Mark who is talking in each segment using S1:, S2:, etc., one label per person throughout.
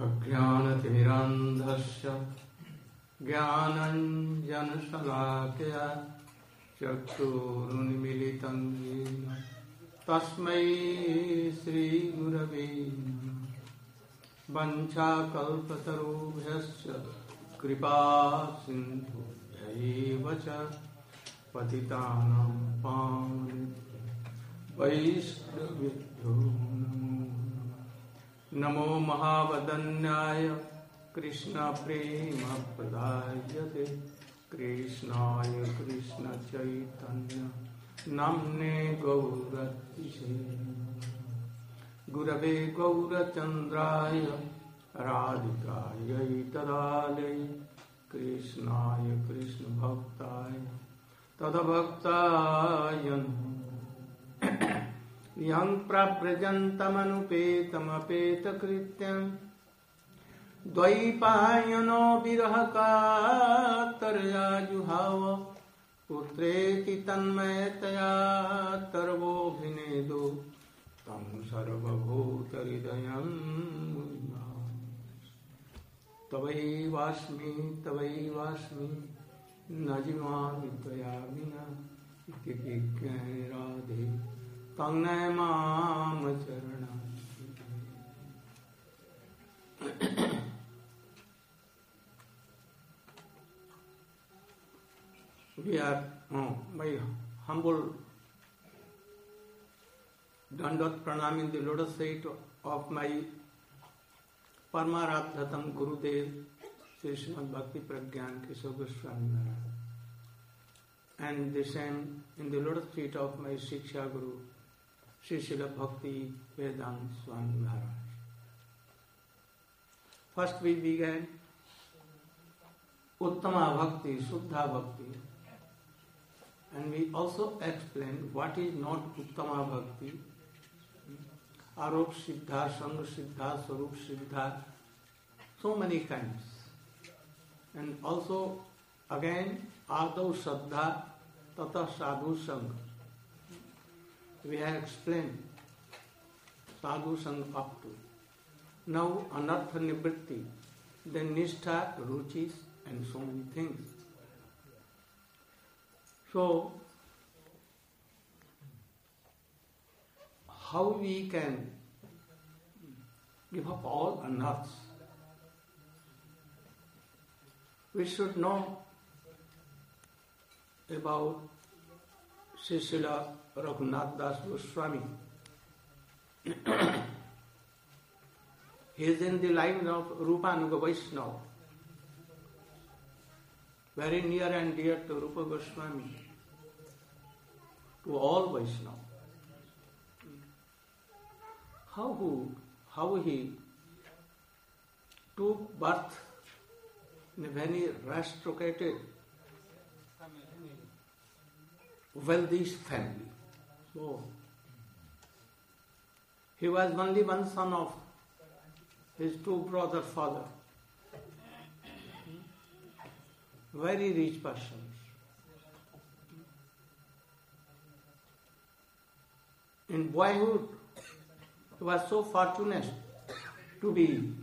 S1: अज्ञानतिमिरान्धस्य ज्ञानाञ्जनशलाकया चक्षुरुन्मीलितं येन तस्मै श्रीगुरवे नमः। वञ्चाकल्पतरुभ्यश्च कृपासिन्धुभ्यैव च पतितानां पावनेभ्यो वैष्णवेभ्यो नमो महावदन्याय कृष्णप्रेमप्रदायते कृष्णाय कृष्णचैतन्य नाम्ने गौरतिशे गुरवे गौरचन्द्राय राधिकायै तदालये कृष्णाय कृष्णभक्ताय तदभक्ताय यं प्रव्रजन्तमनुपेतमपेतकृत्यं द्वैपायनो विरहकातर्या जुहाव पुत्रेति तन्मयतया तर्वोऽभिनेदो तं सर्वभूतहृदयं तवैवास्मि तवैवास्मि न जीवामि त्वया विना इति विज्ञाने राधे तन्नय माम चरणं। We are my humble Dandot Pranam in the lotus feet of my Paramaradhatam Gurudev Sri Srimad Bhakti Pragyan Kishore Goswami Maharaj, and the same in the lotus feet of my Shiksha Guru Sri Srila Bhakti Vedanta Swami Maharaj. First we began Uttama Bhakti, Shuddha Bhakti, and we also explained what is not Uttama Bhakti, Arup Siddha, Sangha Siddha, Sarup Siddha, so many kinds. And also again Adau Saddha, Tata Sadhu Sangha. We have explained Sadhu Sangha up to. Now Anartha Nivritti, then Nishtha, Ruchis, and so many things. So, how we can give up all anarthas? We should know about Sri Srila Raghunath Das Goswami. He is in the line of Rupanuga Vaishnava, very near and dear to Rupa Goswami, to all Vaishnava. How he took birth in a very aristocratic, wealthy family. So, he was only one son of his two brother father, very rich persons. In boyhood, he was so fortunate to be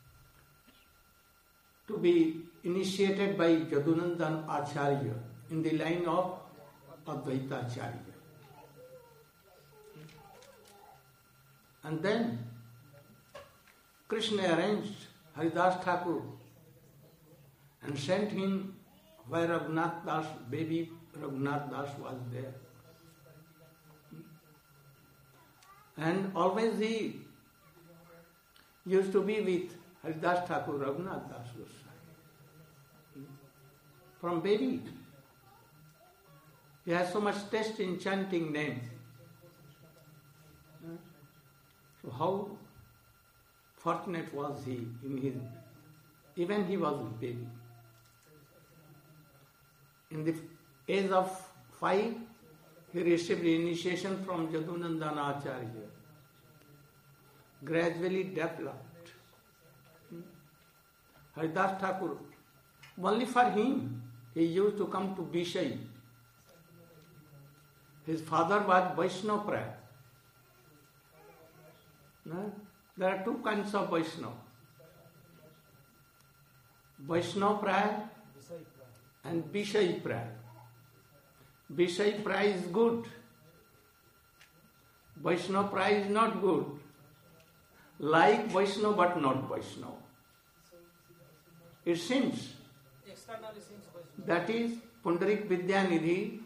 S1: initiated by Jadunandan Acharya in the line of Advaita Acharya. And then Krishna arranged Haridas Thakur and sent him where Raghunath Das, baby Raghunath Das was there. And always he used to be with Haridas Thakur, Raghunath Das Goswami. From baby, he has so much taste in chanting names. So how fortunate was he in his, even he was a baby. In the age of 5, he received initiation from Jadunandana Acharya. Gradually developed. Haridas Thakur, only for him, he used to come to Bishai. His father was Vaishnava Praya. No? There are two kinds of Vaishnava. Vaishnava Praya and Vishay Praya. Vishay Praya is good. Vaishnava Praya is not good. Like Vaishnava but not Vaishnava. It seems that is Pundarik Vidyanidhi,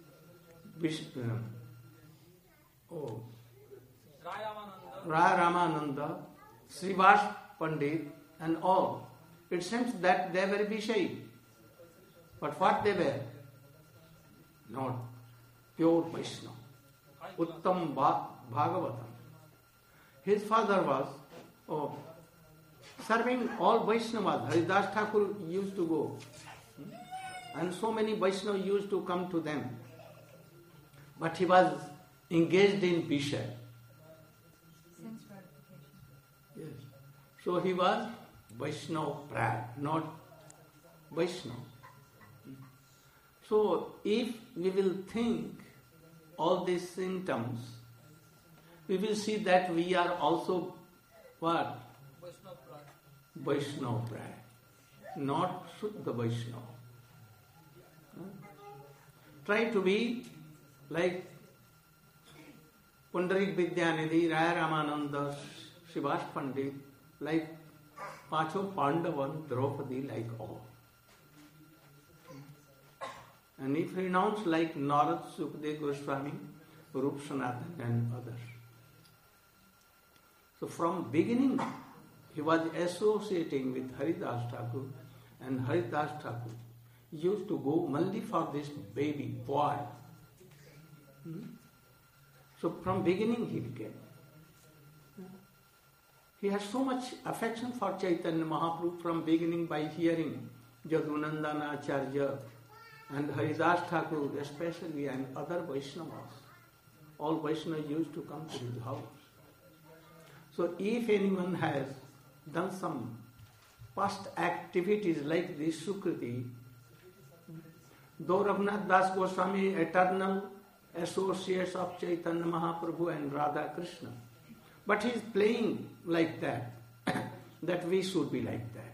S1: Raya Ramananda, Srivas Pandit and all. It seems that they were Vishay. But what they were? Not pure Vaishnava. Uttam Bhagavatam. His father was serving all Vaishnavas. Haridas Thakur used to go. And so many Vaishnavas used to come to them. But he was engaged in Vishay.
S2: Sense gratification.
S1: Yes. So he was Vaishnava Praya, not Vaishnava. So if we will think all these symptoms, we will see that we are also what? Vaishnava Praya, not Shuddha Vaishnava. Try to be like Pundarik Vidyanidhi, Raya Ramananda, Srivas Pandit, like Pacho Pandavan, Draupadi, like all. And if renounced like Narad, Sukadeva Goswami, Rup Sanatan and others. So from beginning, he was associating with Haridas Thakur, and Haridas Thakur used to go only for this baby boy. So from beginning he became. He has so much affection for Chaitanya Mahaprabhu from beginning by hearing Jadunandana Acharya and Haridas Thakur especially and other Vaishnavas. All Vaishnavas used to come to his house. So if anyone has done some past activities like this Sukriti, though Raghunath Das Goswami, eternal associates of Chaitanya Mahaprabhu and Radha Krishna, but he is playing like that, that we should be like that.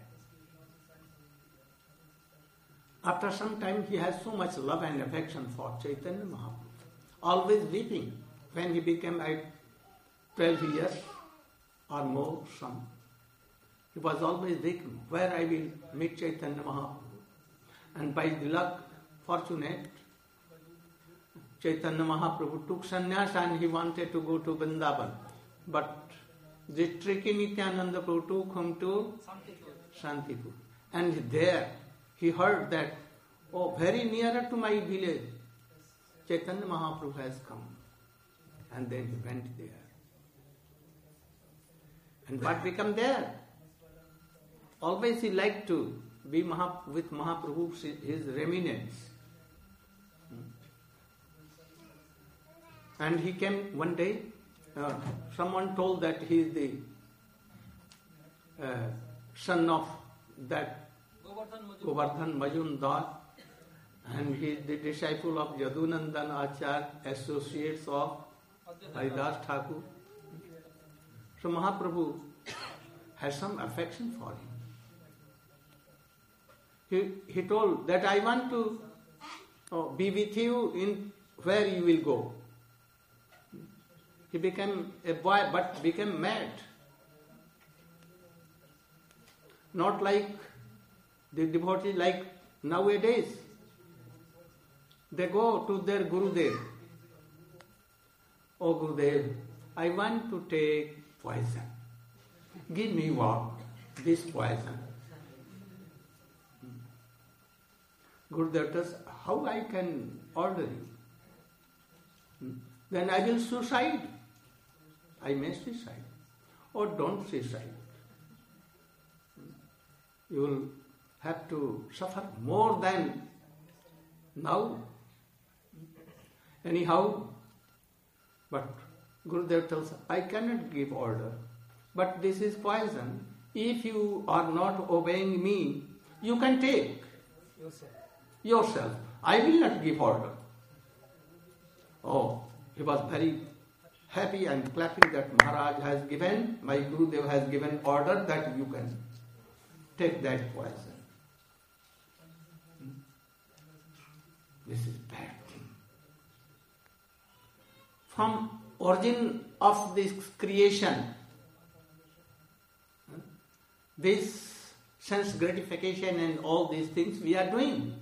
S1: After some time he has so much love and affection for Chaitanya Mahaprabhu, always weeping when he became 12 years or more some. He was always thinking, where I will meet Chaitanya Mahaprabhu. And by the luck, fortunate, Chaitanya Mahaprabhu took sannyas and he wanted to go to Vrindavan. But the tricky Nityananda Prabhu took him to Shantipur. And there he heard that, oh, very nearer to my village, Chaitanya Mahaprabhu has come. And then he went there. And what became there? Always he liked to be with Mahaprabhu, his remnants. And he came one day, someone told that he is the son of that Govardhan Majumdar, and he is the disciple of Yadunandan Acharya, associates of Haridas Thakur. So Mahaprabhu has some affection for him. He told that I want to be with you in where you will go. He became a boy but became mad. Not like the devotees like nowadays. They go to their Gurudev. Oh Gurudev, I want to take poison. Give me what? This poison. Gurudev says, how I can order you? Then I will suicide. I may suicide. Or don't suicide. You will have to suffer more than now. Anyhow, but Gurudev tells, I cannot give order. But this is poison. If you are not obeying me, you can take yourself. I will not give order. Oh, he was very happy and clapping that Maharaj has given, my Gurudev has given order that you can take that poison. This is bad thing. From origin of this creation, this sense gratification and all these things we are doing.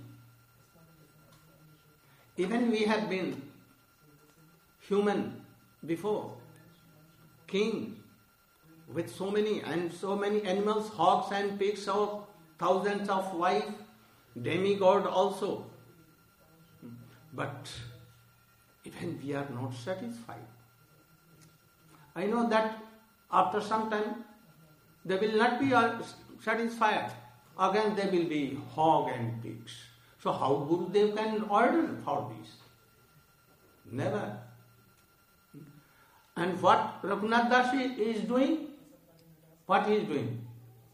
S1: Even we have been human before, king with so many animals, hogs and pigs, or thousands of wives, demigod also. But even we are not satisfied. I know that after some time they will not be satisfied. Again they will be hog and pigs. So how Gurudev can order for this? Never. And what Raghunath Das is doing? What he is doing?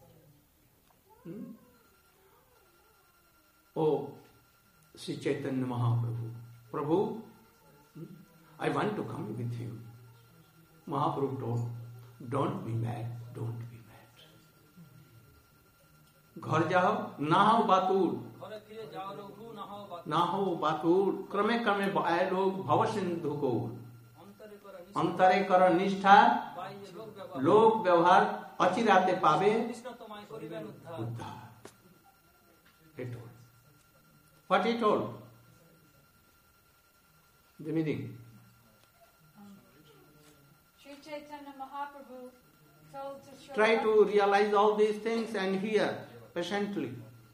S1: Oh, Sri Chaitanya Mahaprabhu. Prabhu, I want to come with you. Mahaprabhu told, don't be mad, don't be mad. घर जाओ ना हो बातूर ना हो बातूर क्रमे क्रमे आए लोग भव सिंधु को अंतरे कर निष्ठा लोक व्यवहार अचिराते पावे उद्धार. He told. What he told? The meaning.
S2: Sri Chaitanya Mahaprabhu told to Srila
S1: Try to realize all these things and hear patiently.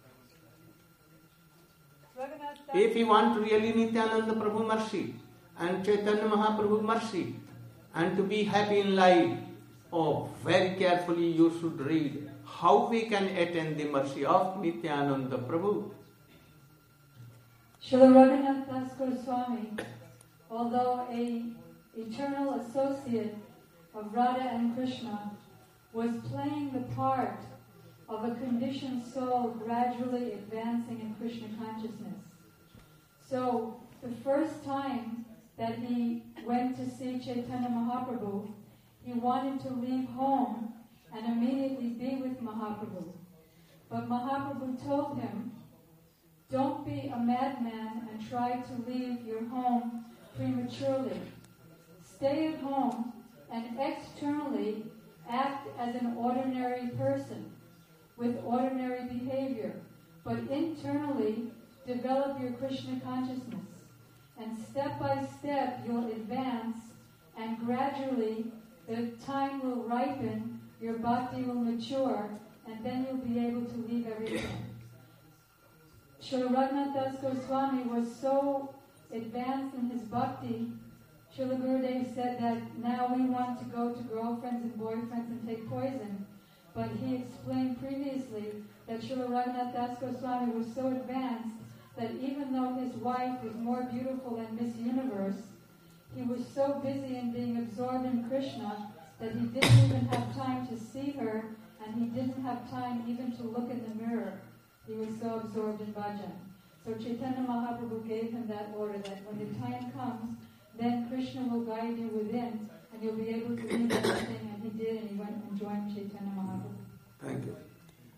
S2: Raghunath Das.
S1: If you want really Nityananda Prabhu mercy and Chaitanya Mahaprabhu mercy and to be happy in life, oh, very carefully you should read how we can attain the mercy of Nityananda Prabhu.
S3: Srila Raghunath Das Goswami, although an eternal associate of Radha and Krishna, was playing the part of a conditioned soul gradually advancing in Krishna consciousness. So, the first time that he went to see Chaitanya Mahaprabhu, he wanted to leave home and immediately be with Mahaprabhu. But Mahaprabhu told him, don't be a madman and try to leave your home prematurely. Stay at home and externally act as an ordinary person with ordinary behavior, but internally develop your Krishna consciousness. And step by step you'll advance, and gradually the time will ripen, your bhakti will mature, and then you'll be able to leave everything. Srila Raghunath Das Goswami was so advanced in his bhakti, Srila Gurudev said that now we want to go to girlfriends and boyfriends and take poison. But he explained previously that Srila Raghunath Das Goswami was so advanced that even though his wife was more beautiful than Miss Universe, he was so busy in being absorbed in Krishna that he didn't even have time to see her, and he didn't have time even to look in the mirror. He was so absorbed in bhajan. So Chaitanya Mahaprabhu gave him that order that when the time comes, then Krishna will guide you within, and you'll be able to leave everything. And he did, and he went and joined Chaitanya Mahaprabhu.
S1: Thank you.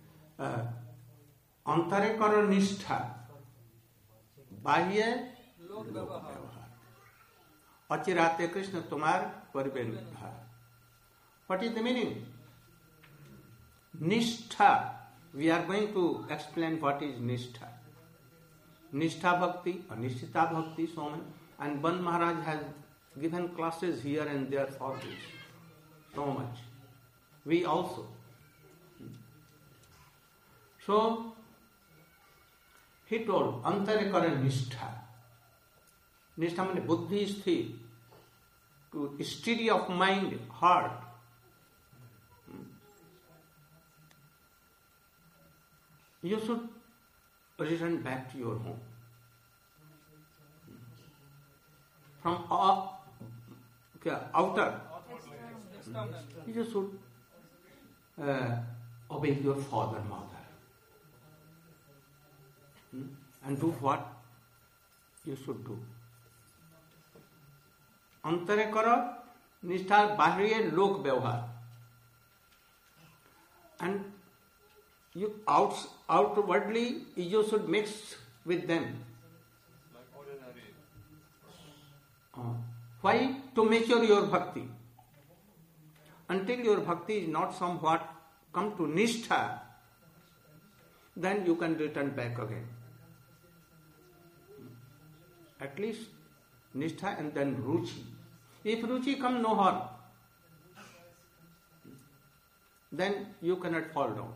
S1: Antare karo nishtha, bahye lok vyavahar. Achirate Krishna tumar paribe uddhar. What is the meaning? Nishtha. We are going to explain what is nishtha. Nishtha bhakti, anishtha bhakti, so many. And Ban Maharaj has given classes here and there for this. So much. We also. So, he told, Antare kare nishtha. Nishtha means buddhi sthir. To steady of mind, heart. You should return back to your home. From outer, you should obey your father, mother. And do what you should do. Antare karo nishtha bahriye lok vyavahar. And you outwardly you should mix with them. Why? To mature your bhakti. Until your bhakti is not somewhat come to nishtha, then you can return back again. At least nishtha and then ruchi. If ruchi come, no harm. Then you cannot fall down.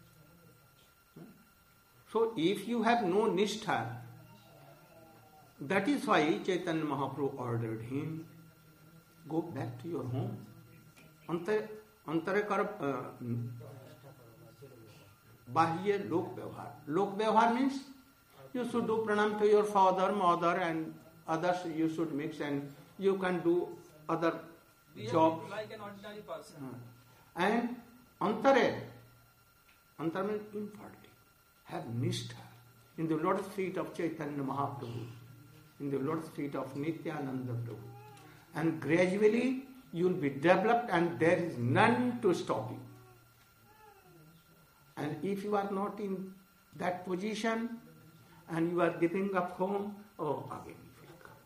S1: So if you have no nishtha, that is why Chaitanya Mahaprabhu ordered him, go back to your home. Antare kar bahya lok vyavhar. Lok vyavhar means you should do pranam to your father, mother and others you should mix, and you can do other jobs.
S4: Like an ordinary person.
S1: And antare means inwardly. Have nishtha in the lotus feet of Chaitanya Mahaprabhu, in the lotus feet of Nityananda Prabhu. And gradually you will be developed and there is none to stop you. And if you are not in that position and you are giving up home, oh, again you will come.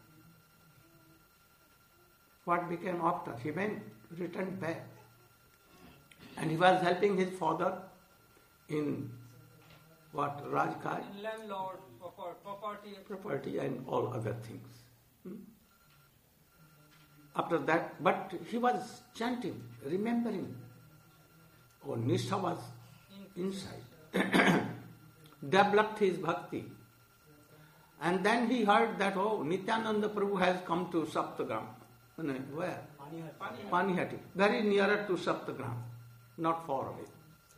S1: What became after? He returned back. And he was helping his father in what? Rajkaj?
S4: In landlord,
S1: property and all other things. After that, but he was chanting, remembering. Oh, Nishtha was inside. Developed his bhakti. And then he heard that, oh, Nityananda Prabhu has come to Saptagram. Where? Panihati. Very nearer to Saptagram, not far away.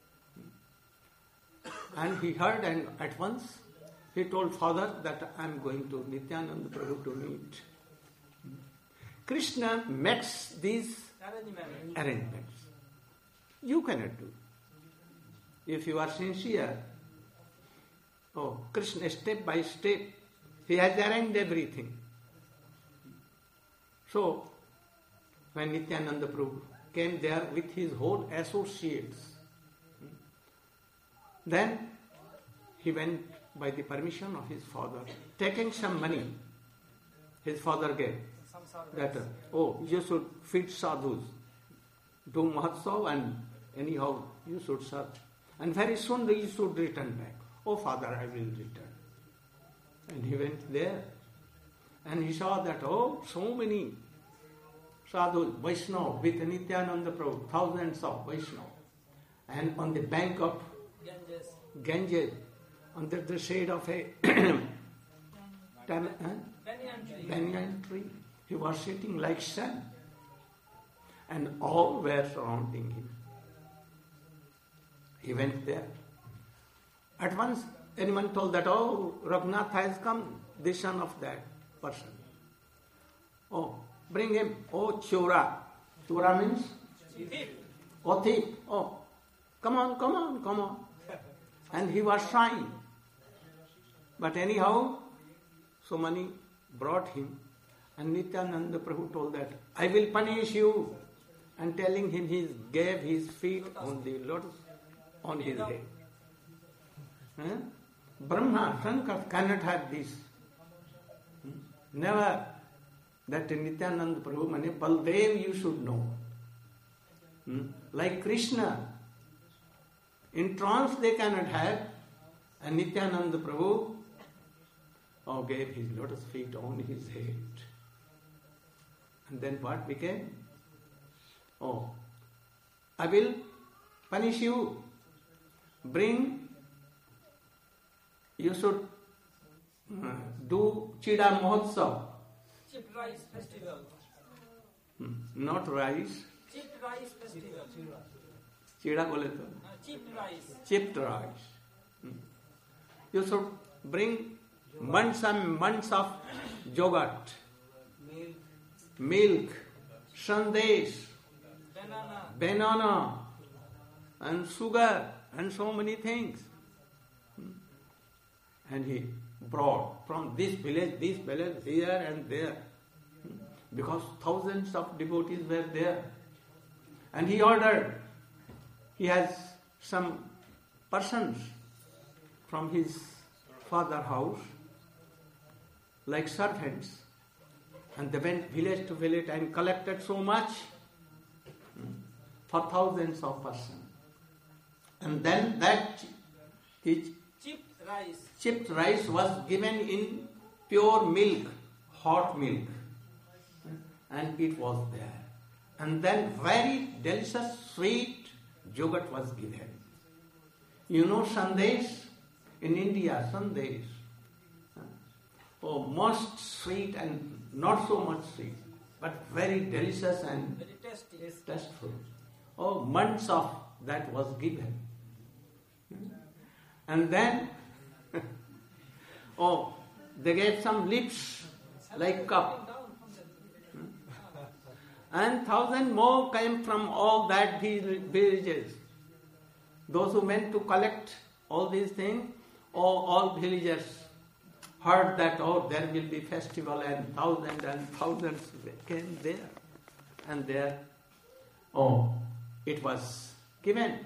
S1: And he heard, and at once he told father that I am going to Nityananda Prabhu to meet. Krishna makes these arrangements. You cannot do. If you are sincere, oh, Krishna step by step, he has arranged everything. So, when Nityananda Prabhu came there with his whole associates, then he went by the permission of his father, taking some money. His father gave that, oh, you should feed sadhus, do Mahotsav, and anyhow you should serve. And very soon you should return back. Oh, father, I will return. And he went there and he saw that, oh, so many sadhus, Vaishnava, with Nityananda Prabhu, thousands of Vaishnava. And on the bank of Ganges, under the shade of a banyan tree, he was sitting like sun, and all were surrounding him. He went there. At once, anyone told that, oh, Raghunath has come, the son of that person. Oh, bring him. Oh, Chora. Chora means? Oh, thief. Oh, come on. And he was trying. But anyhow, so many brought him. And Nityananda Prabhu told that, I will punish you. And telling him, he gave his feet on the lotus, on his head. Brahma, Shankar cannot have this. Never. That Nityananda Prabhu, mane Baldev you should know. Like Krishna, in trance they cannot have, and Nityananda Prabhu gave his lotus feet on his head. And then what became? Oh, I will punish you. You should do Chida Mahotsav.
S4: Chipped rice festival.
S1: Not rice.
S4: Chipped rice festival.
S1: Chida bole to.
S4: Chipped rice.
S1: Chipped rice. You should bring months and months of yogurt, milk, sandesh, banana, and sugar, and so many things. And he brought from this village, here and there, because thousands of devotees were there. And he ordered, he has some persons from his father's house, like servants, And they went village to village and collected so much for thousands of persons. And then that chipped rice was given in pure milk, hot milk. And it was there. And then very delicious sweet yogurt was given. You know sandesh? In India, sandesh. Oh, most sweet and not so much sweet, but very delicious and
S4: very
S1: tasteful. Oh, months of that was given. And then, oh, they gave some lips like cup. And 1,000 more came from all that villages. Those who went to collect all these things, all villagers heard that, oh, there will be festival, and thousands came there. And there, oh, it was given.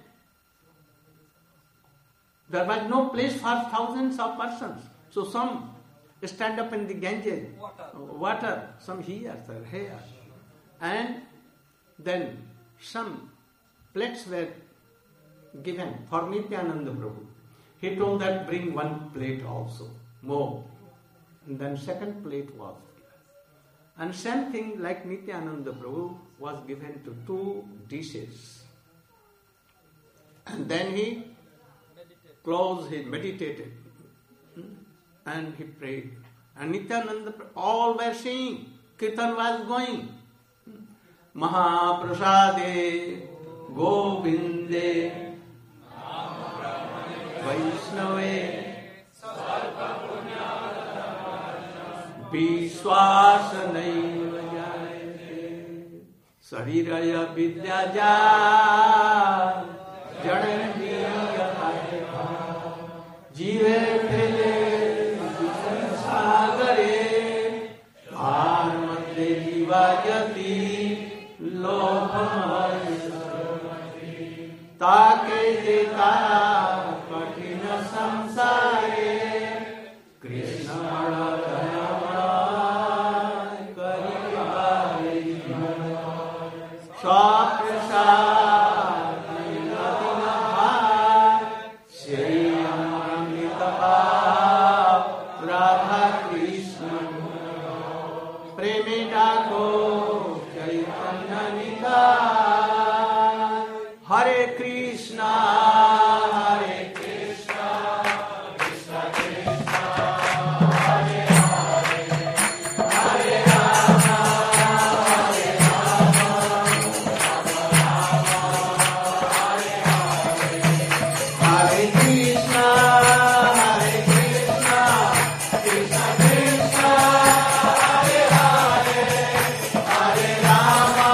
S1: There was no place for thousands of persons. So some stand up in the Ganges, water, some here, and then some plates were given for Nityananda Prabhu. He told that bring one plate also, more. And then second plate was given. And same thing like Nityananda Prabhu was given to 2 dishes. And then he closed, he meditated, and he prayed. And Nityananda, all were singing, Kirtan was going. Mahaprasade Govinde Vaishnave Vishwasanaiva Jayate Sariraya Vidyaja Janandiyataya Jive Phele Sagare Dharmate Jivayati ताके देता कठिन संसारे कृष्ण राधा कृष्ण प्रेमी डाको Hare Krishna, Hare Krishna, Krishna Krishna, Hare Hare, Hare Rama, Hare Rama, Rama Rama, Hare Hare, Hare Krishna, Hare Krishna, Krishna Krishna, Hare Hare, Hare Rama.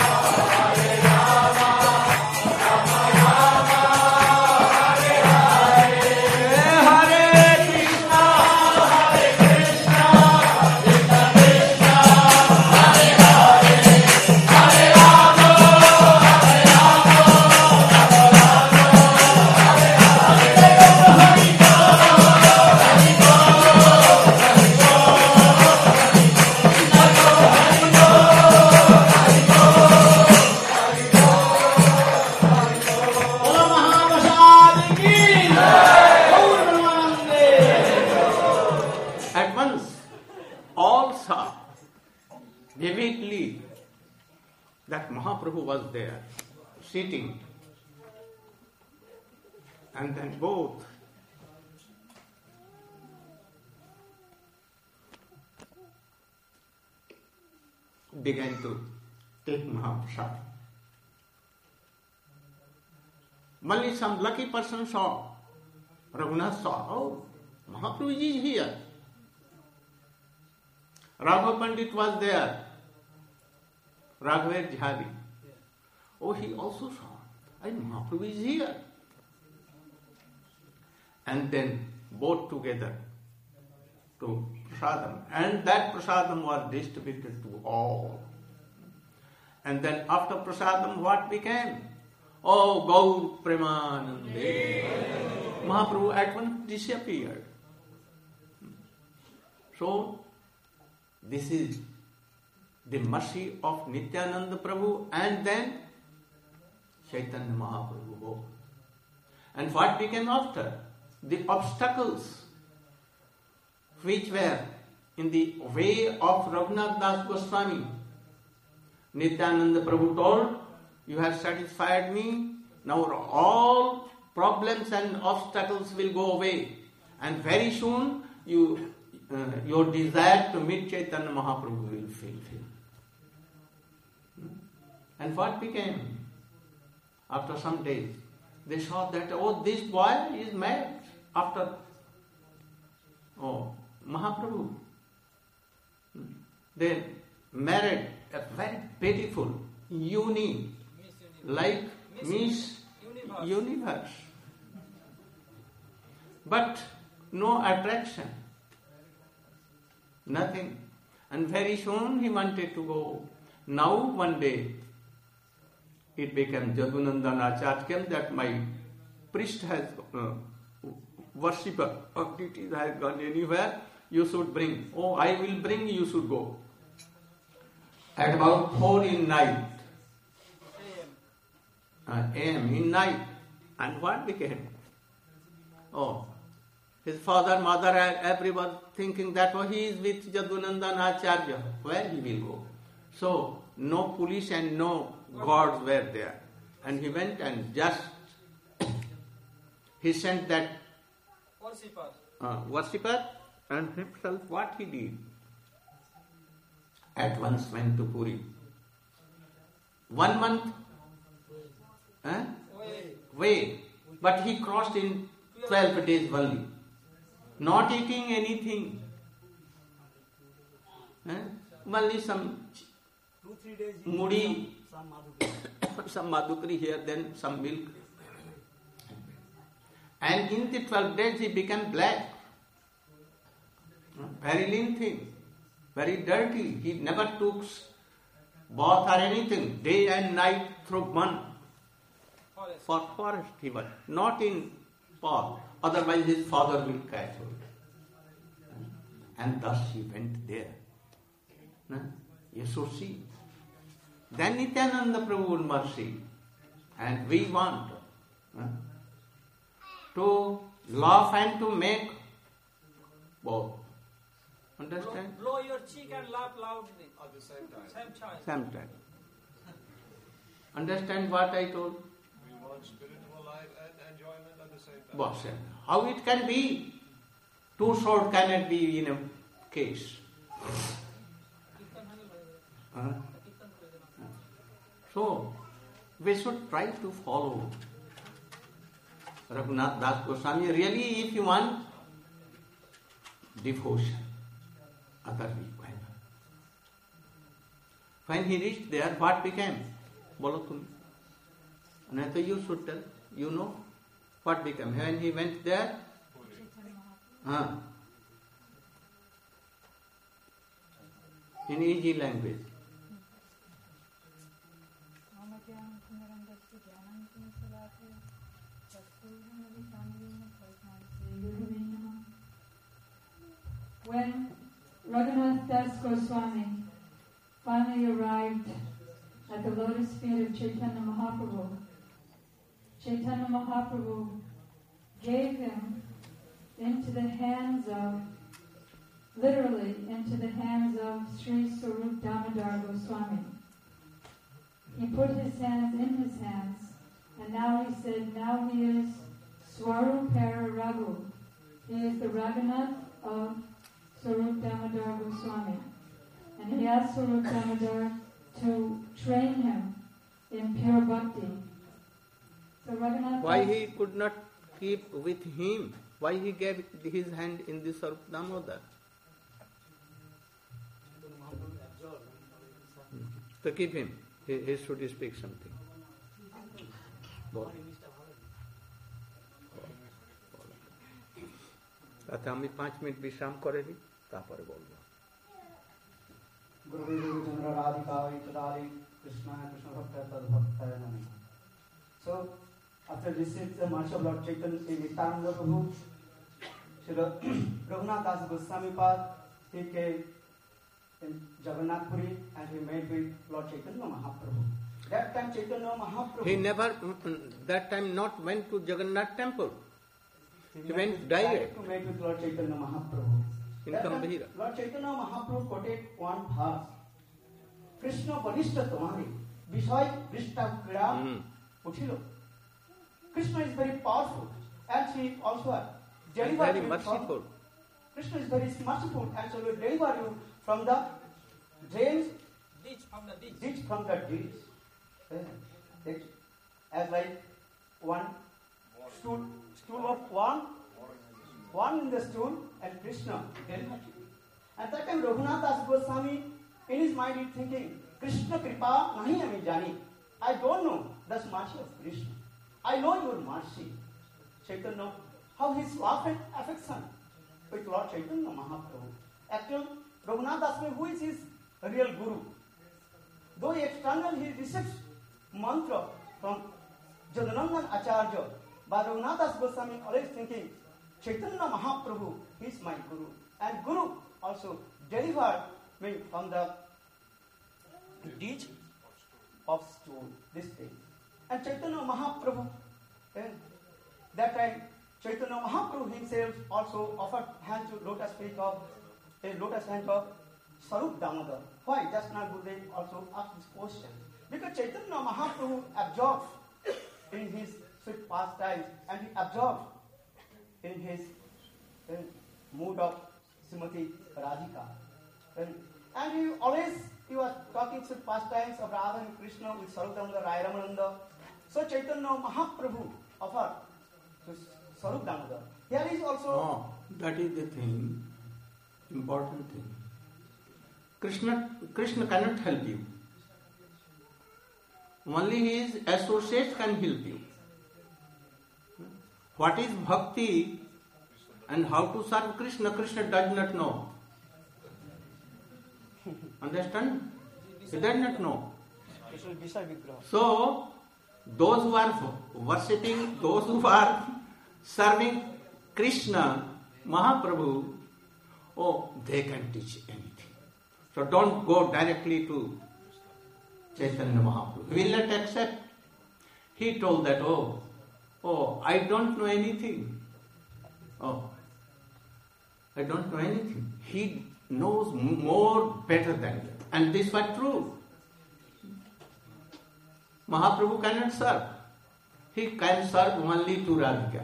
S1: Vividly, that Mahaprabhu was there, sitting, and then both began to take Mahaprasad. Only some lucky person saw, Raghunath saw, oh, Mahaprabhu is here. Raghav Pandit was there. Raghav Jhari. Oh, he also saw. And Mahaprabhu is here. And then both together to prasadam. And that prasadam was distributed to all. And then after prasadam, what became? Oh, Gaur Premanande. Mahaprabhu at once disappeared. So, this is the mercy of Nityananda Prabhu and then Chaitanya Mahaprabhu both. And what became after? The obstacles which were in the way of Raghunath Das Goswami. Nityananda Prabhu told, you have satisfied me, now all problems and obstacles will go away. And very soon your desire to meet Chaitanya Mahaprabhu will fulfill. And what became? After some days, they saw that, this boy is mad after Mahaprabhu. They married a very beautiful, unique, like Miss Universe. But no attraction, nothing. And very soon he wanted to go. Now one day it became Jadunandan Acharya came that my priest has worshipper of deities has gone anywhere, you should bring. Oh, I will bring, you should go. At about 4 in night, AM in night. And what became? Oh, his father, mother, and everyone thinking that he is with Jadunandan Acharya. Where he will go? So, no police and no guards were there. And he went and just, he sent that worshipper and himself what he did. At once went to Puri. 1 month way, but he crossed in 12 days only. Not eating anything. Only some
S4: 2-3 days
S1: mudi, some madhukari here, then some milk. And in the 12 days he became black. Very lean thing, very dirty. He never took bath or anything, day and night through one. For forest he was, not in park. Otherwise his father will catch him. And thus he went there. You should see. Then Nityananda Prabhu will mercy. And we want to laugh and to make both. Understand?
S4: blow your cheek and laugh loudly
S5: At the same time.
S1: Same time. Understand what I told?
S5: We want spiritual life and enjoyment at the same time.
S1: Boss, how it can be? Two swords cannot be in a case. So, we should try to follow Raghunath Das Goswami. Really, if you want devotion, other requirement. When he reached there, what became? Bolo tumi. And so you should tell, you know what became. When he went there, in easy language.
S3: When Raghunath Das Goswami finally arrived at the lotus feet of Chaitanya Mahaprabhu, Chaitanya Mahaprabhu gave him into the hands of, literally into the hands of Sri Swarup Damodar Goswami. He put his hands in his hands, and now he said, now he is Swarupara Raghu. He is the Raghunath of Swarup Damodar Goswami. And he asked Swarup Damodar to train him in pure bhakti. So Raghunath...
S1: Why he could not keep with him? Why he gave his hand in the Swarup Damodar? To keep him. He should speak something. তাতে আমি 5 minute বিশ্রাম করে দিই, তারপরে বলবো।
S6: So, after receiving the march of Lord Chaitanya, Nityananda Prabhu, Raghunath Das Goswami Pad, he came in Jagannath Puri and he met with Lord Chaitanya Mahaprabhu. That time Chaitanya Mahaprabhu...
S1: He never, that time not went to Jagannath temple. He went direct.
S6: To meet with Lord Chaitanya Mahaprabhu.
S1: In Gambhira.
S6: Lord Chaitanya Mahaprabhu quoted one verse. Krishna Vanishta Tamari, Vishai Vrishta Krida Uthilo. Krishna is very powerful and she also delivers
S1: very
S6: you
S1: merciful.
S6: from... Krishna is very merciful and so will deliver you from the dreams,
S4: Ditch from the ditch.
S6: ditch from the ditch. As like one stool of one in the stool and Krishna delivers you. At that time Raghunath Das Goswami in his mind is thinking, Krishna Kripa nahi hame jani. I don't know the mercy of Krishna. I know your mercy. Chaitanya, how his love and affection with Lord Chaitanya Mahaprabhu. Actually, Raghunath Das Goswami, who is his real guru? Though externally he receives mantra from Jadanandan Acharya, but Raghunath Das Goswami always thinking, Chaitanya Mahaprabhu is my guru. And guru also delivered me from the ditch of stool, this thing. And Chaitanya Mahaprabhu, that time Chaitanya Mahaprabhu himself also offered hand to lotus feet of Sarup Damodar. Why? Just now Gurudev also asked this question. Because Chaitanya Mahaprabhu absorbed in his sweet pastimes and he absorbed in his mood of Srimati Radhika. And he was talking sweet pastimes of Radha and Krishna with Sarup Damodar, Rai Ramananda. So Chaitanya Mahaprabhu offered to Sarup Damodar. Here is also...
S1: No, that is the thing, important thing. Krishna cannot help you. Only his associates can help you. What is bhakti and how to serve Krishna, Krishna does not know. Understand? He does not know. So, those who are worshipping, those who are serving Krishna, Mahaprabhu, they can teach anything. So don't go directly to Chaitanya Mahaprabhu. He will not accept. He told that, I don't know anything. I don't know anything. He knows more better than you. And this was true. Mahaprabhu cannot serve. He can serve only to Radhika.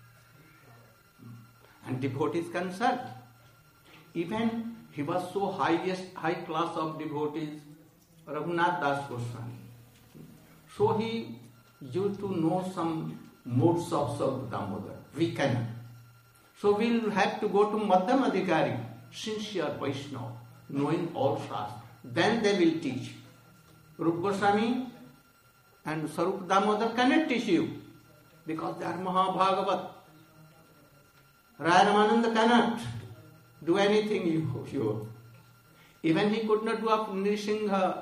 S1: And devotees can serve. Even he was so high class of devotees, Raghunath Das Goswami. So he used to know some modes of Sarup Damodar. We cannot. So we will have to go to Madhyam Adhikari, sincere Vaishnava, knowing all Shastra. Then they will teach. Rupa Goswami and Sarup Damodar cannot teach you because they are Mahabhagavat. Rai Ramananda cannot do anything you. Even he could not do up Nishingananda,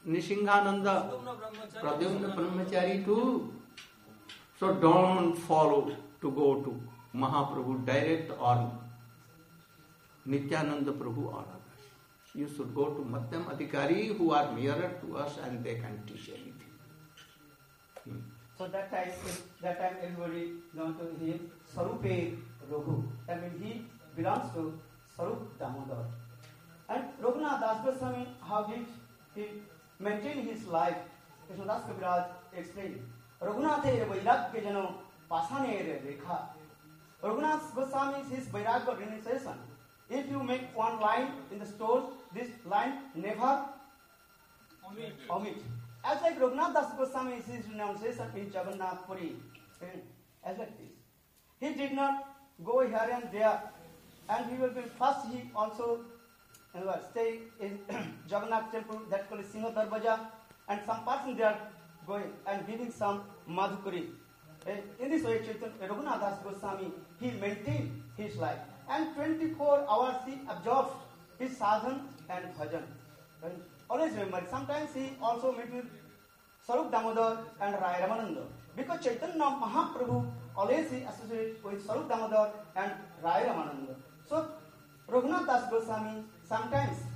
S1: Pradyumna Brahmachari too. So don't follow to go to Mahaprabhu direct or Nityananda Prabhu or others. You should go to Madhyam Adhikari who are nearer to us and they can teach anything.
S6: So that time everybody known to him Sarupe Raghu. That means he belongs to Sarup Damodar. And Raghunath Das Goswami, how he maintained his life, Krishnadas Kaviraj explained. Raghunathe Vairagya Jano Pasane Rekha. Raghunath Goswami is his Vairagya renunciation. If you make one line in the stone, this line never omit. As like Raghunath Das Goswami is his renunciation in Jagannath Puri. As like this. He did not go here and there. And he will be first, he also stay in Jagannath temple, that's called Singha Darwaja, and some person they are going and giving some madhukari. In this way, Raghunath Das Goswami, he maintained his life. And 24 hours he absorbs his sadhan and bhajan. And always remember, sometimes he also met with Sarup Damodar and Rai Ramananda. Because Chaitanya Mahaprabhu always he associates with Sarup Damodar and Rai Ramananda. So, Raghunath Das Goswami, sometimes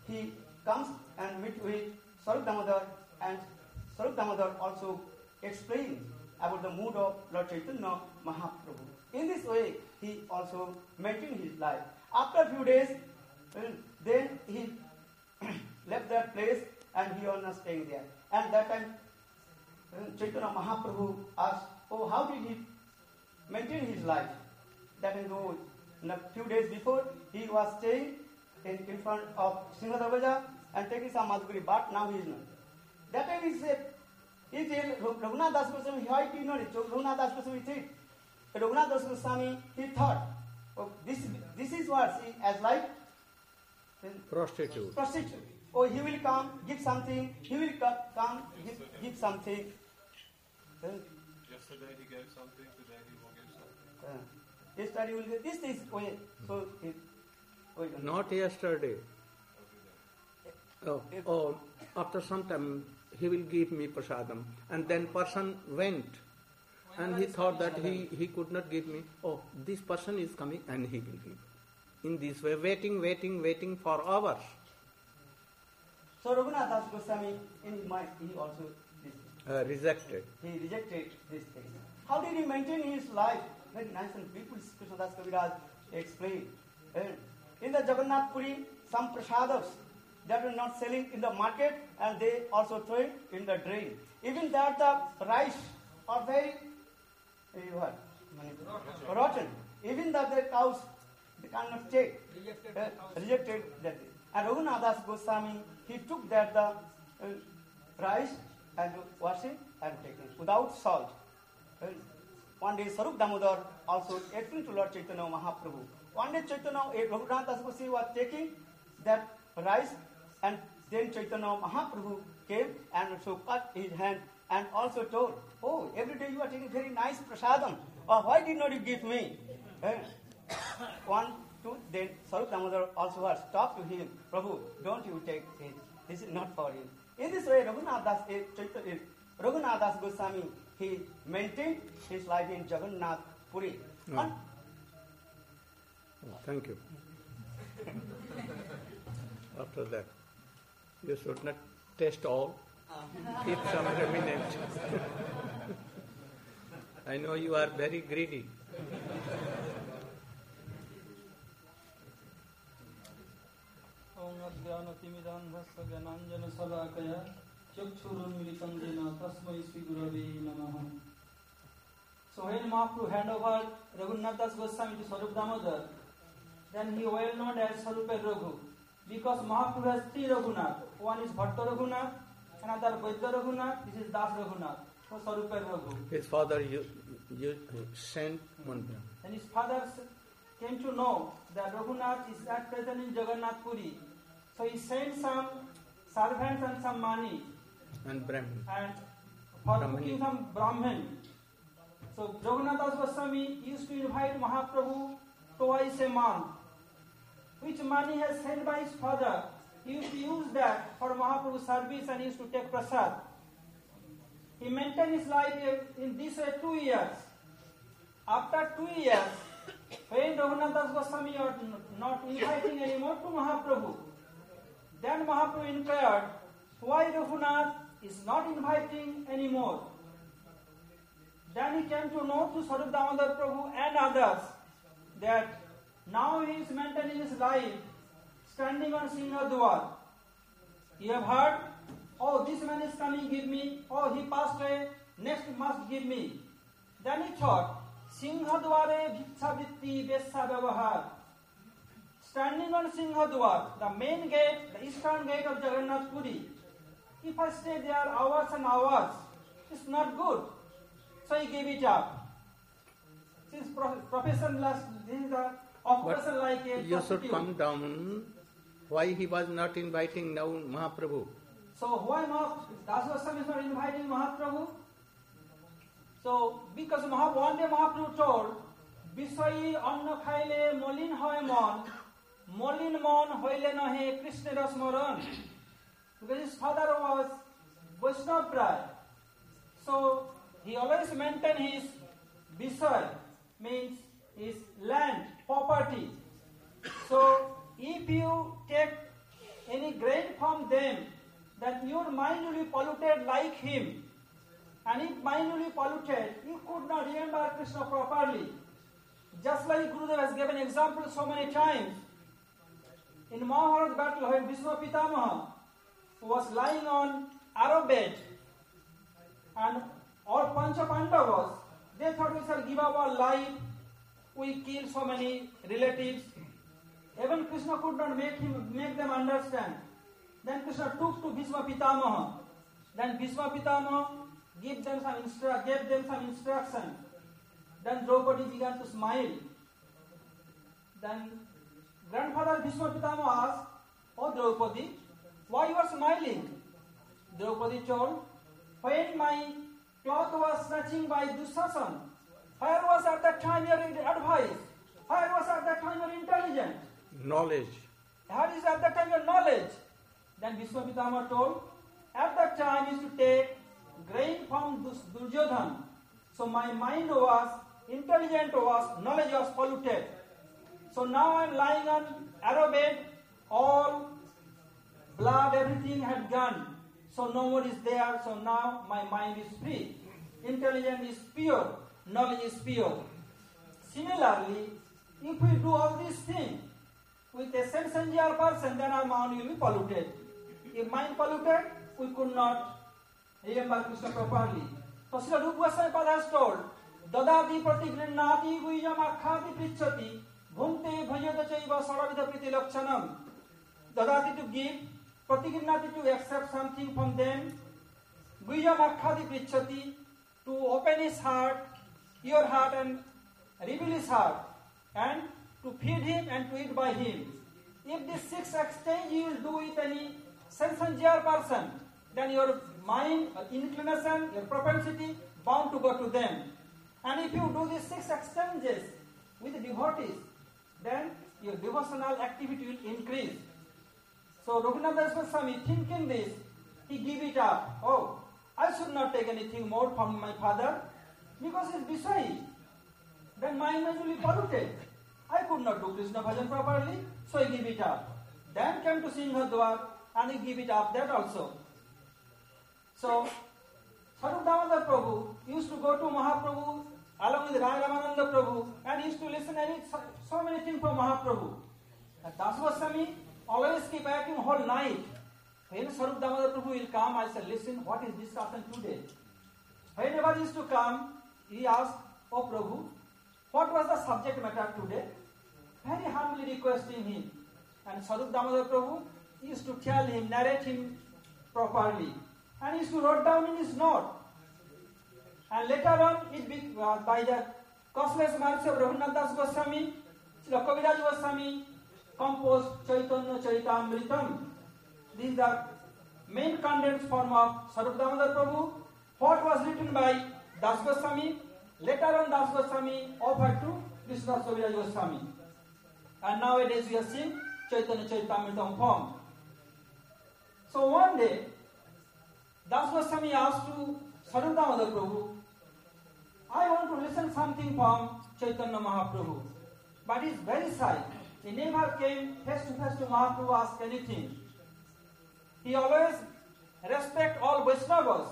S6: he comes and meet with Swarup Damodar, and Swarup Damodar also explains about the mood of Lord Chaitanya Mahaprabhu. In this way, he also maintained his life. After a few days, then he left that place and he was not staying there. And that time, Chaitanya Mahaprabhu asked, "Oh, how did he maintain his life?" That is, a few days before, he was staying in front of Singha Darwaja and taking some Madhuri, but now he is not. That time he said, Raghunath Das Goswami, why did not it? Raghunath Das Goswami said, Raghunath Das Goswami, he thought, oh, this is what, see, as like
S1: Prostitute.
S6: Oh, he will come, give something, he will come, give something.
S5: Yesterday he gave something, today he will give something.
S6: Yesterday he will give this way. So,
S1: Not yesterday. Oh, after some time he will give me prasadam. And then person went and he thought that he could not give me. Oh, this person is coming and he will give. In this way, waiting for hours.
S6: So Raghunath Das Goswami, in his mind, he also
S1: Rejected.
S6: He rejected this thing. How did he maintain his life? Very nice and beautiful. Krishnadas Kaviraj explained. In the Jagannath Puri, some prasadas that were not selling in the market, and they also throw it in the drain. Even that the rice are very rotten. Even that the cows, they cannot take. Rejected that. And Raghunath Das Goswami, he took that the rice and wash it and take it without salt. One day Swarup Damodar also explained to Lord Chaitanya Mahaprabhu. One day Raghunath Das Goswami was taking that rice, and then Chaitanya Mahaprabhu came and also cut his hand and also told, "Oh, every day you are taking very nice prasadam. Why did not you give me?" Then Swarup Damodar also was stopped to him, "Prabhu, don't you take it. This is not for him." In this way, Raghunath Das Goswami, he maintained his life in Jagannath Puri.
S1: No. Thank you. After that, you should not taste all. Keep some remnant. I know you are very greedy.
S7: So when Mahaprabhu handed over Raghunath Das Goswami to Swarup Damodar, then he well known as Swarupa Raghu. Because Mahaprabhu has three Raghunath. One is Bhatta Raghunath, another Vaidya Raghunath, this is Das Raghunath. So Swarupa Raghu.
S1: His father sent one.
S7: And his father came to know that Raghunath is at present in Jagannath Puri. So he sent some servants and some money.
S1: And Brahmin.
S7: And for cooking some Brahmin. So Raghunath Das Goswami used to invite Mahaprabhu twice a month. Which money has sent by his father, he used to use that for Mahaprabhu's service and he used to take prasad. He maintained his life in this way 2 years. After 2 years, when Raghunath Das Goswami was not inviting anymore to Mahaprabhu, then Mahaprabhu inquired, why Raghunath is not inviting anymore? Then he came to know through Swarup Damodar Prabhu and others that now he is maintaining his life standing on Singhadwar. You have heard, oh, this man is coming, give me. Oh, he passed away, next must give me. Then he thought, Singhadware bhiksha vritti vesha vyavahar. Standing on Singhadwar, the main gate, the eastern gate of Jagannath Puri. If I stay there hours and hours, it's not good. So he gave it up. Since profession last, this is the occupation like a
S1: you should come down. Why he was not inviting now Mahaprabhu?
S7: So why Das Goswami is not inviting Mahaprabhu? So because one day Mahaprabhu told, Biswayi anna khaile molin hoy mon, molin mon hoile nahe Krishna rasmaran. Because his father was Vaishnava Pray. So he always maintained his Bisway, means his land, property. So if you take any grain from them, then your mind will be polluted like him. And if mind will be polluted, you could not remember Krishna properly. Just like Gurudev has given example so many times. In Mahabharata battle, when Bhishma Pitamaha was lying on arrow bed, and all Pancha Pandavas, they thought we shall give up our life, we kill so many relatives. Even Krishna could not make them understand. Then Krishna took to Bhishma Pitamaha. Then Bhishma Pitamaha gave them some instruction. Then Draupadi began to smile. Then grandfather Bhishma Pitamaha asked, "Oh Draupadi, why you are smiling?" Draupadi told, "When my cloth was snatching by Dushasana, where was at that time your advice? Where was at that time your intelligence?
S1: Knowledge.
S7: How is at that time your knowledge?" Then Bhishma Pitamaha told, "At that time is to take grain from Duryodhana. So my mind was intelligent, knowledge was polluted. So now I am lying on arrow bed, all blood, everything had gone. So no more is there, so now my mind is free. Intelligence is pure, knowledge is pure." Similarly, if we do all these things with a sense-enjoyer person, then our mind will be polluted. If mind polluted, we could not remember Krishna properly. So Srila Rupa Goswami Pada has told, "Dadati pratigrinnati guiyam akhati prichati bhunte bhajyata chaiva saravida priti lakshanam." Dadati to give, pratigrinnati to accept something from them, guiyam akhati prichati to open his heart, your heart, and reveal his heart, and to feed him and to eat by him. If these 6 exchange you will do with any sense-enjoyer person, then your mind, inclination, your propensity bound to go to them. And if you do these 6 exchanges with devotees, then your devotional activity will increase. So Raghunath Das Goswami, thinking this, he gave it up. "Oh, I should not take anything more from my father because he is Vishayi. Then my mind will be polluted. I could not do Krishna bhajan properly, so he gave it up." Then came to Singhadwar and he gave it up that also. So Sarup Damodar Prabhu used to go to Mahaprabhu along with Rai Ramananda Prabhu and used to listen so many things from Mahaprabhu. And Das Goswami always keep acting whole night. When Sarup Damodar Prabhu will come, I said, "Listen, what is discussion today?" Whenever he used to come, he asked, "Oh Prabhu, what was the subject matter today?" Very humbly requesting him. And Sarup Damodar Prabhu used to tell him, narrate him properly. And he used to write down in his note. And later on, by the causeless mercy of Raghunath Das Goswami, Srila Kaviraj Goswami composed Chaitanya Charitamritam. This is the main condensed form of Sarup Damodar Prabhu. What was written by Das Goswami, later on Das Goswami offered to Krishna Kaviraj Goswami. And nowadays we are seeing Chaitanya Charitamritam form. So one day, Das Goswami asked to Sarup Damodar Prabhu, "I want to listen something from Chaitanya Mahaprabhu." But he is very shy. He never came face to face to Mahaprabhu to ask anything. He always respect all Vaishnavas.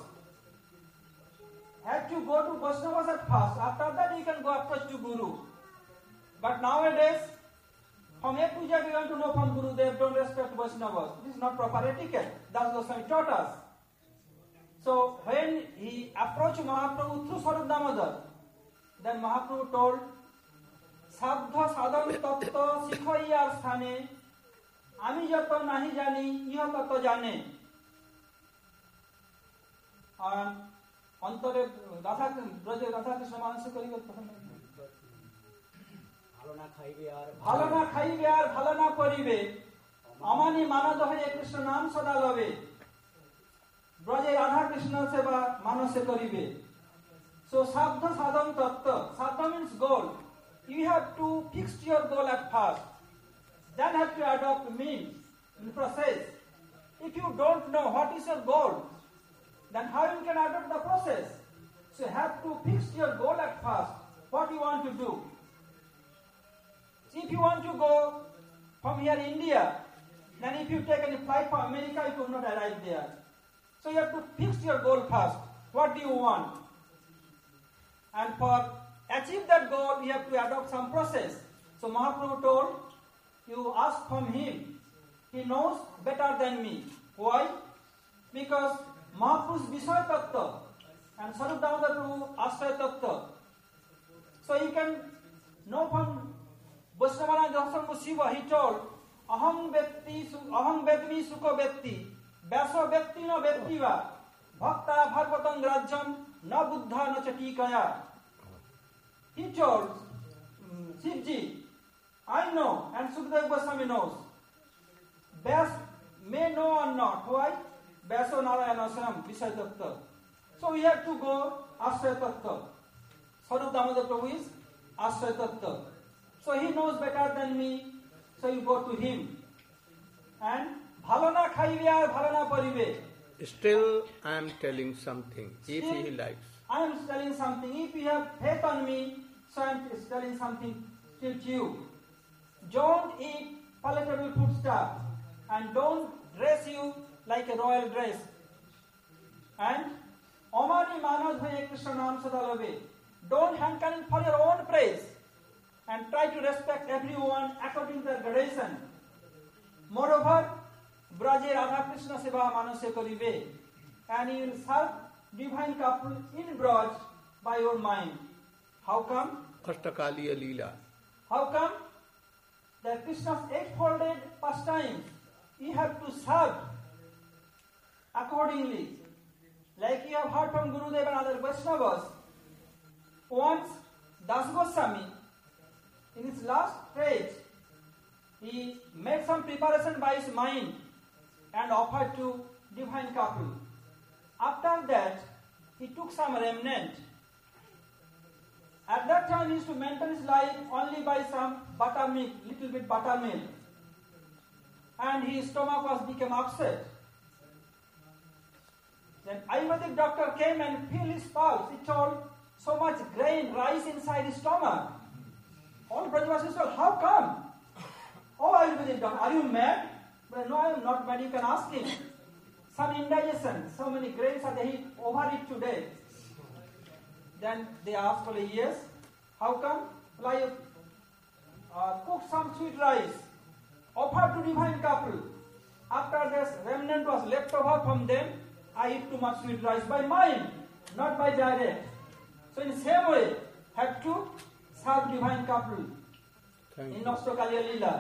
S7: Had to go to Vaishnavas at first. After that he can go approach to Guru. But nowadays, from A to Z we want to know from Guru, they don't respect Vaishnavas. This is not proper etiquette. Das Goswami taught us. So when he approached Mahaprabhu through Sarup Damodar, then Mahaprabhu told, "Sabdha sadhan tattva sikhaiyar sthane, ami jato nahi jani, iha tato jane." And অন্তরে ব্রজে রাধা কৃষ্ণ মানুষ করিবে ভালো না খাইবে আর ভালো না করিবে, অমানি মানদ হয়ে কৃষ্ণ নাম সদা লবে, ব্রজে রাধা কৃষ্ণ সেবা মানসে করিবে। So sabdha sadhan tattva. Sabdha means goal. You have to fix your goal at first. Then have to adopt means in process. If you don't know what is your goal, then how you can adopt the process? So you have to fix your goal at first. What you want to do. If you want to go from here India, then if you take any flight for America, you could not arrive there. So you have to fix your goal first. What do you want? And for achieve that goal, you have to adopt some process. So Mahaprabhu told, you ask from him. He knows better than me. Why? Because Mahaprabhu's Vishaya Tattva and Sarup Damodar Prabhu Ashraya Tattva. So you can know from Vaishnavana Darshan Shiva, he told, Aham Vedmi Sukha Vedti, Vyasa Vedti na Vedtiva, Bhakta Bhagavatam Grajyam, na Buddha na Chatikaya. He told Shivji, I know, and Sukadeva Goswami knows. Vyas may know or not. Why? Vyasa Narayana Asram, Vishaya Tattva. So we have to go Ashraya Tattva. Sarup Damodar Prabhu is Ashraya Tattva. So he knows better than me. So you go to him. And Bhalana Khaive ar Bhalana Parive.
S1: Still I am telling something, if
S7: Still,
S1: he likes.
S7: I am telling something. If you have faith on me, so I am telling something still to you. Don't eat palatable foodstuff. And don't dress you like a royal dress. And Omani Manadhaya Krishna Nam Sadalave. Don't hanker for your own praise. And try to respect everyone according to their gradation. Moreover, Braje Radha Krishna Seva Manasya Karive. And you will serve divine couple in Braj by your mind. How come?
S1: Ashtakaliya Leela.
S7: How come? The Krishna's eightfolded pastimes, you have to serve accordingly. Like you have heard from Gurudev and other Vaishnavas. Once Das Goswami, in his last stage, he made some preparation by his mind and offered to divine couple. After that, he took some remnant. At that time, he used to maintain his life only by some buttermilk, little bit buttermilk. And his stomach became upset. Then Ayurvedic doctor came and felt his pulse. He told, so much grain, rice inside his stomach. All Brajavasis told, how come? Oh, Ayurvedic doctor, are you mad? But no, I am not mad. You can ask him. Some indigestion, so many grains are there, he overeat today. Then they asked for yes. How come? Well, I cooked some sweet rice, offered to divine couple. After this remnant was left over from them, I eat too much sweet rice by mind, not by direct. So in the same way, have to serve divine couple in Nostokaliya Leela.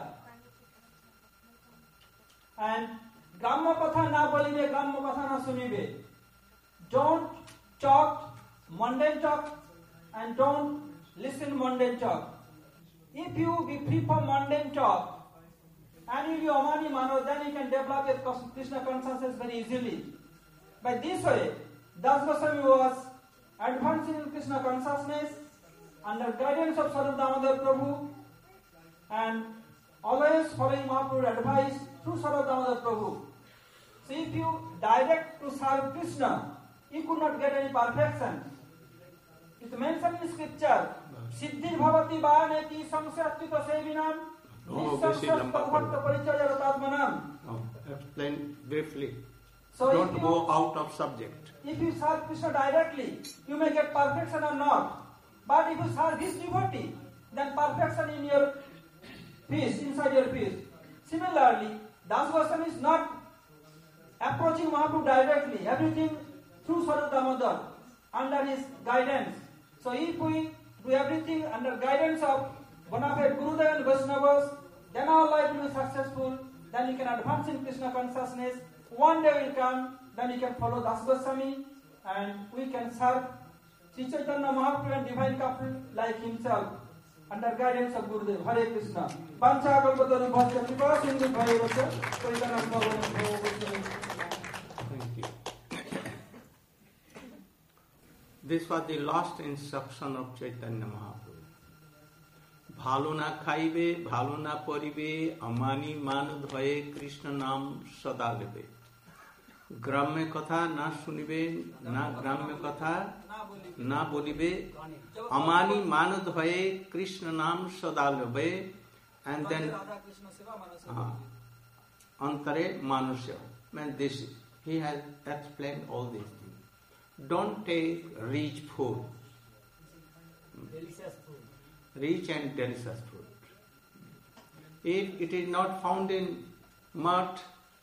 S7: And Gramma Patha na bolibe, Gramma Patha na sunibe. Don't talk mundane talk and don't listen mundane talk. If you be free from mundane talk and you be Omani Mano, then you can develop a Krishna consciousness very easily. By this way, Das Goswami was advancing in Krishna consciousness under guidance of Sarup Damodar Prabhu and always following Mahaprabhu's advice through Sarup Damodar Prabhu. So if you direct to serve Krishna, you could not get any perfection. It's mentioned in scripture, Siddhi Bhavati Bhayaneti Samsyastyuta Sevinam Nissamsyastadbhakta Parichaya Ratatmanam.
S1: Explain briefly.
S7: So
S1: don't go out of subject.
S7: If you serve Krishna directly, you may get perfection or not. But if you serve his devotee, then perfection in your feast, inside your feast. Similarly, Das Goswami is not approaching Mahaprabhu directly. Everything through Sarup Damodar, under his guidance. So if we do everything under guidance of bona fide Gurudev and Vaishnavas, then our life will be successful. Then we can advance in Krishna consciousness. One day will come, then we can follow Das Goswami and we can serve Sri Chaitanya Mahaprabhu and divine couple like himself under guidance of Gurudev. Hare Krishna. Pancha kalpataru bhajya kripa sindhu bhayavasya Chaitanya Mahaprabhu.
S1: Thank you. This was the last instruction of Chaitanya Mahaprabhu. Bhalo na khaibe, bhalo na paribe, amani manad bhaye Krishna nam sada lebe. Gramme katha na sunibe, na gramme katha na bolibe, amani manad bhaye Krishna nam sada lebe. And then antare manusya. This he has explained all these things. Don't take rich food,
S4: Delicious food.
S1: rich and delicious food. If it is not found in mart,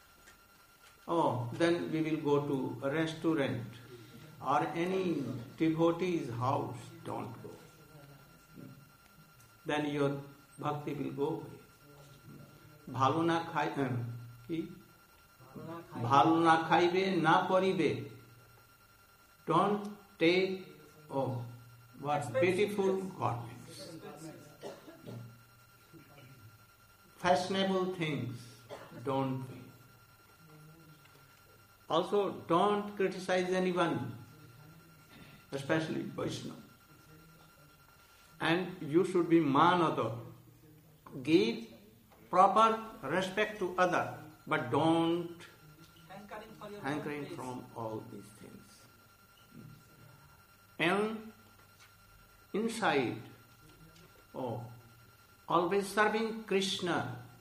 S1: then we will go to a restaurant or any devotee's house. Don't go. Then your bhakti will go away. ভালো না খাই কি ভালো না খাইবে না করিবে. Don't take what beautiful garments, fashionable things. Don't be. Also, don't criticize anyone, especially Vaishnava. And you should be manada. Give proper respect to other, but don't hankering from all these things. And inside, always serving Krishna.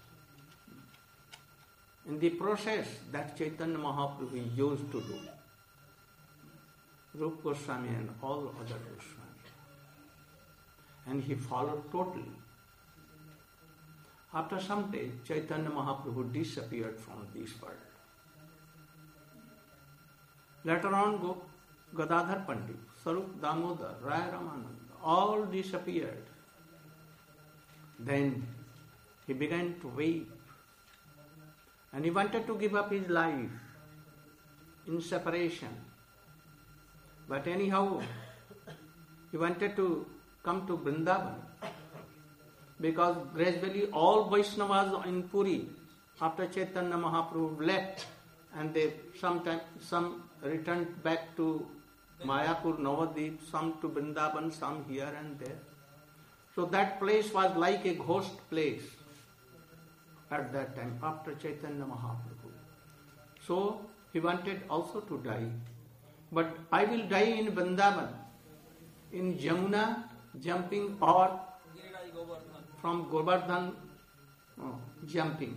S1: In the process that Chaitanya Mahaprabhu used to do, Rupa Goswami and all other Goswami, and he followed totally. After some days, Chaitanya Mahaprabhu disappeared from this world. Later on, Gadadhar Pandit, Sarup Damodar, Raya Ramananda, all disappeared. Then he began to weep. And he wanted to give up his life in separation. But anyhow, he wanted to come to Vrindavan. Because gradually all Vaishnavas in Puri, after Chaitanya Mahaprabhu left, and some returned back to Mayapur, Navadvip, some to Vrindavan, some here and there. So that place was like a ghost place at that time, after Chaitanya Mahaprabhu. So he wanted also to die. But I will die in Vrindavan, in Jamuna, jumping, or from Govardhan jumping.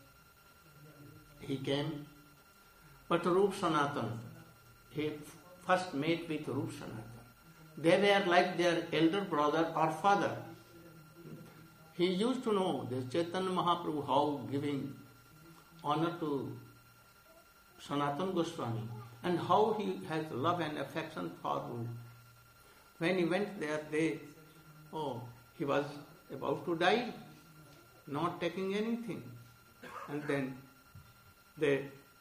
S1: He came, but Rup Sanatan, he first met with Rup Sanatan. They were like their elder brother or father. He used to know this Chaitanya Mahaprabhu how giving honor to Sanatana Goswami and how he has love and affection for Rup. When he went there, he was about to die, not taking anything. And then they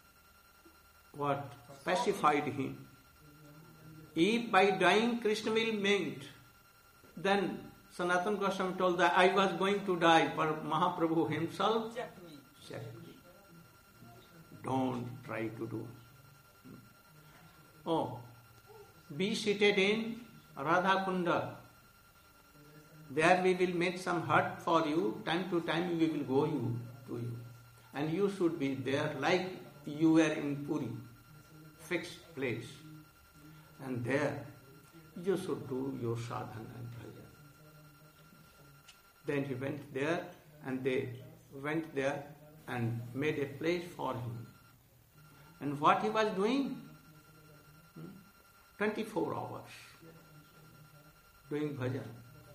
S1: pacified him. If by dying Krishna will melt, then Sanatana Goswami told that I was going to die, but Mahaprabhu himself checked me. Don't try to do. Be seated in Radha Kunda. There we will make some hut for you. Time to time we will go to you. And you should be there like you were in Puri. Fixed place. And there you should do your sadhana and bhajan. Then he went there and they went there and made a place for him. And what he was doing? 24 hours doing bhajan.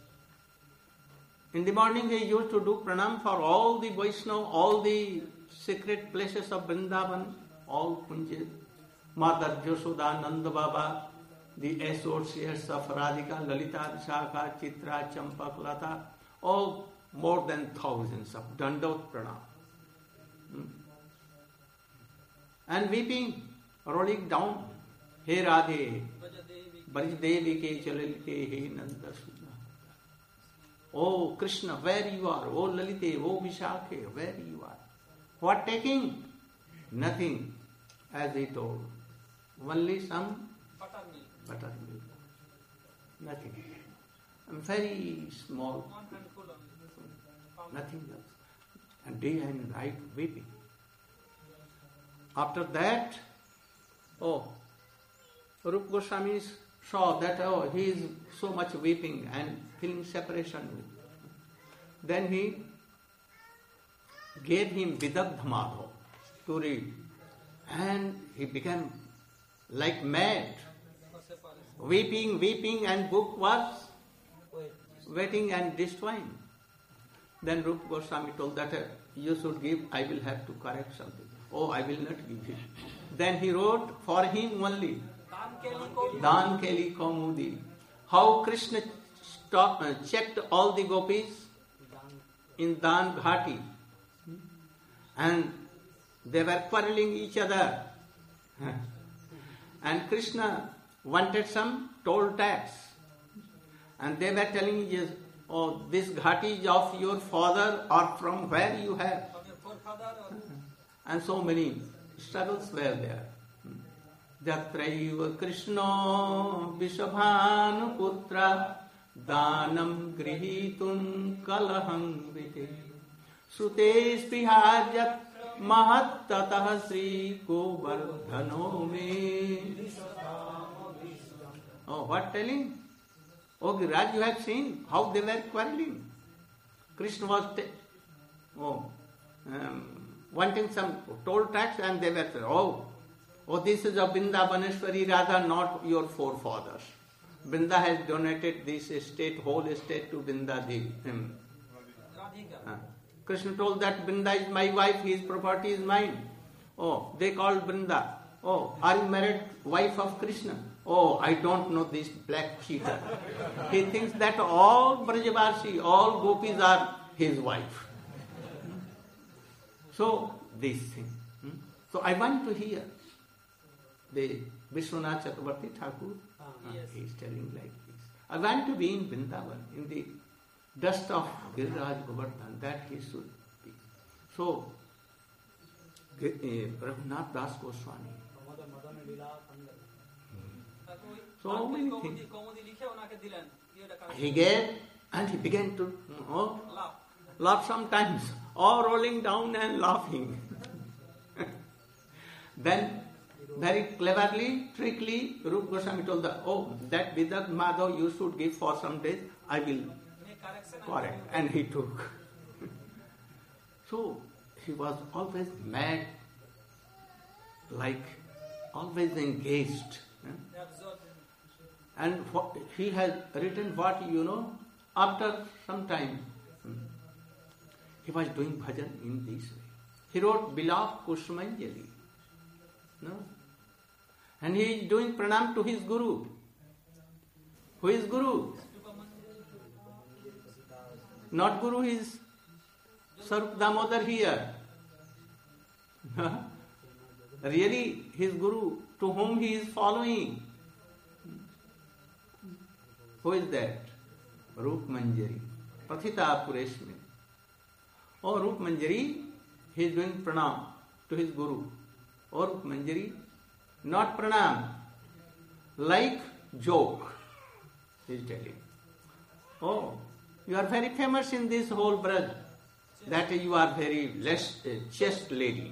S1: In the morning he used to do pranam for all the Vaishnava, all the secret places of Vrindavan, all Kunja, Mother Yashoda, Nanda Baba, the associates of Radhika, Lalita, Vishakha, Chitra, Champak, Lata, all more than thousands of Dandot pranam. And weeping, rolling down, He Radhe, Brajdevi ke Chalil ke He Nanda Sudha. Oh Krishna, where you are? Oh Lalite, oh Vishakhe, where you are? What taking? Nothing, as he told. Only some buttermilk. Nothing. Very small. Nothing else. And day and night weeping. After that, Rupa Goswami saw that he is so much weeping and feeling separation. Then he gave him Vidagdha Madhav. to read. And he became like mad, weeping, and book was waiting and destroying. Then Rupa Goswami told that you should give, I will have to correct something. Oh, I will not give him. Then he wrote for him only, Dan Keli Kaumudi, how Krishna checked all the gopis in Dan Ghati, and they were quarreling each other. And Krishna wanted some toll tax. And they were telling him, oh, this ghati is of your father or from where you have. And so many struggles were there. Jatraiva Krishna Vishabhanu Putra Danam Grihitum Kalaham Vite Sute Spihajat Mahattatah Sri Govardhano Me. Oh, what telling? Oh, Giraj, you have seen how they were quarreling. Krishna was wanting some toll tax, and they were saying, oh, this is a Vrindavaneshwari Radha, not your forefathers. Vrinda has donated this estate, whole estate to Vrinda Devi. Krishna told that Vrinda is my wife, his property is mine. Oh, they called Vrinda. Oh, are you married wife of Krishna? Oh, I don't know this black cheater. He thinks that all Brajavasi, all gopis are his wife. So, this thing. So, I want to hear the Vishwanath Chakravarti Thakur. He is telling like this. I want to be in Vrindavan, in the dust of Giriraj Govardhan, that he should be. So, Raghunath Das Goswami. So many things. He gave and he began to laugh sometimes, or rolling down and laughing. Then, very cleverly, trickily, Rupa Goswami told that Vidat Madhav you should give for some days, I will correct. And he took. So, he was always mad, like always engaged. And he has written what, after some time, he was doing bhajan in this way. He wrote Bilap Kusumanjali. No? And he is doing pranam to his guru. Who is guru? Not guru is Sarup Damodar here. Really, his guru, to whom he is following. Who is that? Rup Manjari. Pathita Pureshme. Oh, Rup Manjari, he is doing pranam to his guru. Oh, Rup Manjari, not pranam, like joke, he is telling. Oh, you are very famous in this whole Braj, that you are very chaste lady.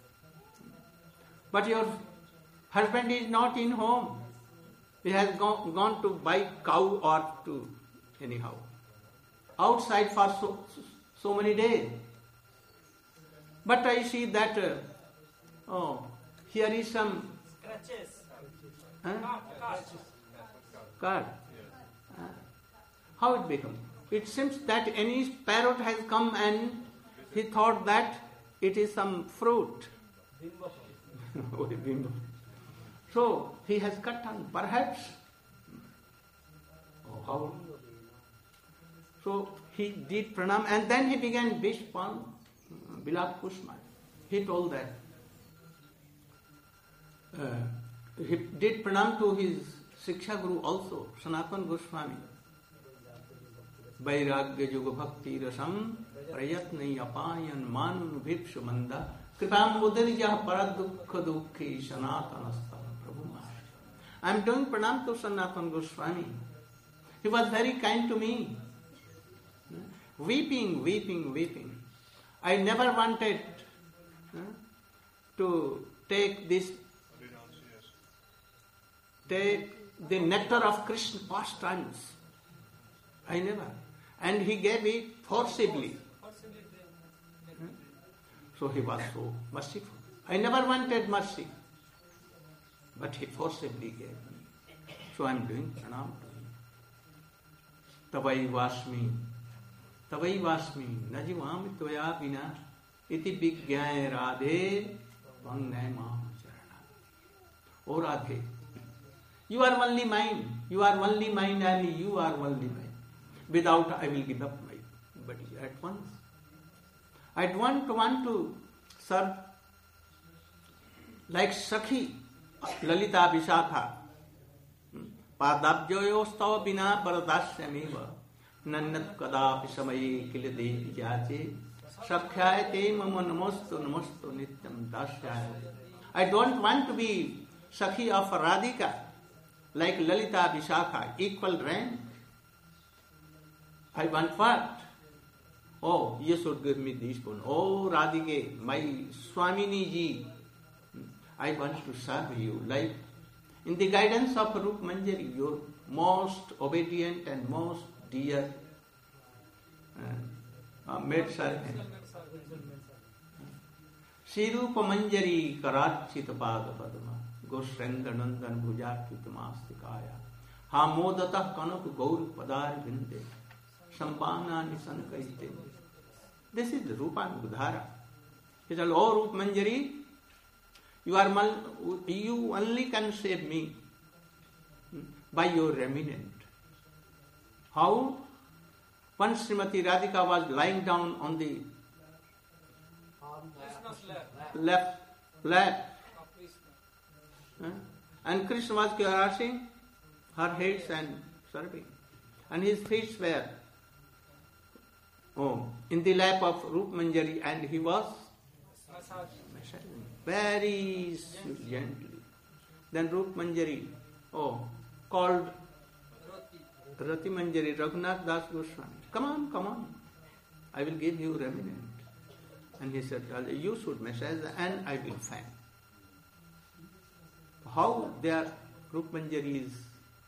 S1: But your husband is not in home. He has gone to buy cow or to anyhow. Outside for so many days. But I see that, here is some card. How it become? It seems that any parrot has come and he thought that it is some fruit. So he has cut down, perhaps. Oh, how? So he did pranam and then he began Vishpan Bilap Kushma. He told that. He did pranam to his Siksha Guru also, Sanatana Goswami. Vairagya Yuga Bhakti Rasam Prayatnai Apayan Manu Bhipshu Manda Kripam Mudirja Paradukha Dukhi Sanatanasta Prabhu Maharaj. I am doing pranam to Sanatana Goswami. He was very kind to me. Weeping. I never wanted to take the nectar of Krishna pastimes. I never. And he gave it forcibly. So he was so merciful. I never wanted mercy, but he forcibly gave me. So I am doing pranam to him. Tavai vasmi najivam tvaya vina iti vigyay radhe vangnay mam charana. O Radhe, you are only mine. You are only mine and you are only mine. Without I will give up my body at once. I don't want to serve like Sakhi, Lalita Vishakha. Padabjoyostav bina paradasyameva nannat kadapi samaye kila devi jache sakhyayate mama namastu nityam dasyaya. I don't want to be Sakhi of Radhika like Lalita Vishakha, equal rank. I want what? Oh, you should give me this one. Oh, Radhike, my Swamini ji, I want to serve you like in the guidance of Rup Manjari, your most obedient and most dear maid servant. Shri Rupa Manjari Karachita Pada Padma Goshrendra Nandan Bhujakitamastikaya Hamodata Kanak Gaur Padar Vinde Sambhana Nisankaite. This is the Rupa Nugdhara. He said, oh Rup Manjari, you only can save me by your remnant. How? Once Srimati Radhika was lying down on the left and Krishna was caressing her heads and serving, and his feet were in the lap of Rup Manjari, and he was massaging very gently. Then Rup Manjari called Rati Manjari, Raghunath Das Goswami, come on, I will give you remnant. And he said, you should massage and I will fan. How their Rup Manjari is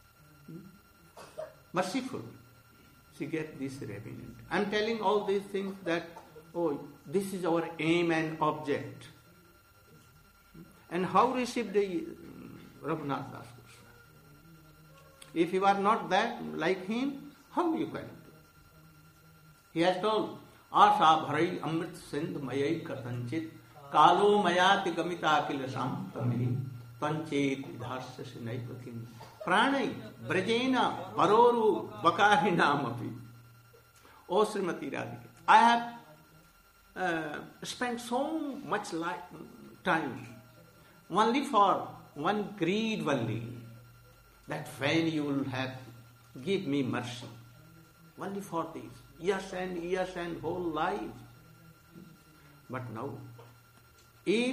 S1: merciful. She gets this remnant. I am telling all these things that, this is our aim and object. And how received the Raghunath Das Goswami? If you are not that like him, how you can do? He has told, Asha bharai amrit sindh mayai katanchit kalo mayati gamita kila samtami tanchet vidhasya sinaipakim pranai brajena paroru vakarinamapi. O Srimati Radhika, I have spent so much time only for one greed only, that when you will have give me mercy, only for this, years and whole life. But now, if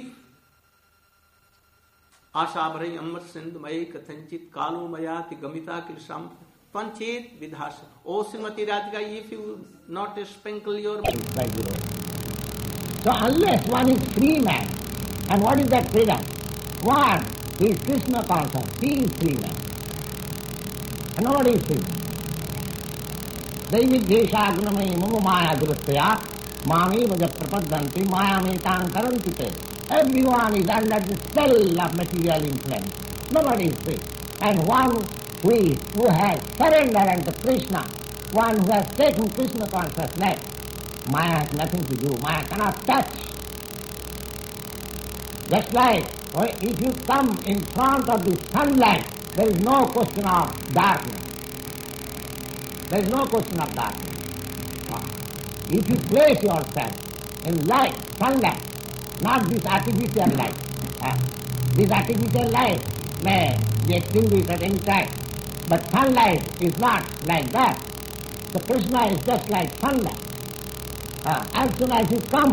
S1: Ashabhrai Amar Sindh Maye Kathanchit Kalu Mayati Gamita Kilsam Panchet Vidhasa. O Srimati Radhika, if you not sprinkle your...
S8: So unless one is free man, and what is that freedom? One, he is Krishna conscious, he is free man. And nobody is free. Daividesha gunamai mama maya durastaya mami vaja prapadanti maya metan karanti te. Everyone is under the spell of material influence. Nobody is free. And one who has surrendered unto Krishna, one who has taken Krishna consciousness, Maya has nothing to do. Maya cannot touch. Just like if you come in front of the sunlight, there is no question of darkness. There is no question of darkness. If you place yourself in light, sunlight, not this artificial light. This artificial light may be extinguished at any time. But sunlight is not like that. So Krishna is just like sunlight. As soon as you come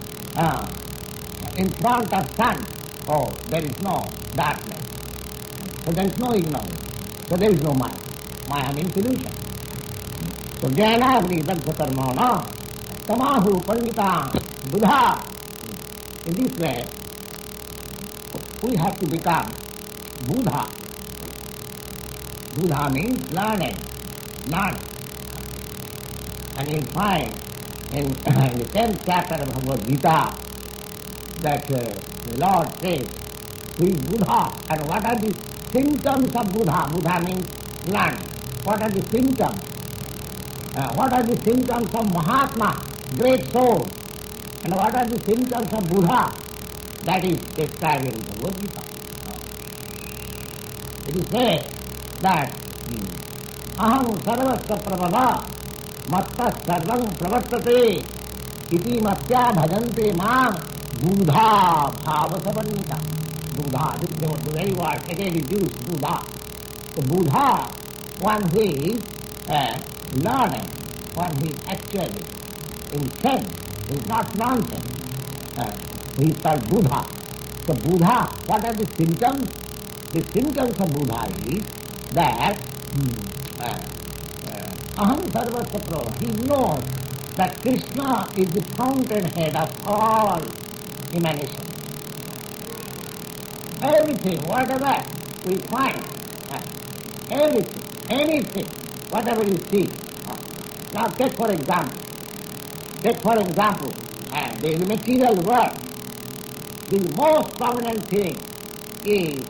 S8: in front of sun, there is no darkness. So there is no ignorance. So there is no Maya. Maya means illusion. So Jnana Dagdhakarmana Tamahu Pandita Buddha. In this way, we have to become Buddha. Buddha means learned. And you'll find in the 10th chapter of Bhagavad Gita, that the Lord says, who is Buddha, and what are the symptoms of Buddha? Buddha means learning. What are the symptoms? What are the symptoms of Mahatma, great soul? And what are the symptoms of Buddha? That is described in the Bhagavad Gita. It is said that aham sarvasya prabhava matta sarvam pravartate iti matya bhajante mam Buddha bhavasavarnita. Buddha, this is the very word again is used, Buddha. The Buddha, one who is learning, one who is actually in sense, who is not nonsense, who is called Buddha. So Buddha, what are the symptoms? The symptoms of Buddha is that aham sarvasya prabhava. He knows that Krishna is the fountainhead of all emanation. Everything, whatever we find, everything, anything, whatever you see. Now take for example, the material world. The most prominent thing is,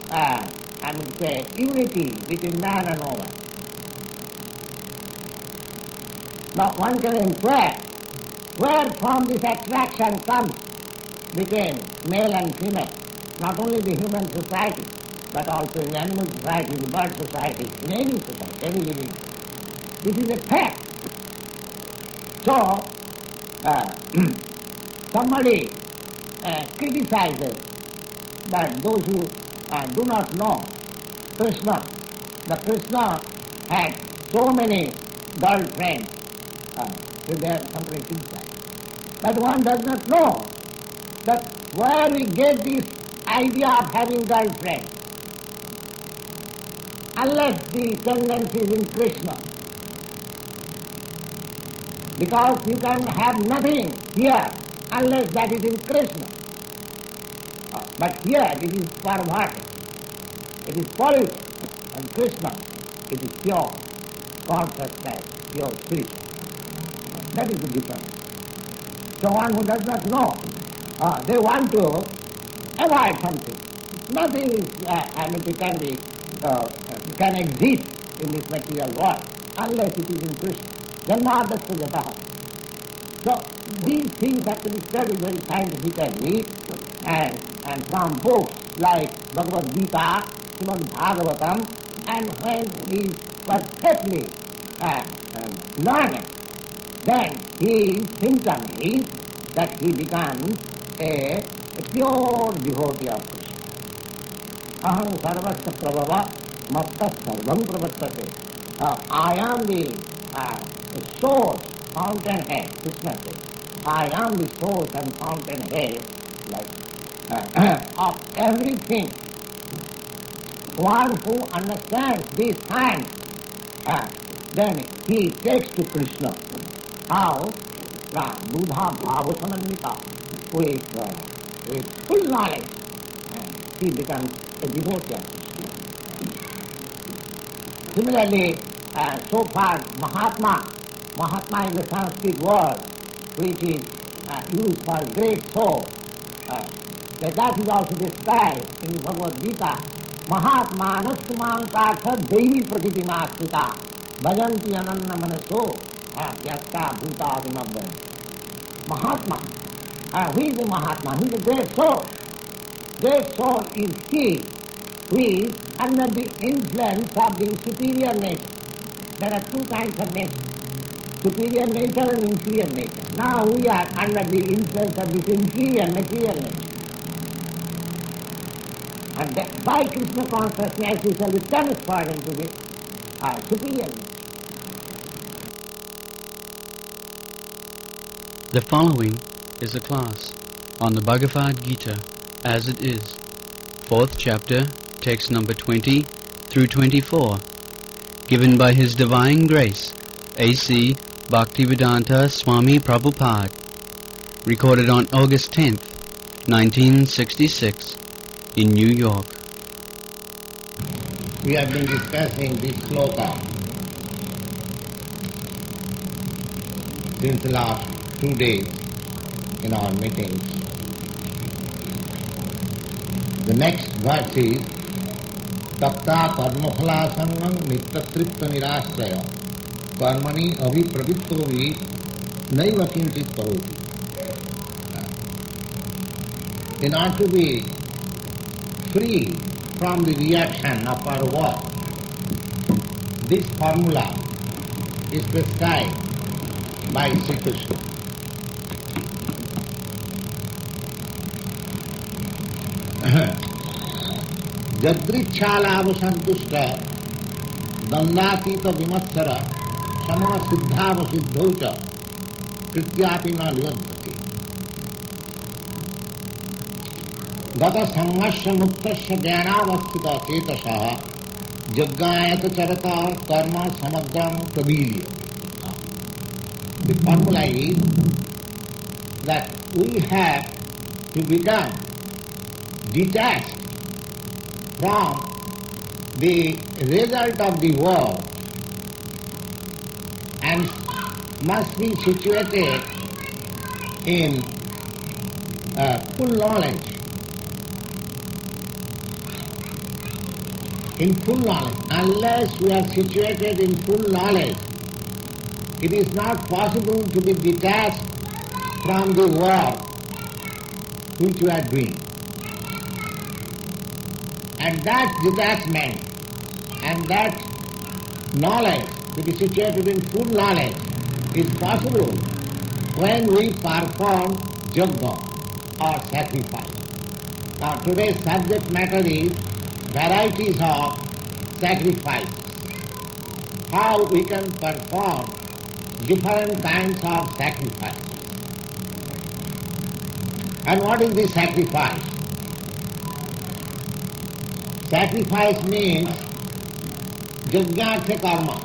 S8: unity between man and woman. Now one can inquire where from this attraction comes between male and female, not only the human society, but also in animal society, the bird society, in any society, any living. This is a fact. So, somebody criticizes that those who do not know Krishna, the Krishna had so many girlfriends, so they are somebody criticized. But one does not know that where we get this idea of having girlfriends, unless the tendency is in Krishna. Because you can have nothing here unless that is in Krishna. But here it is perverted, it is polluted, and Krishna, it is pure consciousness, pure spirit. That is the difference. So one who does not know, they want to avoid something. Nothing is, can exist in this material world unless it is in Krishna. Janmadasya jataha. So these things have to be studied very scientifically, and from books like Bhagavad Gita, Srimad Bhagavatam, and when he is perfectly learned, then his symptom is that he becomes a pure devotee of Krishna. Aham sarvasya prabhava matta sarvam pravartate. I am the source, fountainhead, Krishna says. I am the source and fountainhead of everything. One who understands this science, then he takes to Krishna. How? Buddha bhavasamannita, with full knowledge, he becomes a devotee of Krishna. Similarly, so far Mahatma is the Sanskrit word which is used for great soul. That is also described in Bhagavad Gita. Mahatma anastumang partha devi prakritimastita bhajanti ananna manaso yatta bhutadimabham. Mahatma, who is the Mahatma? Who is the great soul? Great soul is he who is under the influence of the superior nature. There are two kinds of nature, superior nature and inferior nature. Now we are under the influence of this inferior material nature. And by Krishna consciousness we shall be transferred into the superior nature.
S9: The following is a class on the Bhagavad Gita as it is, 4th chapter, text number 20 through 24, given by His Divine Grace, A.C. Bhaktivedanta Swami Prabhupada, recorded on August 10th, 1966, in New York.
S8: We have been discussing this sloka since the last 2 days in our meetings. The next verse is Tapta karmaphala sangam nittatripta nirasraya karmani abhipravittovi naiva kinchit karoti. In order to be free from the reaction of our work, this formula is prescribed by Sri Krishna. Jadrichalav santushta dandakita vimatsara sama siddhava siddhocha krityapi na liyadhati. Gata sanghasya muktasya jnanavasthita chetasaha jagayata charata karma samagram kabilya. The formula is that we have to become detached from the result of the work and must be situated in full knowledge. In full knowledge. Unless we are situated in full knowledge, it is not possible to be detached from the work which we are doing. And that detachment and that knowledge, to be situated in full knowledge, is possible when we perform yajna or sacrifice. Now today's subject matter is varieties of sacrifice. How we can perform different kinds of sacrifice. And what is the sacrifice? Sacrifice means yajna karma.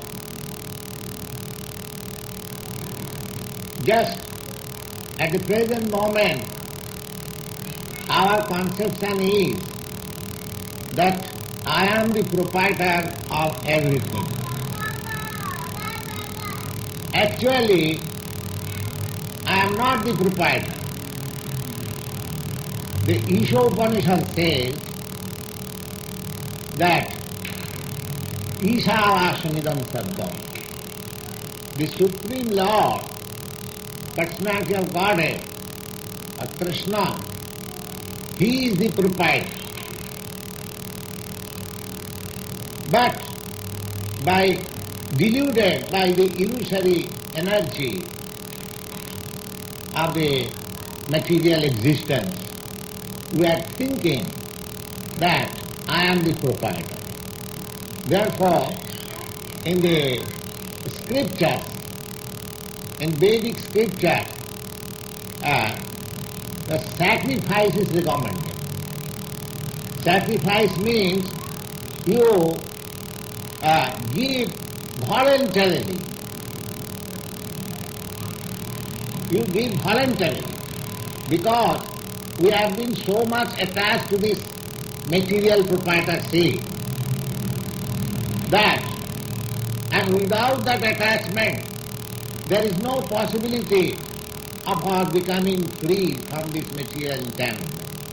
S8: Just at the present moment, our conception is that I am the proprietor of everything. Actually, I am not the proprietor. The Isha Upanishad says that Ishavashanidam Sarvam, the Supreme Lord, personality of Godhead, Krishna, He is the proprietor. But by deluded by the illusory energy of the material existence, we are thinking that I am the proprietor. Therefore, in the scriptures, in Vedic scriptures, the sacrifice is recommended. Sacrifice means you give voluntarily. You give voluntarily because we have been so much attached to this material proprietorship that, and without that attachment, there is no possibility of our becoming free from this material entanglement.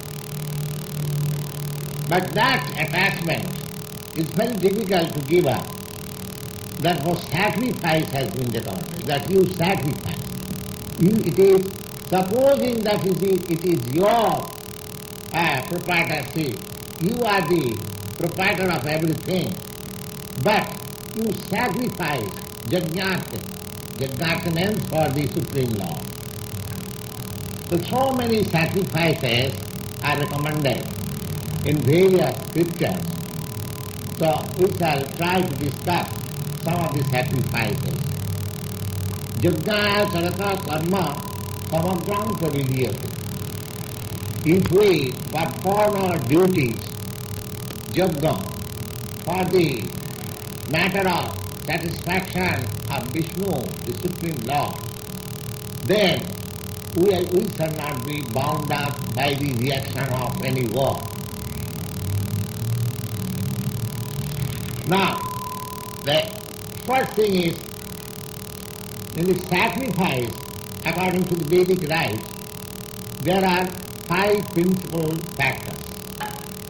S8: But that attachment is very difficult to give up. Therefore sacrifice has been recommended, that you sacrifice. It is supposing that it is your proprietorship. You are the proprietor of everything, but you sacrifice yajnartha. Yajnartha means for the Supreme Lord. So many sacrifices are recommended in various scriptures. So we shall try to discuss some of the sacrifices. Yajnaya sarata karma samagram pravidiyate. If we perform our duties, yajna, for the matter of satisfaction of Vishnu, the Supreme Lord, then we shall not be bound up by the reaction of any work. Now, the first thing is, in the sacrifice, according to the Vedic rites, there are 5 principal factors.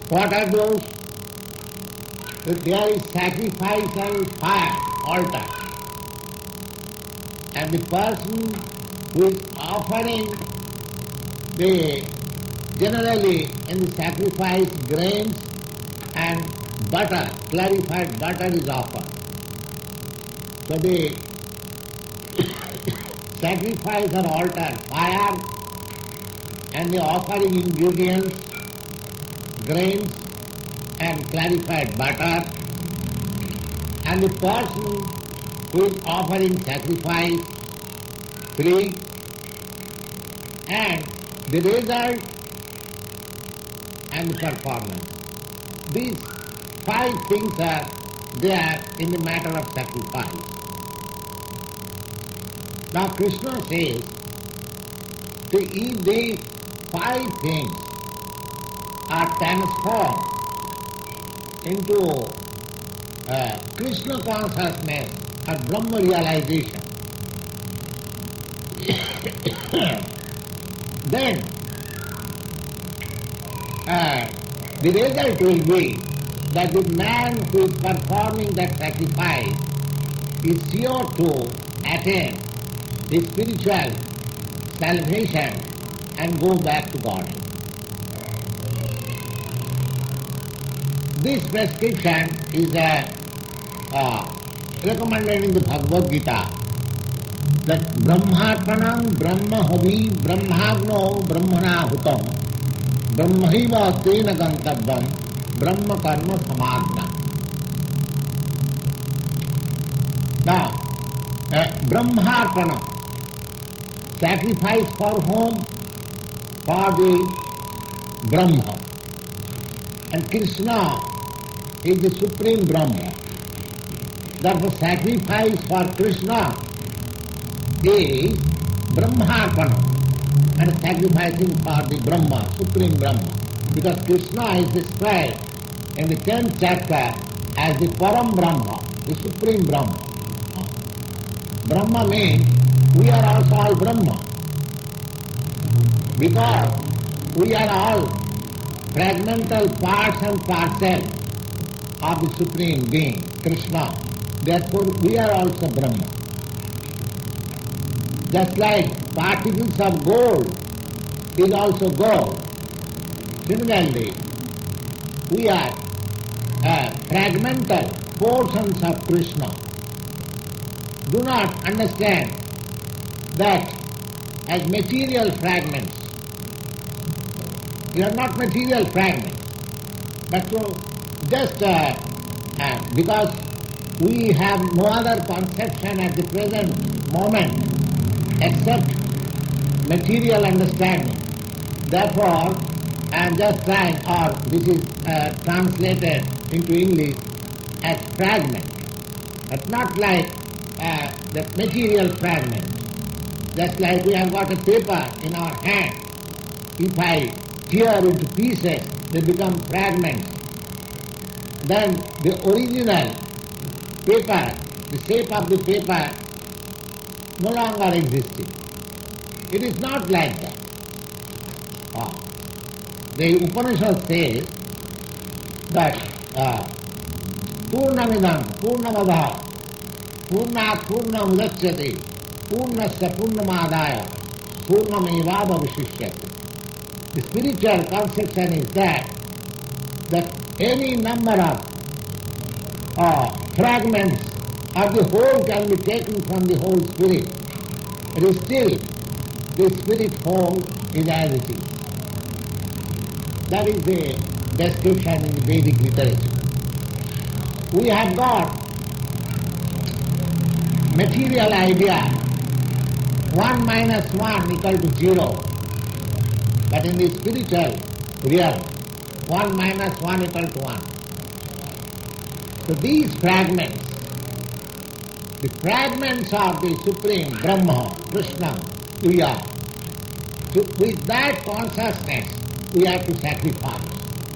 S8: What are those? There is sacrificial fire, altar. And the person who is offering generally in the sacrifice grains and butter, clarified butter is offered. So the sacrifice or altar, fire and the offering ingredients, grains and clarified butter, and the person who is offering sacrifice, free, and the result and the performance. These 5 things are there in the matter of sacrifice. Now Krishna says, if these 5 things are transformed into Krishna consciousness or Brahma realization, then the result will be that the man who is performing that sacrifice is sure to attain the spiritual salvation and go back to God. This prescription is recommended in the Bhagavad Gita, that Brahmarpanam Brahmahavi Brahmagno Brahmana Hutam Brahmaiva Tena Gantabvam Brahma Karma Samagna. Now, Brahmarpanam, sacrifice for whom? For the Brahma. And Krishna is the Supreme Brahma. Therefore, sacrifice for Krishna is Brahmarpanam, and sacrificing for the Brahma, Supreme Brahma. Because Krishna is described in the 10th chapter as the Param Brahma, the Supreme Brahma. Brahma means we are also all Brahma. Because we are all fragmental parts and parcels of the Supreme Being, Krishna. Therefore, we are also Brahma. Just like particles of gold is also gold. Similarly, we are fragmental portions of Krishna. Do not understand that as material fragments. We are not material fragments. But so just because we have no other conception at the present moment except material understanding. Therefore, I am just trying, or this is translated into English as fragment, but not like the material fragment. Just like we have got a paper in our hand. If I tear into pieces, they become fragments. Then the original paper, the shape of the paper, no longer existing. It is not like that. The Upanishad says that Purnamidam, Purnamada, Purnat Purnam Udachyate, Purnasya Purnamadaya, Purnamevava Vishishyate. The spiritual conception is that any number of fragments of the whole can be taken from the whole spirit. It is still the spirit whole is as it is. That is the description in the Vedic literature. We have got material idea, 1 minus 1 equal to 0. But in the spiritual realm, 1 minus 1 equal to 1. So these fragments, the fragments of the Supreme Brahma, Krishna, we are. So with that consciousness, we have to sacrifice.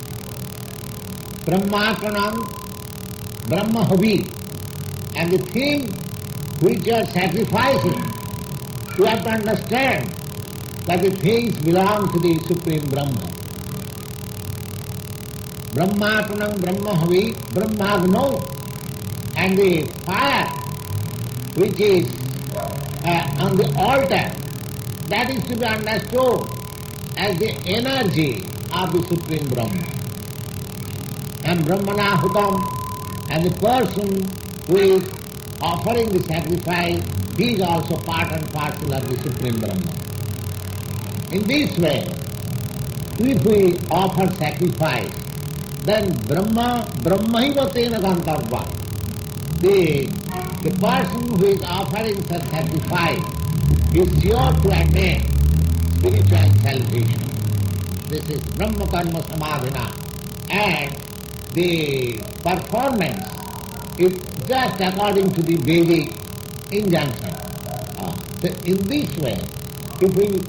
S8: Brahmarpanam, Brahmahavi, and the thing which you are sacrificing, you have to understand that the things belong to the Supreme Brahma. Brahmapanam Brahmahavi Brahmagno, and the fire which is on the altar, that is to be understood as the energy of the Supreme Brahma. And Brahmanahutam, and the person who is offering the sacrifice, he is also part and parcel of the Supreme Brahma. In this way, if we offer sacrifice, then Brahmaiva tena gantarva. The person who is offering such sacrifice is sure to attain spiritual salvation. This is Brahma Karma Samadhina, and the performance is just according to the Vedic injunction. So in this way, if we,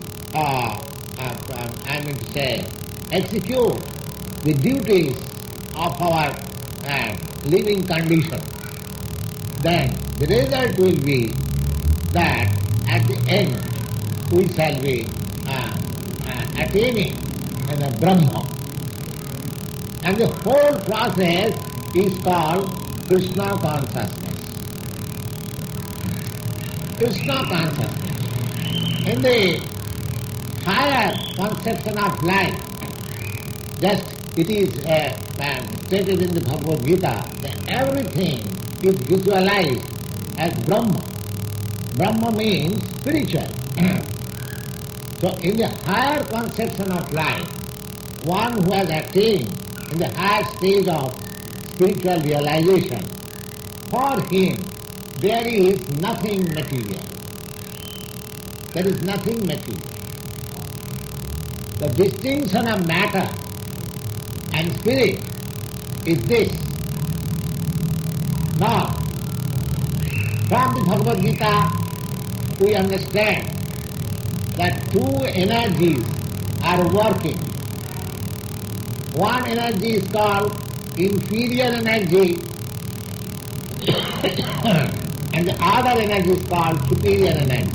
S8: execute the duties of our living condition, then the result will be that at the end we shall be attaining Brahma. And the whole process is called Krishna consciousness. Krishna consciousness. In the higher conception of life, just it is stated in the Bhagavad Gita that everything is visualized as Brahma. Brahma means spiritual. So in the higher conception of life, one who has attained in the higher stage of spiritual realization, for him there is nothing material. There is nothing material. The distinction of matter and spirit is this. Now, from the Bhagavad Gita, we understand that two energies are working. One energy is called inferior energy and the other energy is called superior energy.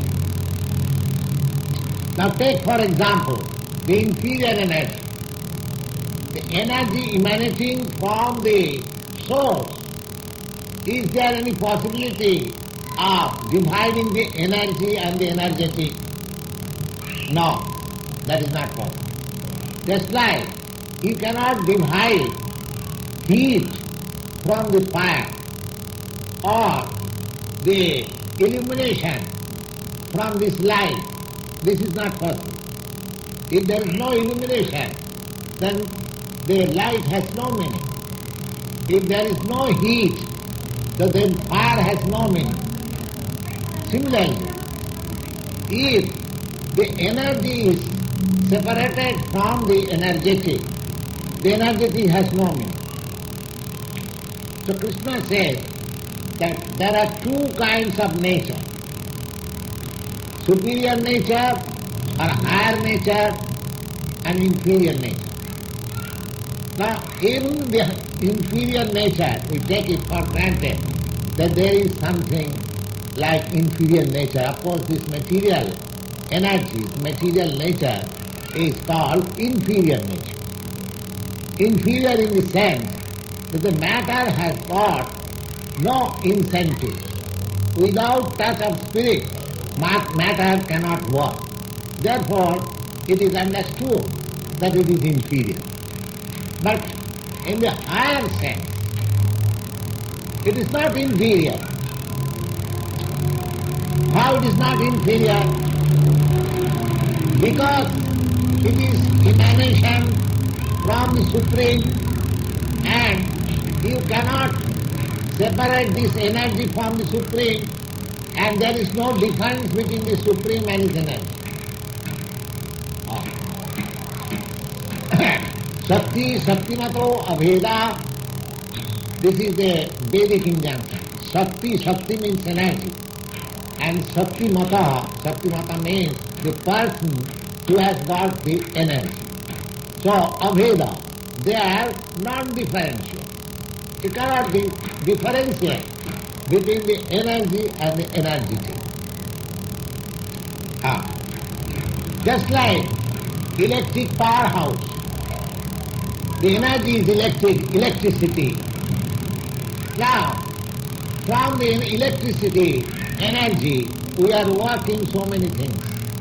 S8: Now take for example the inferior energy. The energy emanating from the source. Is there any possibility of dividing the energy and the energetic? No, that is not possible. Just like you cannot divide heat from the fire or the illumination from this light. This is not possible. If there is no illumination, then the light has no meaning. If there is no heat, then fire has no meaning. Similarly, if the energy is separated from the energetic has no meaning. So Krishna says that there are two kinds of nature. Superior nature or higher nature and inferior nature. Now in the inferior nature, we take it for granted that there is something like inferior nature. Of course this material energy, material nature is called inferior nature. Inferior in the sense that the matter has got no incentive. Without touch of spirit, matter cannot work. Therefore, it is understood that it is inferior. But in the higher sense, it is not inferior. How it is not inferior? Because it is emanation from the Supreme, and you cannot separate this energy from the Supreme, and there is no difference between the Supreme and his energy. Shakti, Shaktimato, Abheda, this is the Vedic injunction. Shakti means energy. And Shaktimata means the person who has got the energy. So, Abheda, they are non-differential. You cannot differentiate between the energy and the energetic. Just like electric powerhouse, the energy is electricity. Now, from the electricity, energy, we are working so many things.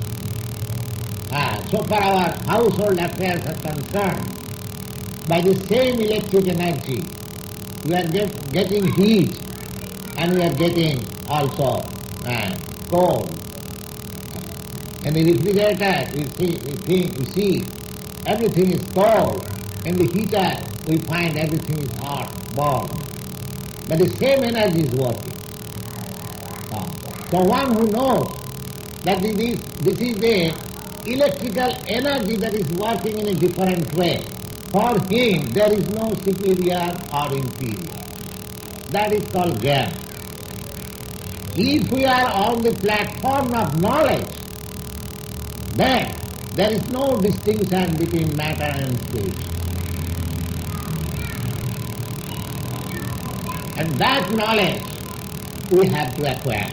S8: So far our household affairs are concerned, by the same electric energy, we are getting heat and we are getting also cold. In the refrigerator, we see everything is cold. In the heater, we find everything is hot, warm. But the same energy is working. So one who knows that this is the electrical energy that is working in a different way, for him there is no superior or inferior. That is called Jnana. If we are on the platform of knowledge, then there is no distinction between matter and space. And that knowledge we have to acquire.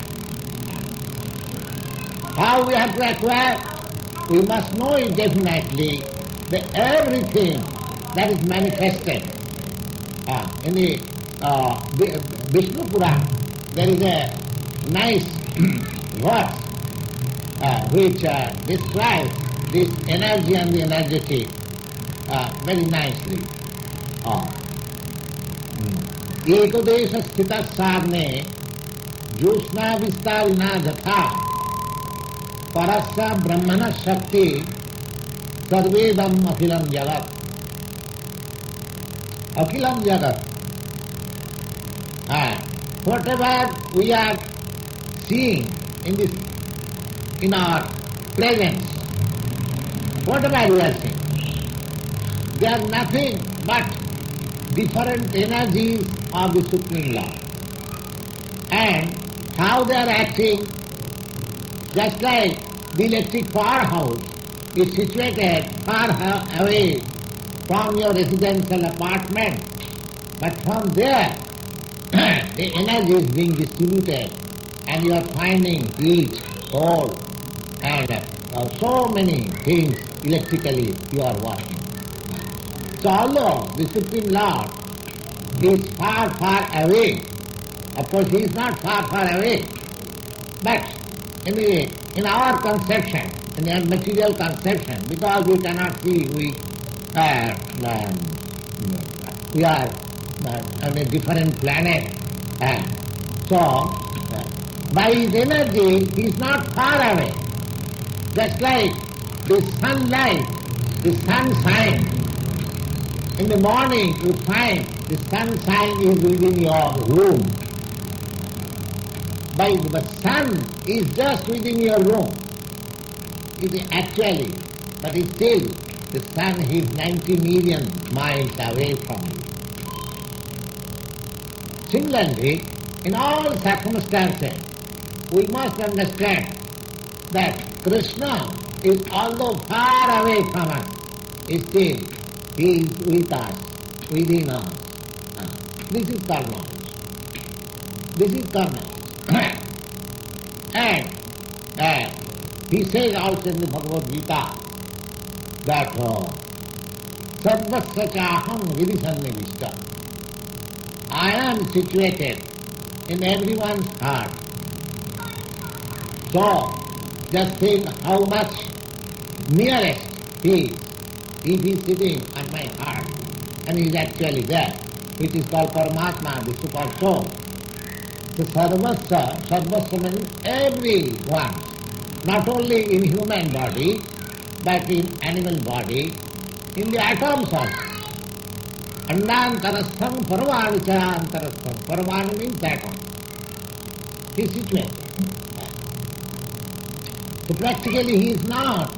S8: How we have to acquire? We must know it definitely that everything that is manifested in the Vishnu Purana, there is a nice verse which describes this energy and the energetic very nicely. Ekadesh sthita sarne josna vistarina jatha parasya brahmana shakti sarvedam akhilam jagat. Akhilam jagat. Whatever we are seeing in our presence, whatever we are seeing, they are nothing but different energies of the Supreme Lord. And how they are acting, just like the electric powerhouse is situated far away from your residential apartment, but from there the energy is being distributed and you are finding heat, cold, and so many things electrically you are working. So although the Supreme Lord is far, far away, of course he is not far, far away, but in our conception, in our material conception, because we cannot see, we are on a different planet. So, by his energy, he is not far away. Just like the sunlight, the sunshine. In the morning, you find the sunshine is within your room. But the sun is just within your room. It is actually, but still, the sun is 90 million miles away from you. Similarly, in all circumstances, we must understand that Krishna is, although far away from us, still he is with us, within us. This is called knowledge. This is called knowledge. And he says also in the Bhagavad Gita that Sarvasya chaham vidisannivishta. I am situated in everyone's heart. So, just think how much nearest he is. If he is sitting at my heart and he is actually there, which is called Paramatma, the Super Soul. So Sarvasya means everyone, not only in human body, but in animal body, in the atoms also. Andantarastham paramanucha antarastham. Paramanu means atom. He is situated. So practically he is not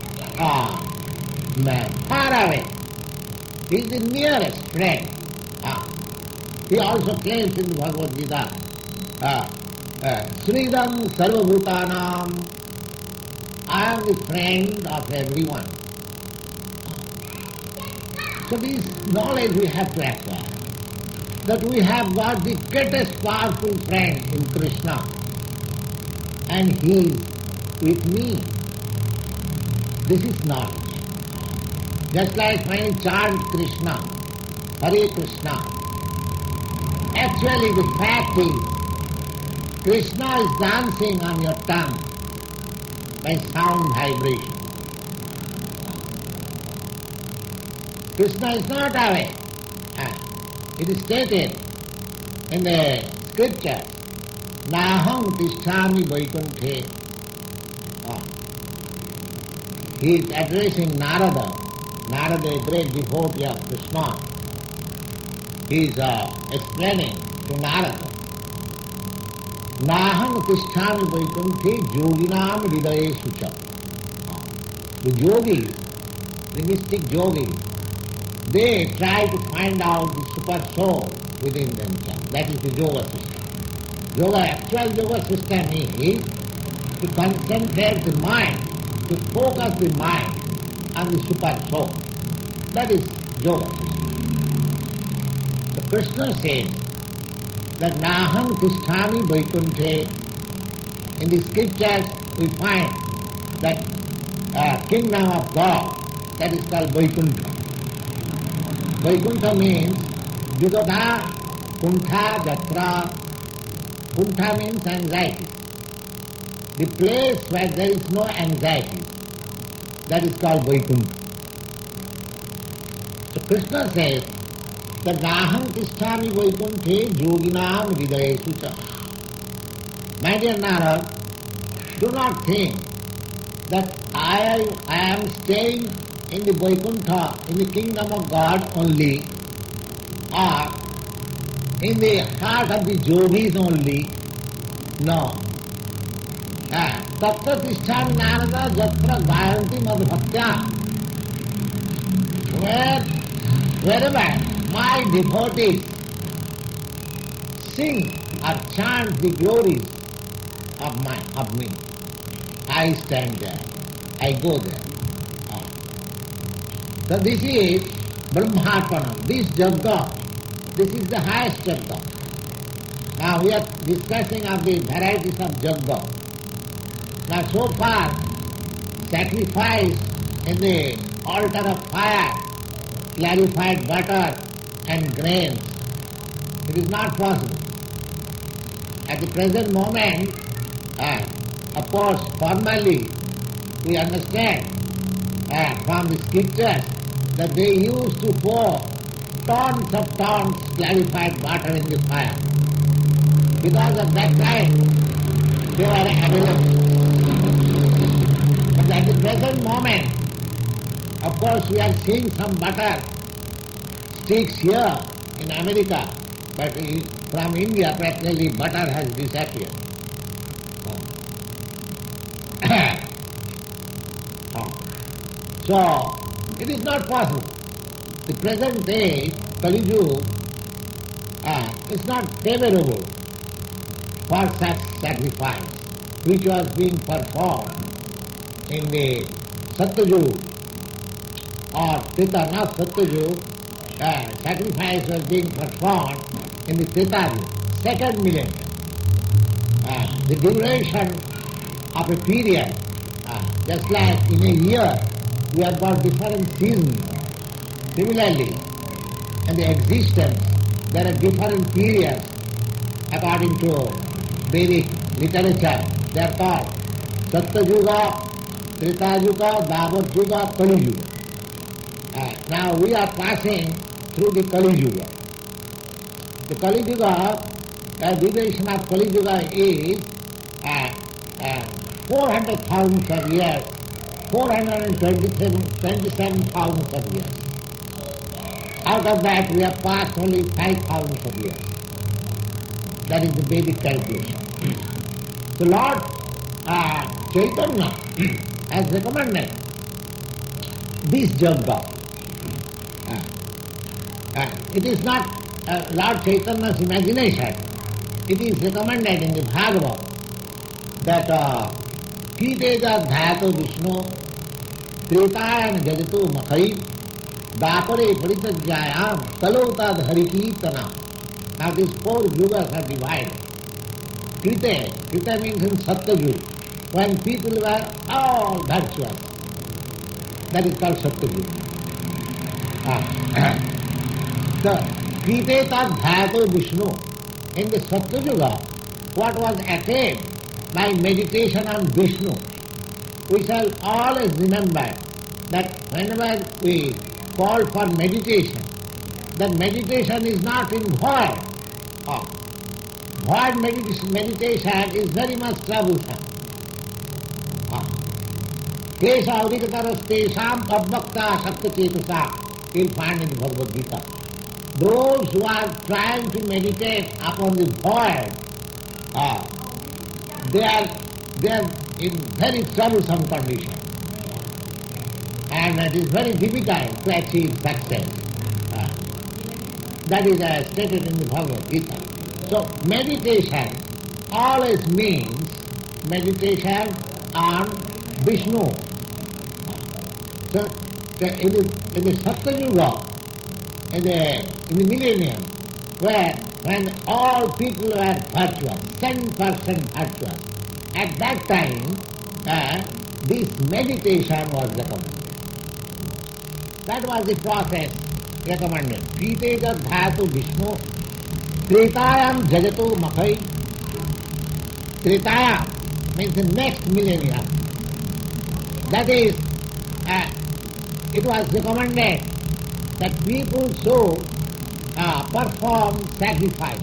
S8: far away. He is the nearest friend. He also claims in the Bhagavad Gita, Sridham Sarvabhutanam, I am the friend of everyone. So this knowledge we have to acquire, that we have got the greatest powerful friend in Krishna, and he is with me. This is knowledge. Just like when you chant Krishna, Hare Krishna, actually the fact is, Krishna is dancing on your tongue by sound vibration. Krishna is not away. It is stated in the scripture, Naham Tishtami Vaikunthe. He is addressing Narada. Narada, a great devotee of Krishna. He is explaining to Narada, Naham Tishtami Vaikunthe Yoginam Hridaye Sucha. The yogis, the mystic yogis, they try to find out the super soul within themselves. That is the yoga system. Actual yoga system is to concentrate the mind, to focus the mind on the super soul. That is yoga system. So Krishna says that Naham Tishtami Vaikunthe. In the scriptures we find that kingdom of God, that is called Vaikuntha. Vaikuntha means Vigodha, Kuntha, Jatra. Kuntha means anxiety. The place where there is no anxiety, that is called Vaikuntha. So Krishna says that Naham Tishtami Vaikunthe Yoginam Hridaye Sucha. My dear Narad, do not think that I am staying in the Vaikuntha, in the kingdom of God only, or in the heart of the yogis only. No. Tatra Tishtami Narada Jatra Gayanti Madhbhaktya. Wherever my devotees sing or chant the glories of me, I stand there, I go there. So this is Brahmarpanam, this Jagga, this is the highest Jagga. Now we are discussing of the varieties of Jagga. Now so far, sacrifice in the altar of fire, clarified butter and grains, it is not possible. At the present moment, of course, formally, we understand from the scriptures that they used to pour tons of tons clarified butter in the fire. Because at that time, they were available. But at the present moment, of course, we are seeing some butter sticks here in America, but from India, practically butter has disappeared. So, it is not possible. The present day, Kali Yuga, is not favorable for such sacrifice, which was being performed in the Satyayuga or Treta, not Satyayuga. Sacrifice was being performed in the Treta Yuga, second millennium. The duration of a period, just like in a year, we have got different seasons. Similarly, in the existence, there are different periods according to Vedic literature. They are called Satyayuga, Treta Yuga, Dwapar Yuga, Kali Yuga. Now we are passing through the Kali Yuga. The Kali Yuga, duration of Kali Yuga is 400,000 of years, 427,000 of years. Out of that we have passed only 5,000 of years. That is the Vedic calculation. The Lord Chaitanya has recommended this Jagga. It is not Lord Chaitanya's imagination. It is recommended in the Bhagavad that Kiteja Dhyato Vishnu Tretayam Jagato Makai Dapare Paritajayam Talotad Harikitana. Now these four yugas are divided. Krita means in Satyayuga, when people were all virtuous. That is called Satyayuga. The Kriteta Dhyato Vishnu. In the Satyuga, what was attained by meditation on Vishnu, we shall always remember that whenever we call for meditation, the meditation is not in void. Void meditation is very much troublesome. Kesha adhikataraste-sham abhakta sakta-chetusa, you'll find in the Bhagavad Gita. Those who are trying to meditate upon the void, they are in very troublesome condition. And it is very difficult to achieve success. That is stated in the Bhagavad Gita. So meditation always means meditation on Vishnu. So in the Satyuga, in the millennium, when all people were virtuous, 10% virtuous, at that time this meditation was recommended. That was the process recommended. Kriteta Dhyato Vishnu, Tretayam Jajato Makai. Tretaya means the next millennium. That is, it was recommended that people should perform sacrifice.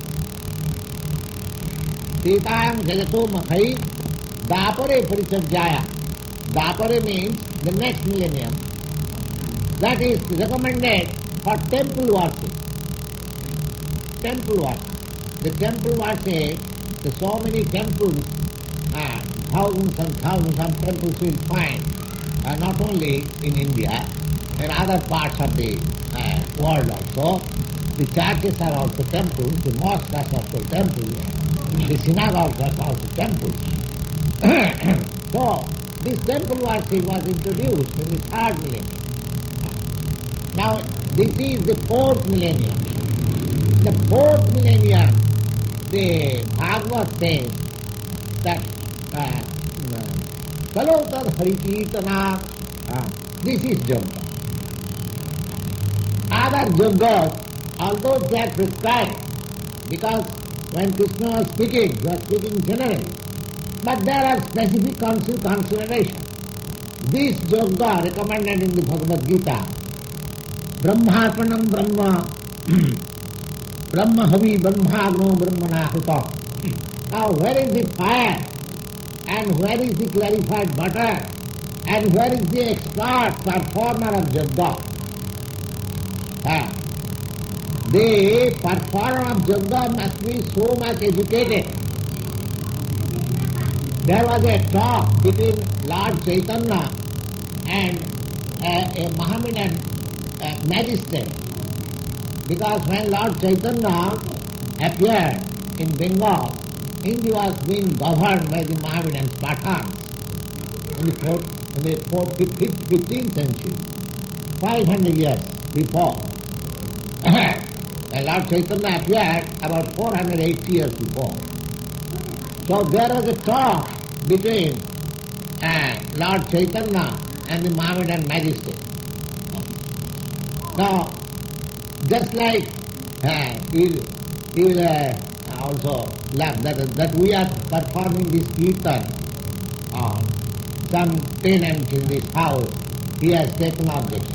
S8: Tretayam Jajato Makai, Dapare Parichajaya. Dapare means the next millennium. That is recommended for temple worship. Temple worship. The temple worship, there are so many temples, thousands and thousands of temples we will find, not only in India, in other parts of the world also. The churches are also temples, the mosques are also temples, the synagogues are also temples. So, this temple worship was introduced in the 3rd millennium. Now, this is the 4th millennium. The 4th millennium, the Bhagavad says that Kalotad Harikirtana, this is yoga. Other yogas, although they are prescribed, because when Krishna was speaking, he was speaking generally, but there are specific considerations. This yoga recommended in the Bhagavad Gita, Brahmarpanam Brahma, Brahma Havi Brahmagno Brahmanahuta. Now where is the fire? And where is the clarified butter? And where is the expert performer of yoga? The performer of yoga must be so much educated. There was a talk between Lord Chaitanya and a Mohammedan magistrate. Because when Lord Chaitanya appeared in Bengal, India was being governed by the Mohammedans, Pathans, in the 15th century, 500 years before. When Lord Chaitanya appeared about 480 years before. So there was a talk between Lord Chaitanya and the Mohammedan magistrate. Now, just like you will also laugh that we are performing this kirtan, some tenant in this house, he has taken objection.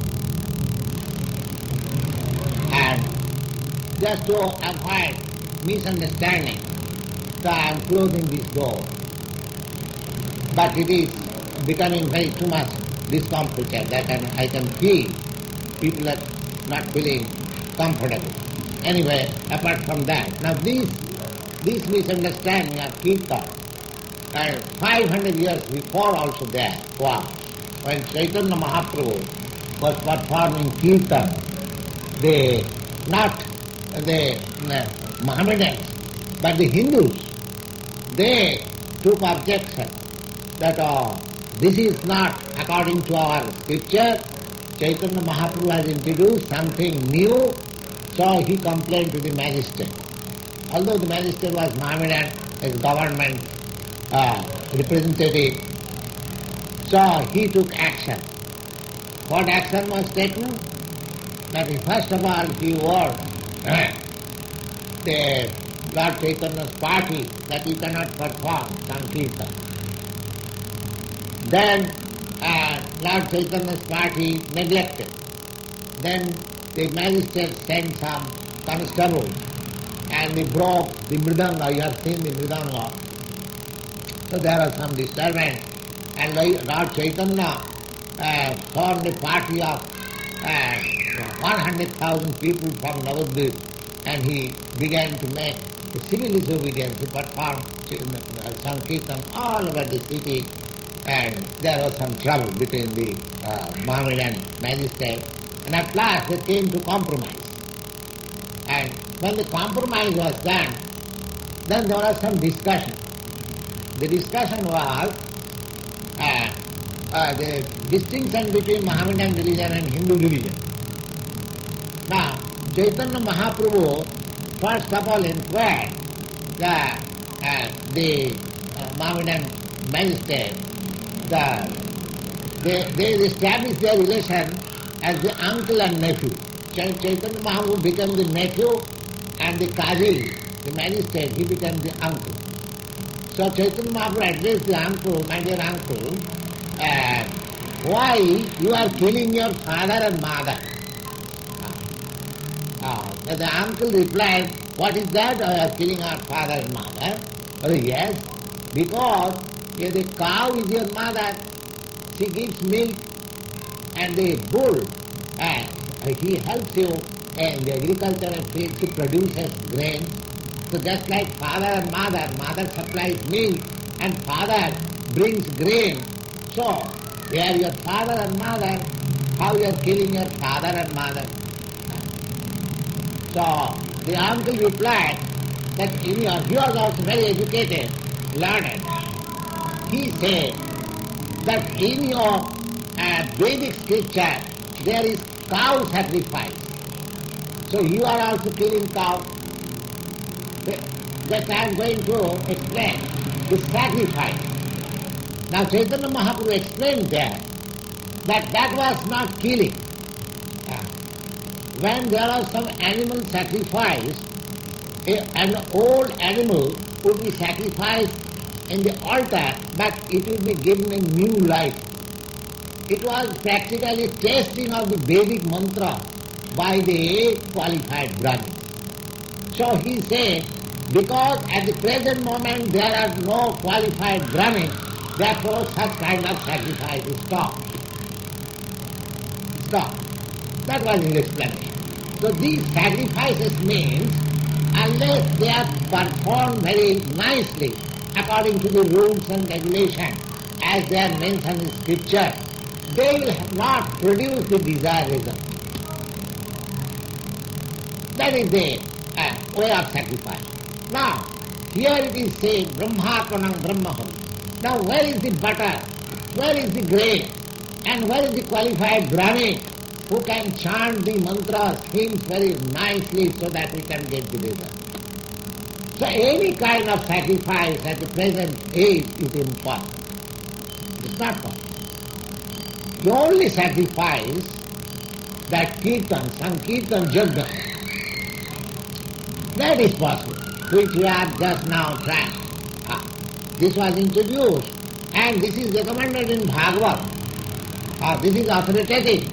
S8: And just to avoid misunderstanding, so I am closing this door. But it is becoming very too much discomfortable that I can feel people are not feeling comfortable. Anyway, apart from that, now this misunderstanding of kirtan, and 500 years before also there was, when Chaitanya Mahaprabhu was performing kirtan, not the Mohammedans, but the Hindus, they took objection that this is not according to our scripture. Chaitanya Mahaprabhu has introduced something new, so he complained to the magistrate. Although the magistrate was Mohammedan, his government representative, so he took action. What action was taken? that is, first of all, few words, the Lord Chaitanya's party, that you cannot perform Sankirtan. Then Lord Chaitanya's party neglected. Then the magistrate sent some constables and they broke the mridanga. You have seen the mridanga. So there was some disturbance, and Lord Chaitanya formed a party of 100,000 people from Navadvip, and he began to make the civil disobedience. He performed Sankirtan all over the city, and there was some trouble between the Mohammedan magistrate, and at last they came to compromise. And when the compromise was done, then there was some discussion. The discussion was the distinction between Mohammedan religion and Hindu religion. Now, Chaitanya Mahaprabhu first of all inquired the Mohammedan magistrate. They established their relation as the uncle and nephew. Chaitanya Mahaprabhu became the nephew, and the Qazi, the magistrate, he became the uncle. So Chaitanya Mahaprabhu addressed the uncle, my dear uncle, why you are killing your father and mother? The uncle replied, what is that? You are killing our father and mother? Oh, yes, because the cow is your mother, she gives milk, and the bull, he helps you in the agricultural field, he produces grain. So just like father and mother supplies milk and father brings grain. So, they are your father and mother, how you are killing your father and mother? So, the uncle replied that he was also very educated, learned. He said that in your Vedic scripture there is cow sacrifice. So you are also killing cow. That I am going to explain the sacrifice. Now Chaitanya Mahaprabhu explained there that was not killing. When there was some animal sacrifice, an old animal would be sacrificed in the altar, but it would be given a new life. It was practically testing of the Vedic mantra by the qualified Brahmin. So he said, because at the present moment there are no qualified Brahmin, therefore such kind of sacrifice is stopped. Stop. That was his explanation. So these sacrifices means, unless they are performed very nicely according to the rules and regulations as they are mentioned in scripture, they will not produce the desired result. That is the way of sacrifice. Now, here it is said, Brahmapanam Brahmaham. Now, where is the butter? Where is the grain? And where is the qualified Brahmin who can chant the mantras, hymns very nicely so that we can get the result? So, any kind of sacrifice at the present age is impossible. It's not possible. The only sacrifice that Kirtan, Sankirtan Yajna, that is possible, which we are just now trying. This was introduced, and this is recommended in Bhagavad. This is authoritative.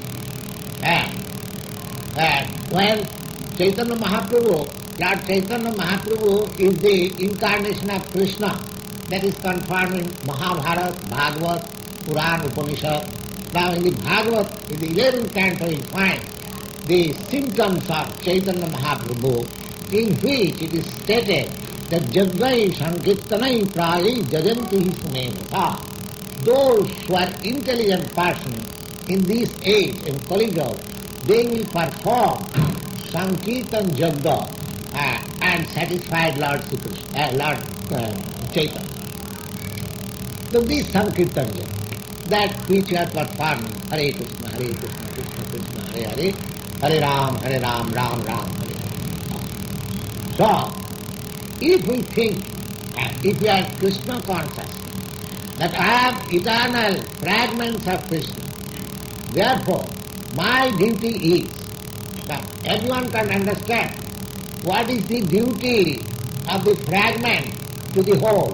S8: When Chaitanya Mahaprabhu, Lord Chaitanya Mahaprabhu is the incarnation of Krishna, that is confirmed in Mahabharata, Bhagavad, Puran, Upanishad. Now in the Bhagavad, in the 11th canto, you find the symptoms of Chaitanya Mahaprabhu, in which it is stated that Jagvai Sankirtanai Prali Jajanti Sunenasa. Those who are intelligent persons in this age, in Kali Yuga, they will perform Sankirtan Yajna and satisfy Lord Lord Chaitanya. So this Sankirtan Yajna, that which we are performing, Hare Krishna, Krishna Krishna, Hare Hare, Hare Ram, Ram Ram, Hare Hare. So, if we think, if we are Krishna conscious, that I am eternal fragments of Krishna, therefore my duty is Now, everyone can understand what is the duty of the fragment to the whole.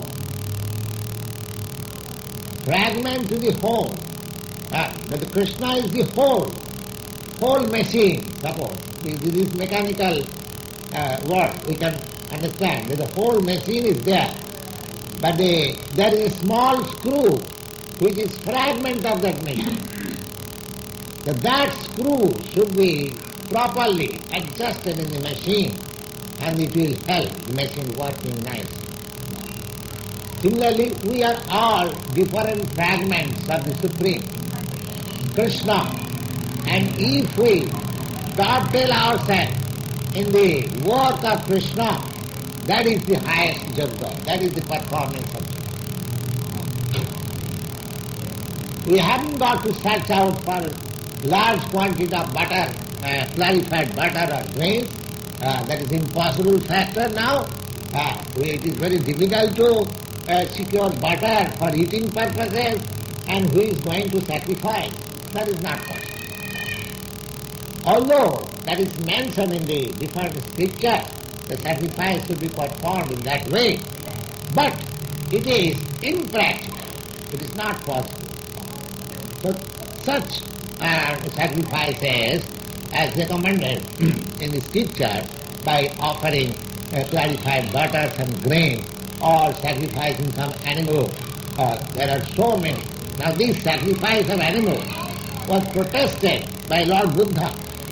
S8: Fragment to the whole. But Krishna is the whole machine, suppose. This is mechanical word, we can understand that the whole machine is there. But there is a small screw which is fragment of that machine. That screw should be properly adjusted in the machine and it will help the machine working nicely. Similarly, we are all different fragments of the Supreme, Krishna. And if we dovetail ourselves in the work of Krishna, that is the highest yoga, that is the performance of yoga. We haven't got to search out for large quantity of butter, clarified butter or grains. That is impossible factor now. It is very difficult to secure butter for eating purposes, and who is going to sacrifice? That is not possible. Although that is mentioned in the different scriptures, the sacrifice should be performed in that way, but it is impractical. It is not possible. So such sacrifices as recommended in the scriptures by offering clarified butters and grain or sacrificing some animal, there are so many. Now this sacrifice of animal was protested by Lord Buddha.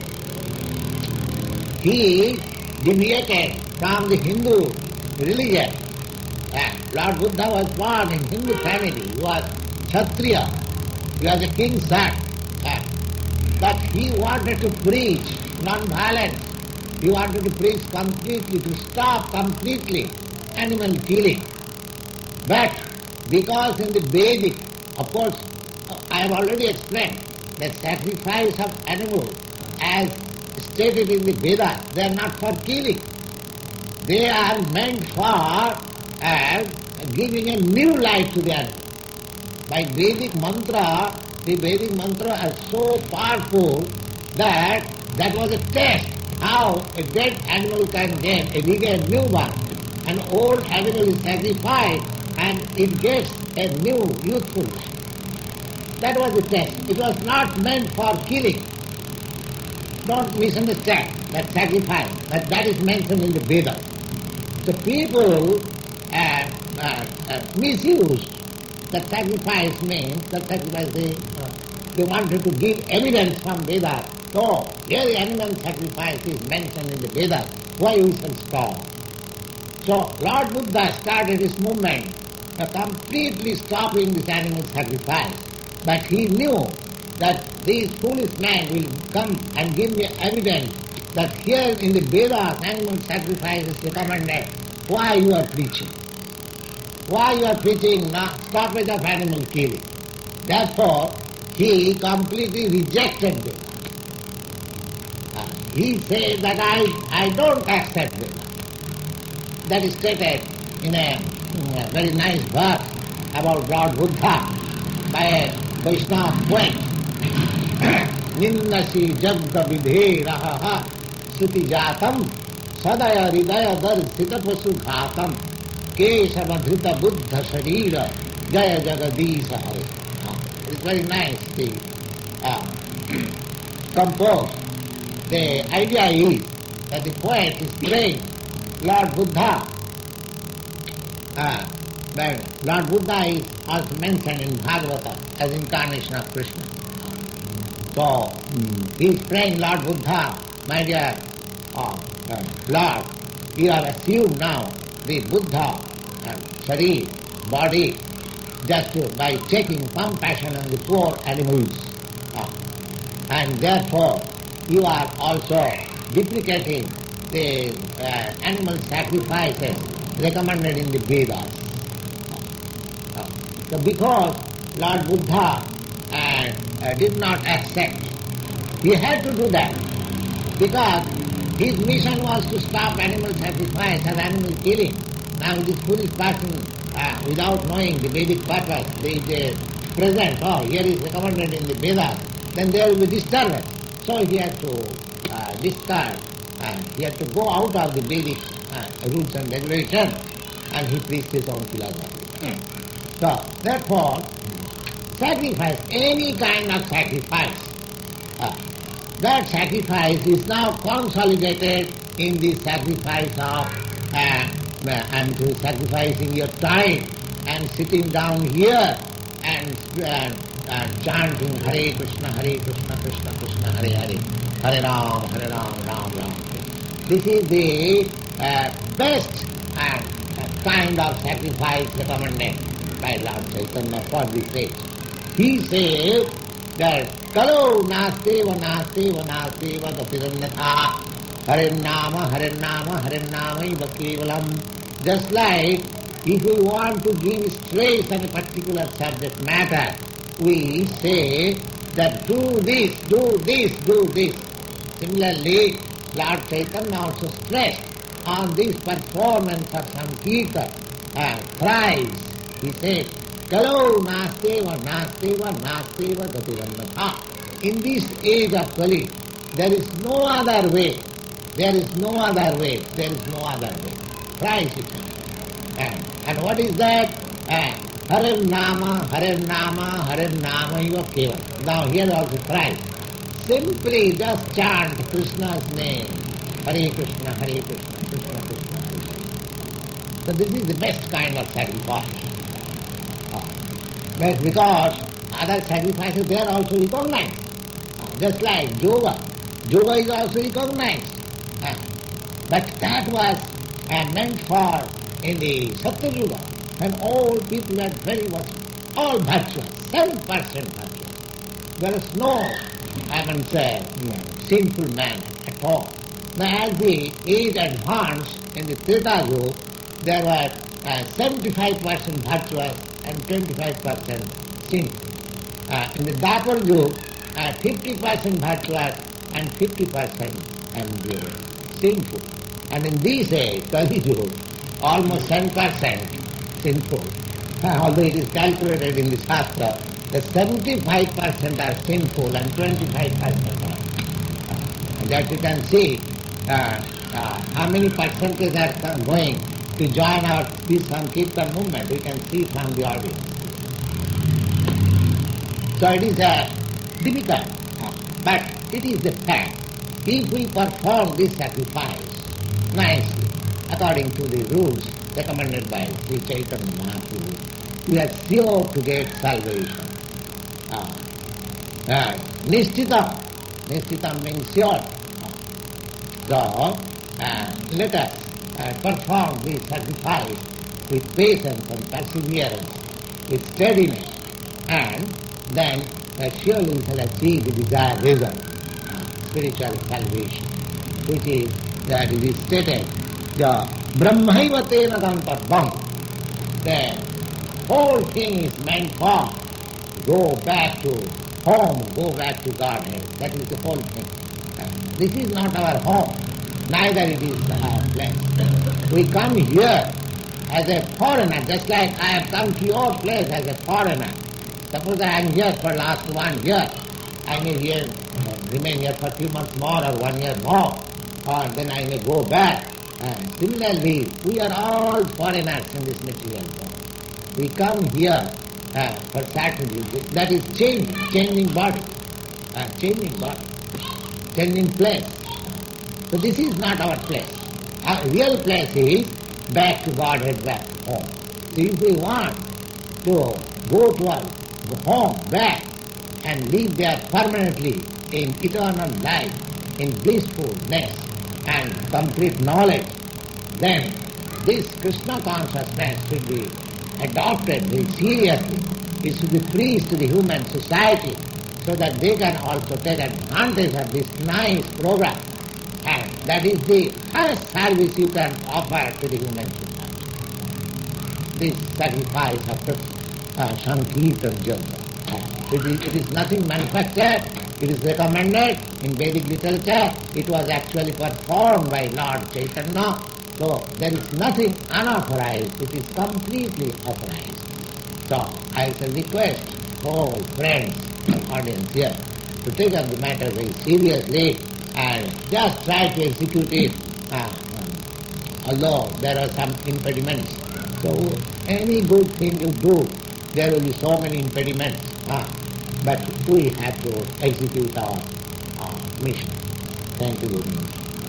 S8: He deviated from the Hindu religion. Lord Buddha was born in Hindu family. He was Kshatriya. He was a king's son. But he wanted to preach non-violence. He wanted to preach completely, to stop completely animal killing. But because in the Vedic, of course, I have already explained that sacrifice of animals as stated in the Vedas, they are not for killing. They are meant for giving a new life to the animal. By Vedic mantra, the Vedic mantra are so powerful that was a test how a dead animal can get a new one. An old animal is sacrificed and it gets a new, youthful life. That was the test. It was not meant for killing. Don't misunderstand that sacrifice, but that is mentioned in the Vedas. So people misused that sacrifice means, that sacrifice they wanted to give evidence from Vedas. So here the animal sacrifice is mentioned in the Vedas. Why we shall stop? So Lord Buddha started his movement completely stopping this animal sacrifice. But he knew that these foolish men will come and give me evidence that here in the Vedas animal sacrifice is recommended. Why you are preaching? Why you are preaching stoppage of animal killing? Therefore, he completely rejected Vedas. He said that I don't accept Vedas. That is stated in a very nice verse about Lord Buddha by a Vaishnava poet. Ninnasi jagda vidhe raha suti jatam sadaya ridaya darsita pasu ghatam kesavadhrita buddha sharira jaya jagadisa hare. It's very nice, composed. The idea is that the poet is praying Lord Buddha. But Lord Buddha is also mentioned in Bhagavata as incarnation of Krishna. So he is praying, Lord Buddha, my dear Lord, you have assumed now the Buddha sharir, body, just by taking compassion on the poor animals. And therefore you are also deprecating the animal sacrifices recommended in the Vedas. So because Lord Buddha did not accept, he had to do that because his mission was to stop animal sacrifice and animal killing. Now this foolish person, without knowing the Vedic purpose, they present, here is recommended in the Vedas, then there will be disturbance. So he had to discard. He had to go out of the Vedic rules and regulations, and he preached his own philosophy. So, therefore, sacrifice, any kind of sacrifice, that sacrifice is now consolidated in the sacrifice of sacrificing your time and sitting down here and chanting Hare Krishna, Krishna Krishna, Hare Hare, Hare Ram, Ram Ram. This is the best kind of sacrifice recommended by Lord Chaitanya for this age. He says that Kalo nasteva tapirannatha Harennama iva kevalam. Just like if we want to give stress on a particular subject matter, we say that do this. Similarly, Lord Chaitanya also stressed on this performance of Sankirtan thrice. He said, Kalo nasteva tapirannatha. In this age of Kali, there is no other way. Thrice it is. And what is that? Harennama iva kevalam. Now here also thrice. Simply just chant Krishna's name. Hare Krishna, Krishna Krishna, Hare Hare. So this is the best kind of sacrifice. But because other sacrifices they are also recognized. Just like yoga. Yoga is also recognized. But that was meant for in the Satya Yuga, when all people are very much, all virtuous, 7% virtuous. There is no, sinful man at all. Now as the age advanced in the Treta Yuga, there were 75% virtuous and 25% sinful. In the Dwapar Yuga, 50% virtuous and 50% sinful. And in this age, Kali Yuga, almost 10% sinful. Although it is calculated in the Shastra that 75% are sinful and 25% are. That you can see how many percentage are going to join our this Sankirtan movement. We can see from the audience. So it is difficult, but it is the fact. If we perform this sacrifice nicely, according to the rules recommended by Sri Chaitanya Mahaprabhu, we are sure to get salvation. Nishchitam means sure. So, let us perform this sacrifice with patience and perseverance, with steadiness, and then surely we shall achieve the desired result, spiritual salvation, which is that it is stated, the Brahmaiva tena dantarvam. The whole thing is meant for go back to home, go back to Godhead. That is the whole thing. This is not our home, neither it is our place. We come here as a foreigner, just like I have come to your place as a foreigner. Suppose I am here for last 1 year, I may remain here for 2 months more or 1 year more, or then I may go back. Similarly, we are all foreigners in this material world. We come here for certain, that is changing body, changing place. So this is not our place. Our real place is back to Godhead, back to home. So if we want to go to our home, back, and live there permanently in eternal life, in blissfulness and complete knowledge, then this Krishna consciousness should be adopted very seriously. It should be preached to the human society so that they can also take advantage of this nice program. And that is the highest service you can offer to the human society. This sacrifice of Sankirtan Japa. It is nothing manufactured, it is recommended in Vedic literature. It was actually performed by Lord Chaitanya. So there is nothing unauthorized, it is completely authorized. So I shall request all friends, audience here, to take up the matter very seriously and just try to execute it, although there are some impediments. So any good thing you do, there will be so many impediments, but we have to execute our mission. Thank you very much.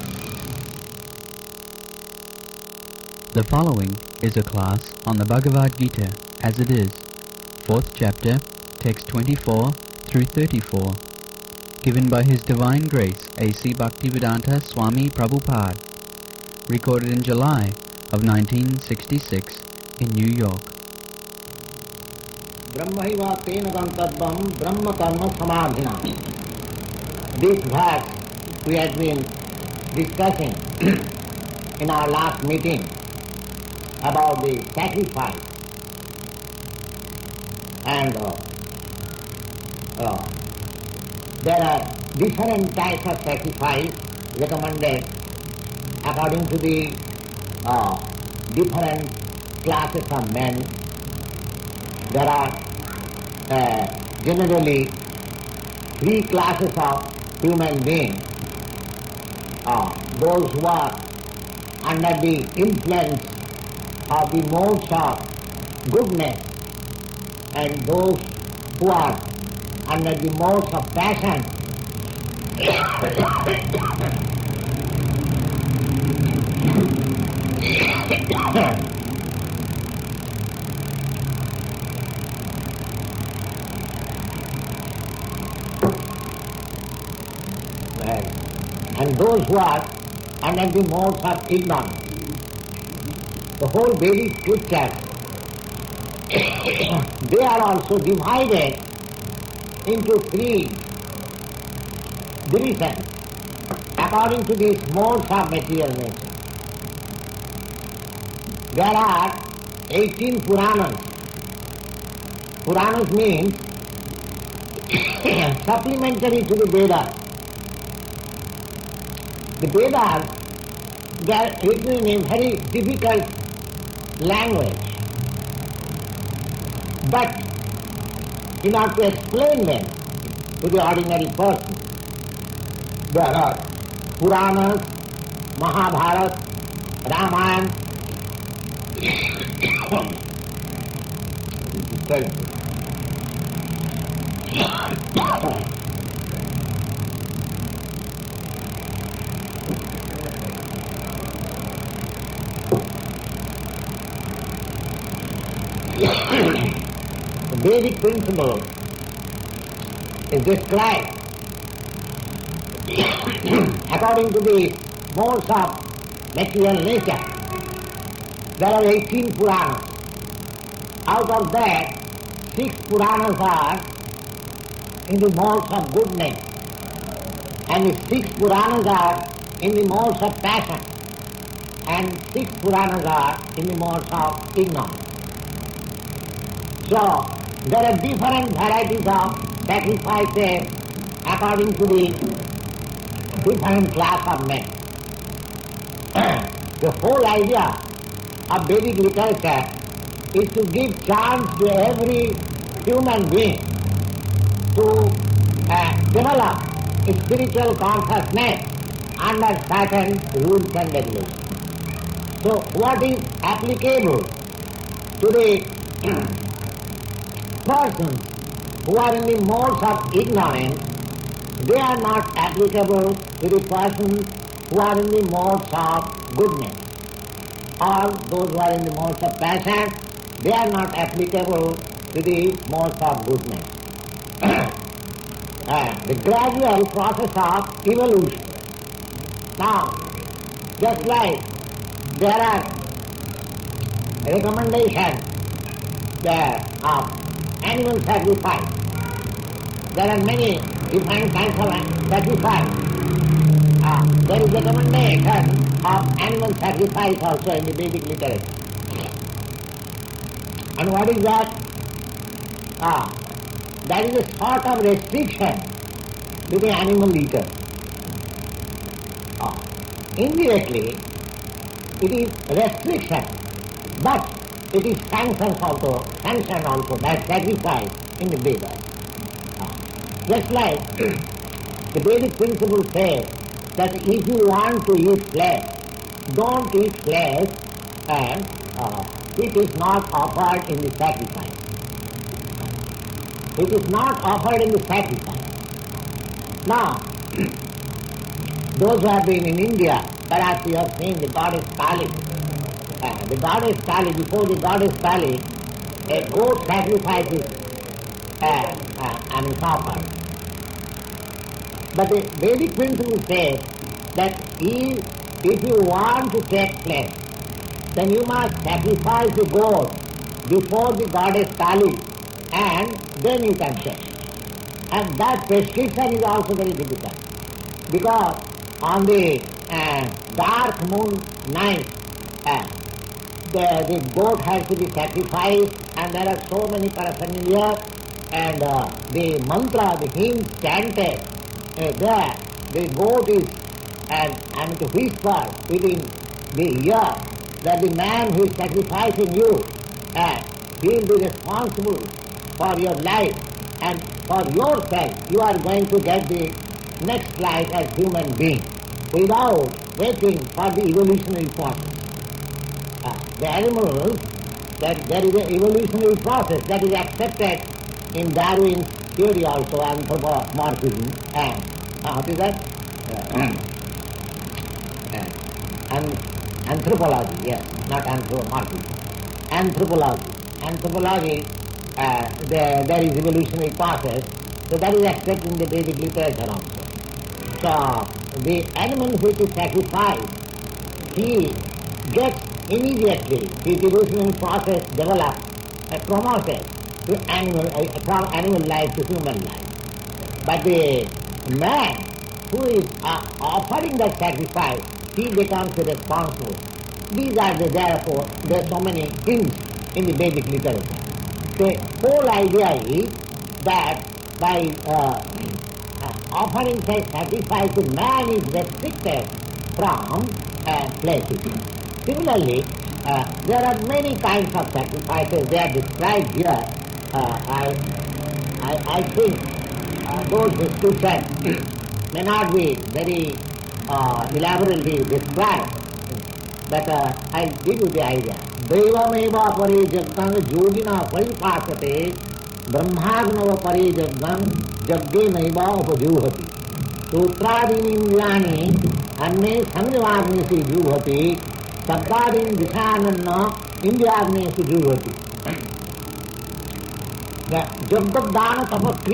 S9: The following is a class on the Bhagavad Gita as it is, 4th chapter, text 24 through 34, given by His Divine Grace A.C. Bhaktivedanta Swami Prabhupada, recorded in July of 1966 in New York.
S8: Brahmaiva tena gantarbam brahma karma samadhina. This verse we had been discussing in our last meeting about the sacrifice. And there are different types of sacrifice recommended according to the different classes of men. There are generally 3 classes of human beings. Those who are under the influence of the modes of goodness, and those who are under the modes of passion. And those who are under the modes of ignorance. The whole Vedic scriptures, they are also divided into 3 divisions according to these modes of material nature. There are 18 Puranas. Puranas means supplementary to the Vedas. The Vedas, they are written in a very difficult language. But in order to explain them to the ordinary person, there are Puranas, Mahabharata, Ramayana, the basic principle is described according to the modes of material nature. There are 18 Puranas. Out of that, 6 Puranas are in the modes of goodness, and the 6 Puranas are in the modes of passion, and 6 Puranas are in the modes of ignorance. So, there are different varieties of sacrifices according to the different class of men. The whole idea of Vedic literature is to give chance to every human being to develop a spiritual consciousness under certain rules and regulations. So what is applicable to the persons who are in the modes of ignorance, they are not applicable to the persons who are in the modes of goodness. Or those who are in the modes of passion, they are not applicable to the modes of goodness. The gradual process of evolution. Now, just like there are recommendations of animal sacrifice, there are many different kinds of sacrifice. There is recommendation of animal sacrifice also in the Vedic literature. And what is that? That is a sort of restriction to the animal eater. Indirectly, it is restriction, but it is sanctioned also that sacrifice in the Vedas. Just like the Vedic principle says that if you want to eat flesh, don't eat flesh, and it is not offered in the sacrifice. It is not offered in the sacrifice. Now, those who have been in India, perhaps you have seen the goddess Kali. The goddess Kali, before the goddess Kali, a goat sacrifice is offered. But the Vedic principle says that if you want to take flesh, then you must sacrifice the goat before the goddess Kali, and then you can take. And that prescription is also very difficult, because on the dark moon night, the goat has to be sacrificed, and there are so many paraphernalia, and the mantra, the hymns chanted there, the goat is, and to whisper within the ear that the man who is sacrificing you, he will be responsible for your life, and for yourself you are going to get the next life as human being without waiting for the evolutionary process. The animals, that there is an evolutionary process that is accepted in Darwin's theory also, anthropomorphism, and what is that? Anthropology, yes, not anthropomorphism. Anthropology, there is evolutionary process, so that is accepted in the Vedic literature also. So the animal which is sacrificed, he gets immediately his evolutionary process developed and promoted to from animal life to human life. But the man who is offering that sacrifice, he becomes responsible. These are therefore, there are so many hints in the Vedic literature. The whole idea is that by offering sacrifice, the man is restricted from flesh eating. Similarly, there are many kinds of sacrifices. They are described here. I think those descriptions may not be very elaborately described, but I'll give you the idea. Devameva pare jaggan yogina paripasate brahmagnava pare jaggan jagge naiva upajuhati sutradini indriyani anne samyavagnesu juhati sabdadin dishananna indriyagnesu juhati. Jagadana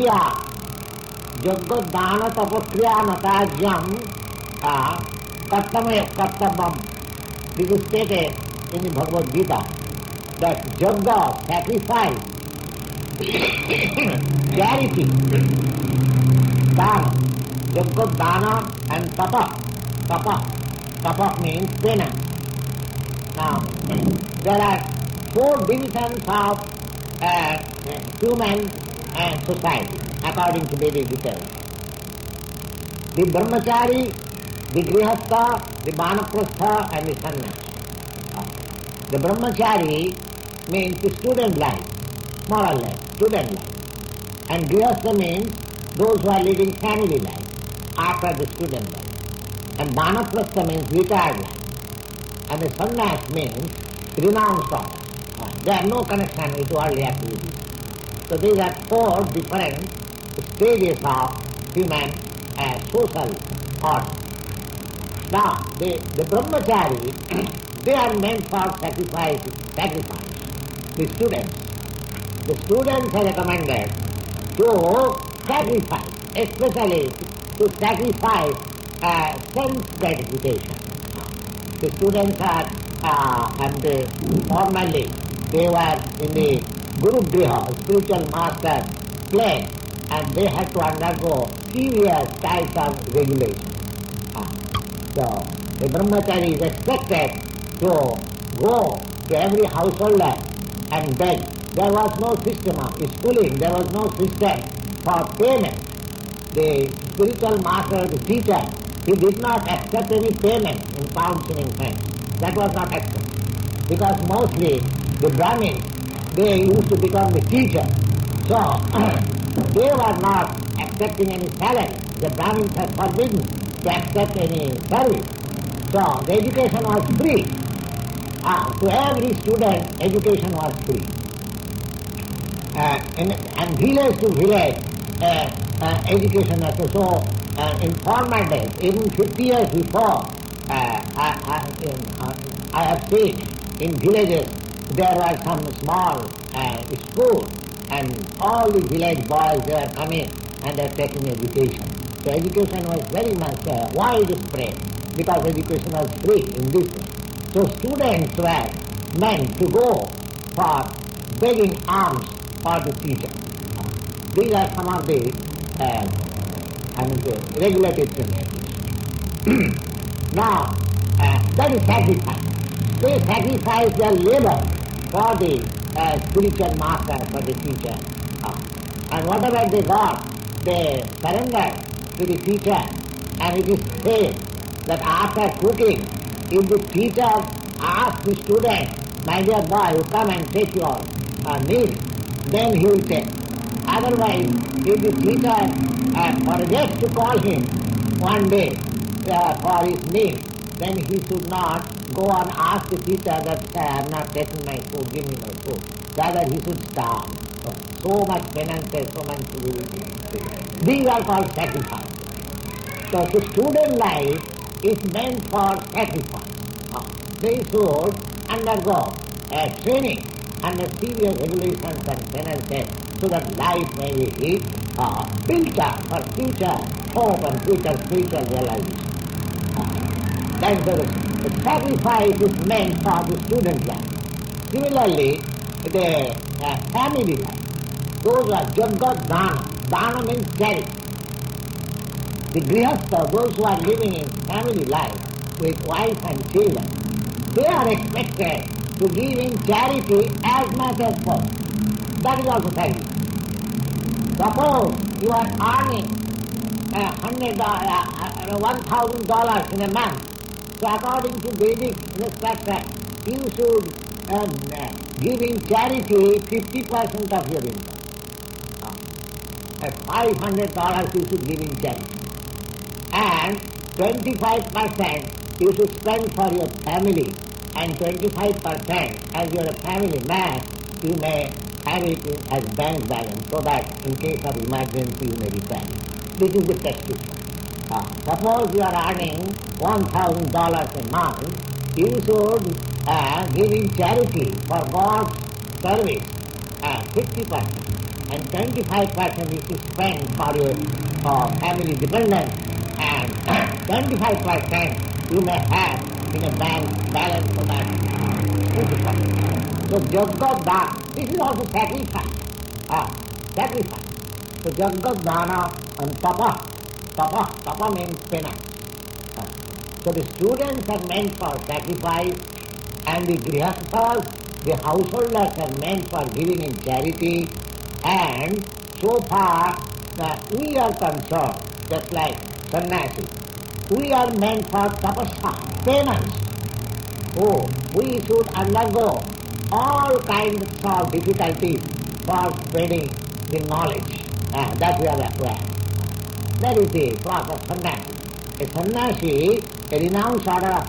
S8: tapakriya natajyam kartabam. This is stated in the Bhagavad Gita, that Jagga, sacrifice, charity, dana, Jagga, dana, and tapa means penance. Now, there are 4 divisions of human society according to Vedic literature. The brahmachari, the grihastha, the vanaprastha, and the sannyasi. The brahmachari means the student life, more or less, student life. And grihastha means those who are leading family life after the student life. And vanaprastha means retired life. And the sannyas means renounced order. There are no connection with worldly activities. So these are 4 different stages of human social order. Now, the brahmachari, they are meant for sacrifice. The students are recommended to sacrifice, especially to sacrifice sense gratification. The students are, and formerly they were in the Guru Griha, spiritual master place, and they had to undergo serious types of regulations. So, the brahmachari is expected to go to every householder and beg. There was no system of schooling, there was no system for payment. The spiritual master, the teacher, he did not accept any payment in pound shilling francs. That was not accepted. Because mostly the Brahmins, they used to become the teacher. So, they were not accepting any salary. The Brahmins had forbidden to accept any service. So the education was free. To every student, education was free. And village to village, education was so. In former days, even 50 years before, I have seen in villages there was some small school, and all the village boys they were coming and they were taking education. So education was very much widespread because education was free in this way. So students were meant to go for begging alms for the teacher. These are some of the regulated things. Now, that is sacrifice. They sacrifice their labor for the spiritual master, for the teacher. And whatever they got, they surrender to the teacher. And it is said that after cooking, if the teacher asks the student, my dear boy, you come and take your meal, then he will take. Otherwise, if the teacher forgets to call him one day for his meal, then he should not go and ask the teacher that I have not taken my food, give me my food. Rather, he should starve. So much penance, so much civility. These are called sacrifice. So the student life is meant for sacrifice. They should undergo training under serious regulations and penances so that life may be built up for future hope and future spiritual realization. That is the sacrifice is meant for the student life. Similarly, the family life. Those are Jagat Dana. Dana means charity. The Grihastha, those who are living in family life with wife and children, they are expected to give in charity as much as possible. That is also sacrifice. Suppose you are earning $1,000 in a month. So according to Vedic instruction, you should give in charity 50% of your income. $500 you should give in charity. And 25% you should spend for your family, and 25% as you are a family man, you may have it as bank balance so that in case of emergency you may return. This is the practice. Suppose you are earning $1,000 a month, you should give in charity for God's service 50%, and 25% you should spend for your family dependence, and 25% you may have in a bank balance so that 50%. So Jagat Dana, this is also sacrifice. Sacrifice. So Jagat Dana and Tapa. Tapa means penance. So the students are meant for sacrifice, and the grihasthas, the householders, are meant for giving in charity, and so far we are concerned, just like sannyasi, we are meant for tapasya, penance. Oh, we should undergo all kinds of difficulties for spreading the knowledge that we are acquired. That is the process of sannyasi. A sannyasi, a renounced order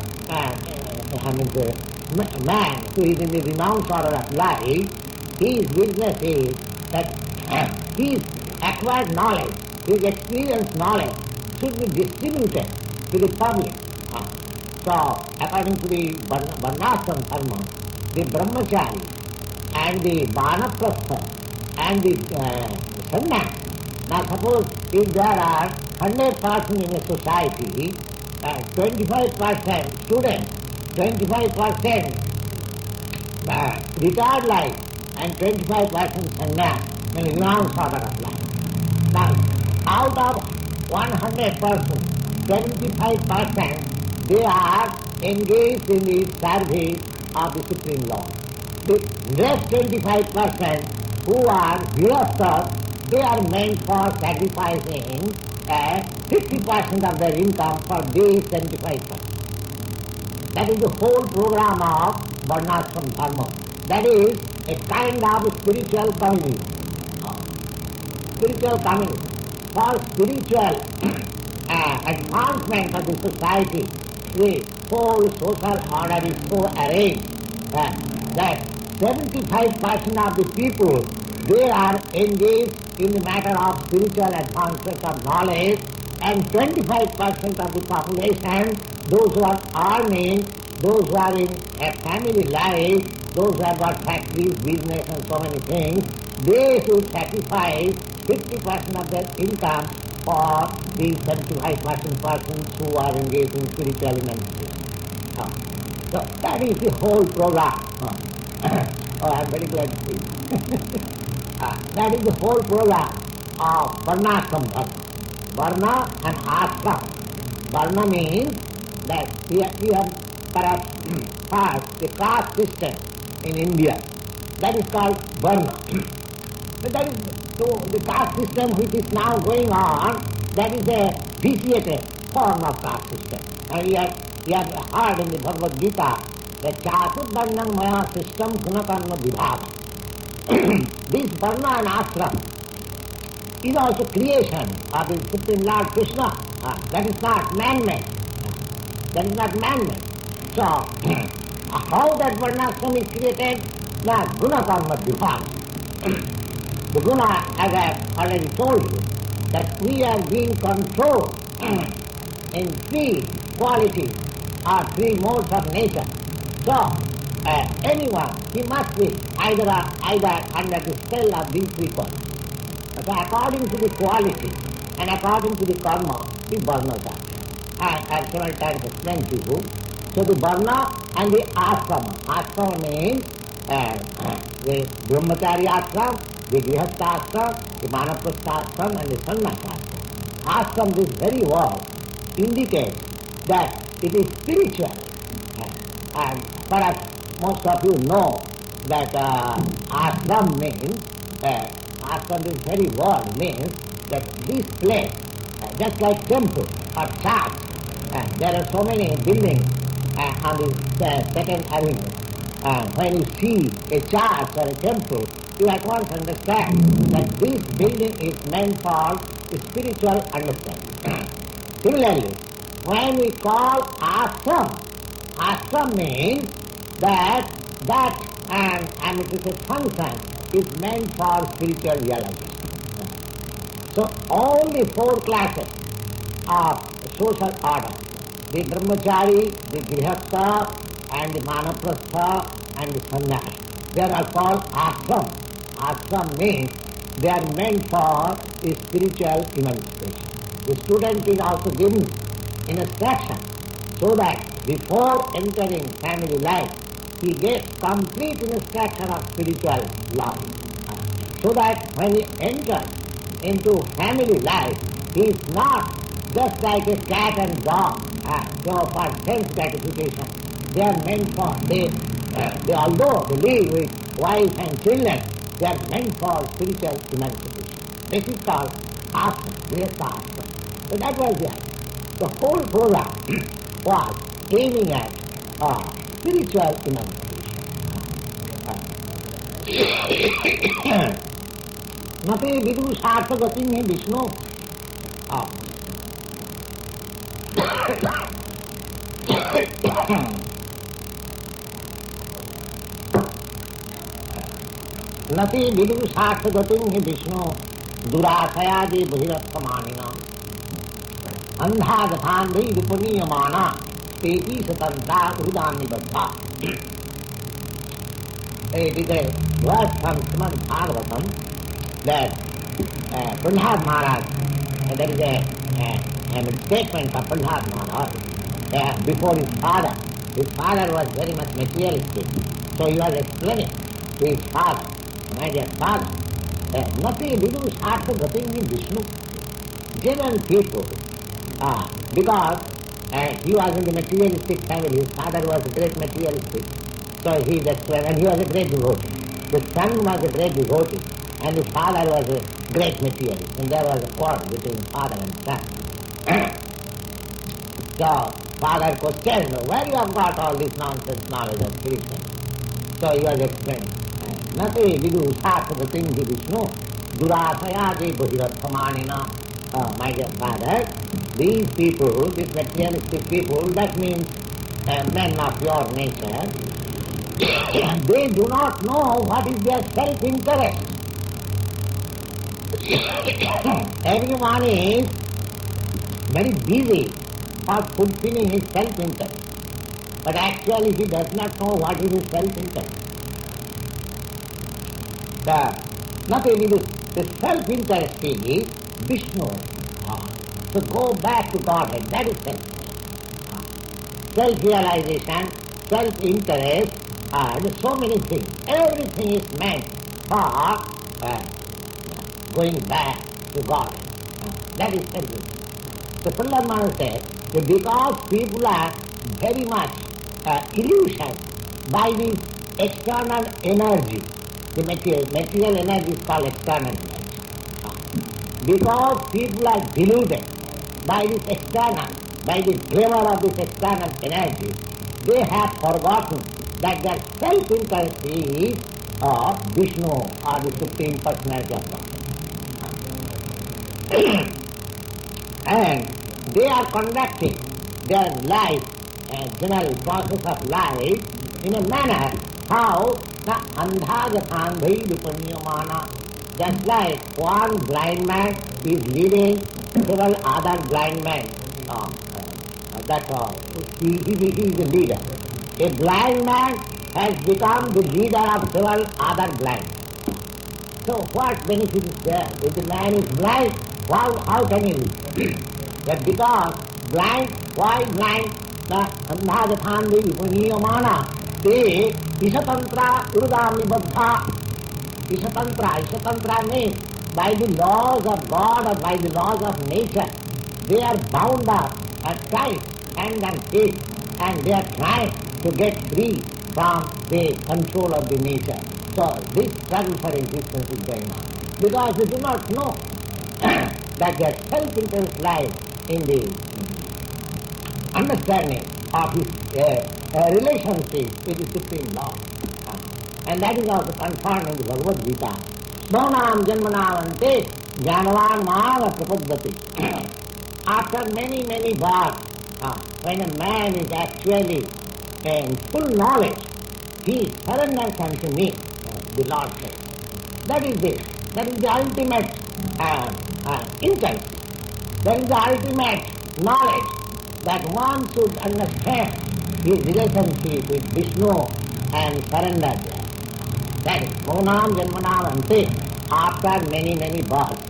S8: man who is in the renounced order of life, his business is that his acquired knowledge, his experienced knowledge should be distributed to the public. So, according to the Varnashram dharma, the brahmachari and the vanaprastha and the sannyas. Now suppose if there are 100 persons in a society, 25% students, 25% retired life, and 25% sannyas, in renounced order of life. Now, out of 100 persons, 75% they are engaged in the service of the Supreme Lord. The rest 25% who are grihasthas, they are meant for sacrificing 50% of their income for these 25%. That is the whole program of Varnashram dharma. That is a kind of spiritual community. Spiritual community. For spiritual advancement of the society, the whole social order is so arranged that 75% of the people, they are engaged in the matter of spiritual advancement of knowledge, and 25% of the population, those who are earning, those who are in a family life, those who have got factories, business and so many things, they should sacrifice 50% of their income for these 75% persons who are engaged in spiritual emancipation. So that is the whole program. Oh, I am very glad to see. That is the whole program of Varnashram Dharma. Varna and Ashram. Varna means that we have perhaps heard the caste system in India. That is called Varna. But that is the caste system which is now going on, that is a vitiated form of caste system. And we have heard in the Bhagavad Gita that Chatur Varnam Maya system Gunakarma Vibhaga. This Varna and Ashram is also creation of the Supreme Lord Krishna. That is not man-made. That is not man-made. So, how that Varnashram is created? That Guna Karma Vibhaga. The Guna, as I have already told you, that we are being controlled in three qualities or three modes of nature. So, anyone, he must be either under the spell of these three qualities. So according to the quality and according to the karma, the varnas are. I have several times explained to you. So the varna and the ashrama. Ashrama means the brahmachari ashram, the grihastha ashram, the vanaprastha ashram and the sannyasa ashram. Ashram, this very word, indicates that it is spiritual. And perhaps most of you know that ashram means, ashram, this very word means that this place, just like temple or church, there are so many buildings on the Second Avenue. When you see a church or a temple, you at once understand that this building is meant for spiritual understanding. Similarly, when we call ashram, ashram means that and it is a function, is meant for spiritual realization. So all the four classes of social order, the brahmachari, the grihastha, and the vanaprastha, and the sannyas, they are all called ashram. Ashram means they are meant for spiritual emancipation. The student is also given instruction so that before entering family life, he gets complete instruction of spiritual life. So that when he enters into family life, he is not just like a cat and dog, so for sense gratification. They are meant for, although they live with wife and children, they are meant for spiritual emancipation. This is called ashram, grihastha ashram. So that was the idea. The whole program was aiming at spiritual emancipation. Nate vidu sartha gati me Vishnu. Nate vidu sartha gati me Vishnu durasaya je bhirathamanina andha gathandhi vipuniyamana teti satanta urudani baddha. It is a verse from Srimad Bhagavatam that Prahlad Maharaj, there is a statement of Prahlad Maharaj before his father. His father was very much materialistic. So he was explaining to his father, my dear father, Nati vidu sartha gatim Vishnu. Genuine people, because he was in the materialistic family, his father was a great materialistic. So he explained, and he was a great devotee. The son was a great devotee, and the father was a great materialist. And there was a quarrel between father and son. So father questioned, where you have got all this nonsense knowledge of Krishna? So he was explaining, Nate vidu sartha gatim Vishnu durasaya je bhirathamanina my dear father, these people, these materialistic people, that means men of pure nature, they do not know what is their self-interest. Everyone is very busy for fulfilling his self-interest, but actually he does not know what is his self-interest. Nothing is the self-interest is Vishnu. So go back to Godhead, that is self-interest. Self-realization, self-interest, and so many things. Everything is meant for going back to God. That is self-interest. So Prahlad Maharaj said that because people are very much illusioned by this external energy, the material energy is called external energy. Because people are deluded by this external, by the glamour of this external energy, they have forgotten that their self-interest is of Vishnu or the Supreme Personality of God. And they are conducting their life, general process of life, in a manner how the andhagatandhai vipaniyamana, just like one blind man is leading several other blind men. He is the leader. A blind man has become the leader of several other blind men. So what benefit is there? If the man is blind, how can he lead? But because blind, why blind? Andhagatandhai vipaniyamana, they ishatantra urudami baddha. Ishatantra means by the laws of God or by the laws of nature, they are bound up at tight hand and feet, and they are trying to get free from the control of the nature. So this struggle for existence is going on. Because they do not know that their self-interest lies in the understanding of his relationship with the Supreme Lord. And that is also confirmed in the Bhagavad Gita. Svanam janmanavante jnanavan maga prapaddati. After many births, when a man is actually in full knowledge, he surrenders unto me, the Lord says. That is it. That is the ultimate interest. That is the ultimate knowledge that one should understand his relationship with Vishnu and surrender there. That is Monam Janmanam Ante, after many births.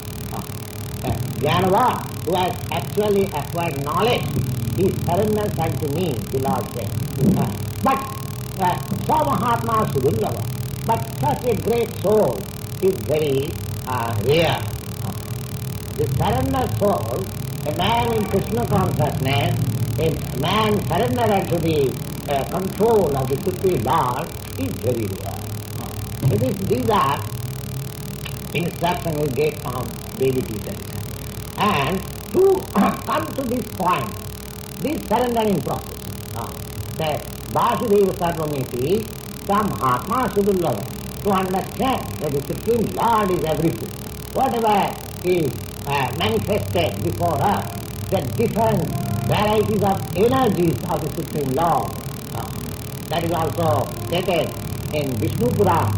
S8: Jnanava, who has actually acquired knowledge, he surrenders unto me, the Lord says. But Swamahatma Sudullava, but such a great soul is very rare. The surrender soul, a man in Krishna consciousness, a man surrendered unto the control of the Supreme Lord is very rare. These are instructions we get from Vedic literature. And to come to this point, this surrendering process, that Vasudeva Sarvamiti, Samhatma Sudullava, to understand that the Supreme Lord is everything. Whatever is manifested before us, the different varieties of energies of the Supreme Lord, that is also stated in Vishnu Purana.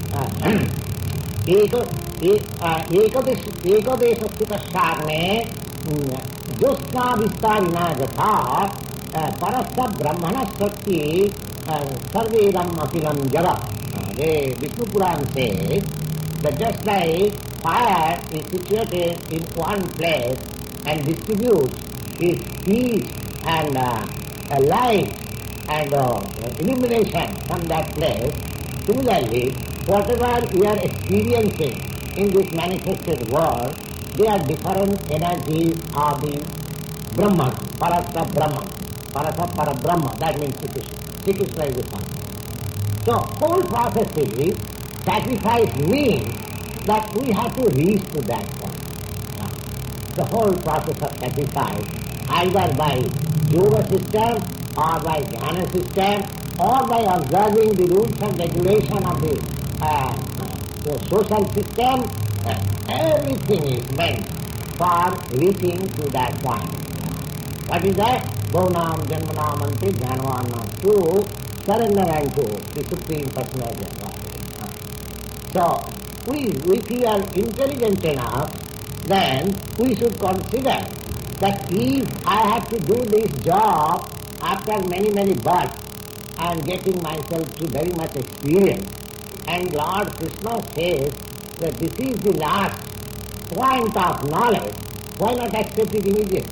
S8: Ekadesha Sharne Josna Vistarina Jatha Parastha Brahmana Sakti Sarvedam Akilam Java. The Vishnu Purana says that just like fire is situated in one place and distributes its heat and light and illumination from that place, similarly, whatever we are experiencing in this manifested world, they are different energies of the Brahman, Parasa Brahman, Parasa Parabrahma, that means Shri Krishna is the Son. So, whole process is, sacrifice means that we have to reach to that point. The whole process of sacrifice, either by yoga system, or by jnana system, or by observing the rules and regulation of the social system, everything is meant for reaching to that point. What is that? Bhavanam Janmanamante Jnanavanam, to surrender unto the Supreme Personality of Godhead. So, if we are intelligent enough, then we should consider that if I have to do this job after many, many births, I am getting myself to very much experience. And Lord Krishna says that this is the last point of knowledge. Why not accept it immediately?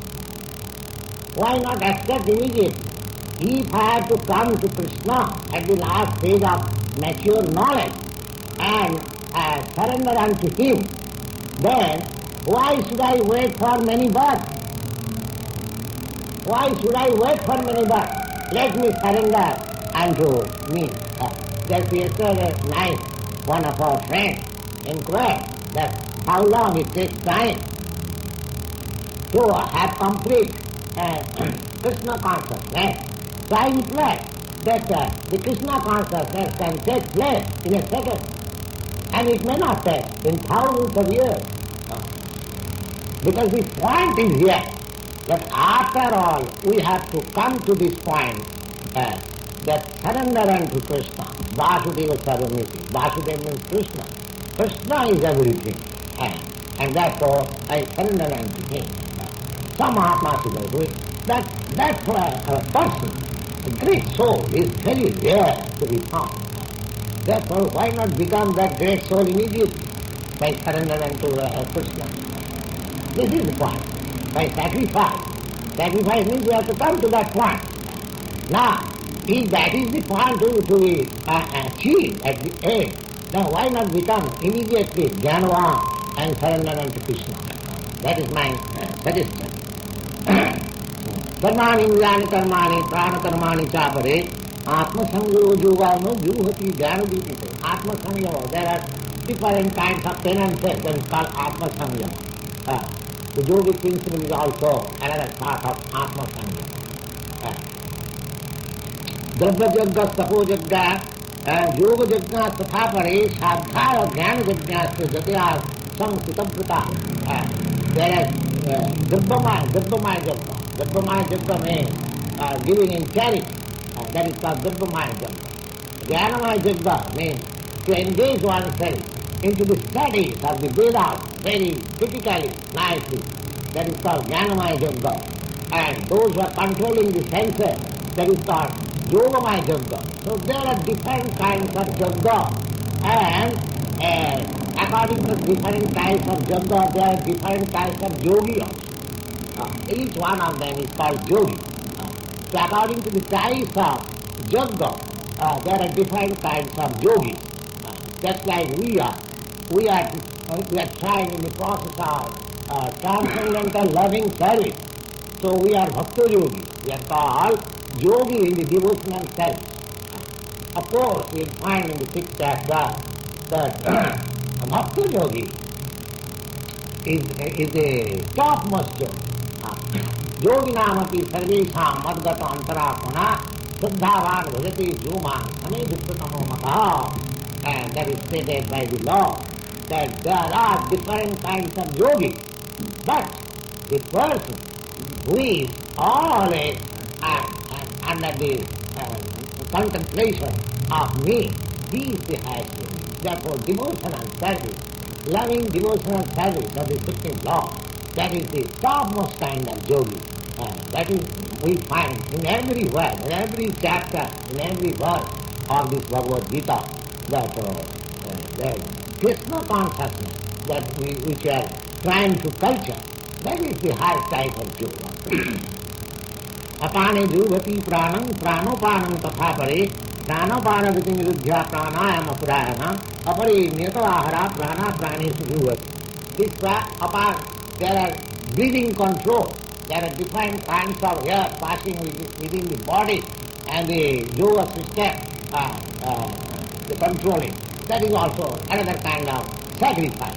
S8: Why not accept immediately? If I have to come to Krishna at the last stage of mature knowledge and surrender unto Him, then why should I wait for many births? Why should I wait for many births? Let me surrender unto me. Just yesterday night, one of our friends inquired that how long it takes time to have complete Krishna consciousness. So I replied that the Krishna consciousness can take place in a second, and it may not take in thousands of years. Because the point is here, that after all we have to come to this point, that surrender unto Krishna, Vasudeva Sarvamiti. Vasudeva means Krishna. Krishna is everything, and therefore I surrender unto Him. Some Mahatmas will do it. That person, a great soul, is very rare to be found. Therefore, why not become that great soul immediately by surrender unto Krishna? This is the point. By sacrifice. Sacrifice means you have to come to that point. Now, if that is the point to be achieved at the end, then why not become immediately Jnanavan and surrender unto Krishna? That is my suggestion. Karmani mudani karmani prana karmani chapare atma sangyo yogano juhati jnana dipite. Atma sangyo, there are different kinds of penances that is called atma sangyo. The yogic principle is also another part of atma sangyo. Drabya jagga, tapo jagga, yoga jagga, tatha pare, sadhya or jnana jagga, jatya samsitavrata. There is Drabhamaya jagga. Drabhamaya jagga means giving in charity. That is called Drabhamaya jagga. Jnanamaya jagga means to engage oneself into the studies of the Vedas very critically, nicely. That is called Jnanamaya jagga. And those who are controlling the senses, that is called Yogamaya jagga. So there are different kinds of jagga, and according to different kinds of jagga, there are different kinds of yogi also. Each one of them is called yogi. So according to the types of jagga, there are different kinds of yogis. Just like we are trying in the process of transcendental loving service. So we are bhakta yogi. We are called yogi in the devotional service. Of course, we will find in the 6th chapter that a bhakta yogi is a topmost yogi. Yogi namapi sarvesham madgata antaratmana siddhavan bhajati jumam same viprutamo mata. And that is stated by the law that there are different kinds of yogis. But the person who is always under the contemplation of me, he is the highest yogi. Therefore, devotional service, loving devotional service of the Supreme Lord, that is the topmost kind of yogi. That is, we find in every word, in every chapter, in every verse of this Bhagavad Gita, that Krishna consciousness that which we are trying to culture, that is the highest type of yoga. Apane juvati pranam, pranopanam tatha pare, pranopana viti niruddhya pranayam apurayana, apare niyatavahara prana pranesu juvati. This there are breathing control. There are different kinds of air passing within the body, and the yoga system, the controlling. That is also another kind of sacrifice.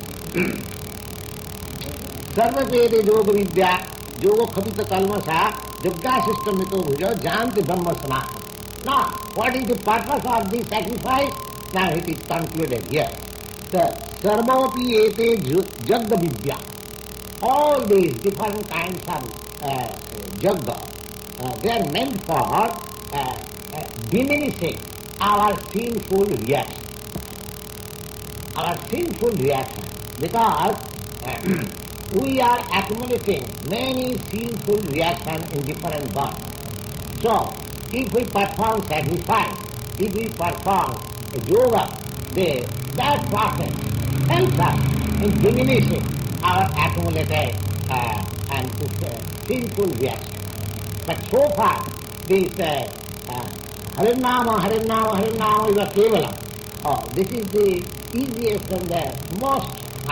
S8: Sarvapede yoga vidya, yoga khatita kalmasa, yogya system mito bhuja, janti brahma sanatana. Now, what is the purpose of this sacrifice? Now it is concluded here. The sarvapi ete jagda vidya. all these different kinds of yoga, they are meant for diminishing our sinful reaction. Our sinful reaction, because we are accumulating many sinful reactions in different bodies. So, if we perform sacrifice, if we perform yoga, that process helps us in diminishing our accumulated and sinful reaction. But so far, this Harinama, Harinama, Harinama is a Kevalam. This is the easiest and the most,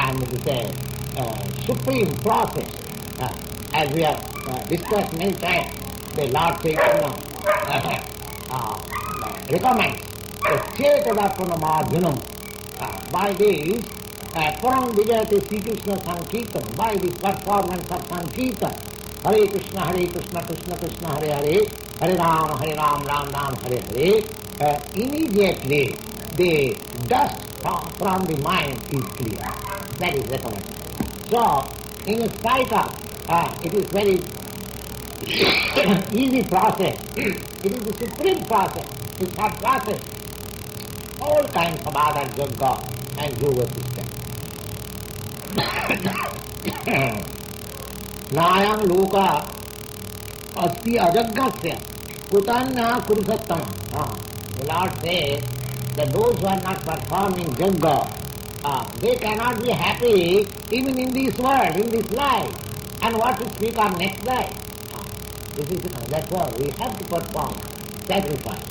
S8: supreme process. As we have discussed many times, the Lord Chaitanya recommends the Chetadapramarjanam. By this, Param Vijayate Sri Krishna Sankirtan, by this performance of Sankirtan, Hare Krishna, Krishna Krishna, Hare Hare, Hare Ram, Ram Ram, Hare Hare, immediately the dust from the mind is clear. That is recommended. So, in spite of, it is very easy process, it is the supreme process, it's a process, all kinds of other yoga and yoga system. Nayam loka asti ajaggasya kutanna kurusattama. The Lord says that those who are not performing yoga, they cannot be happy even in this world, in this life. And what to speak of next life? That's why we have to perform sacrifice.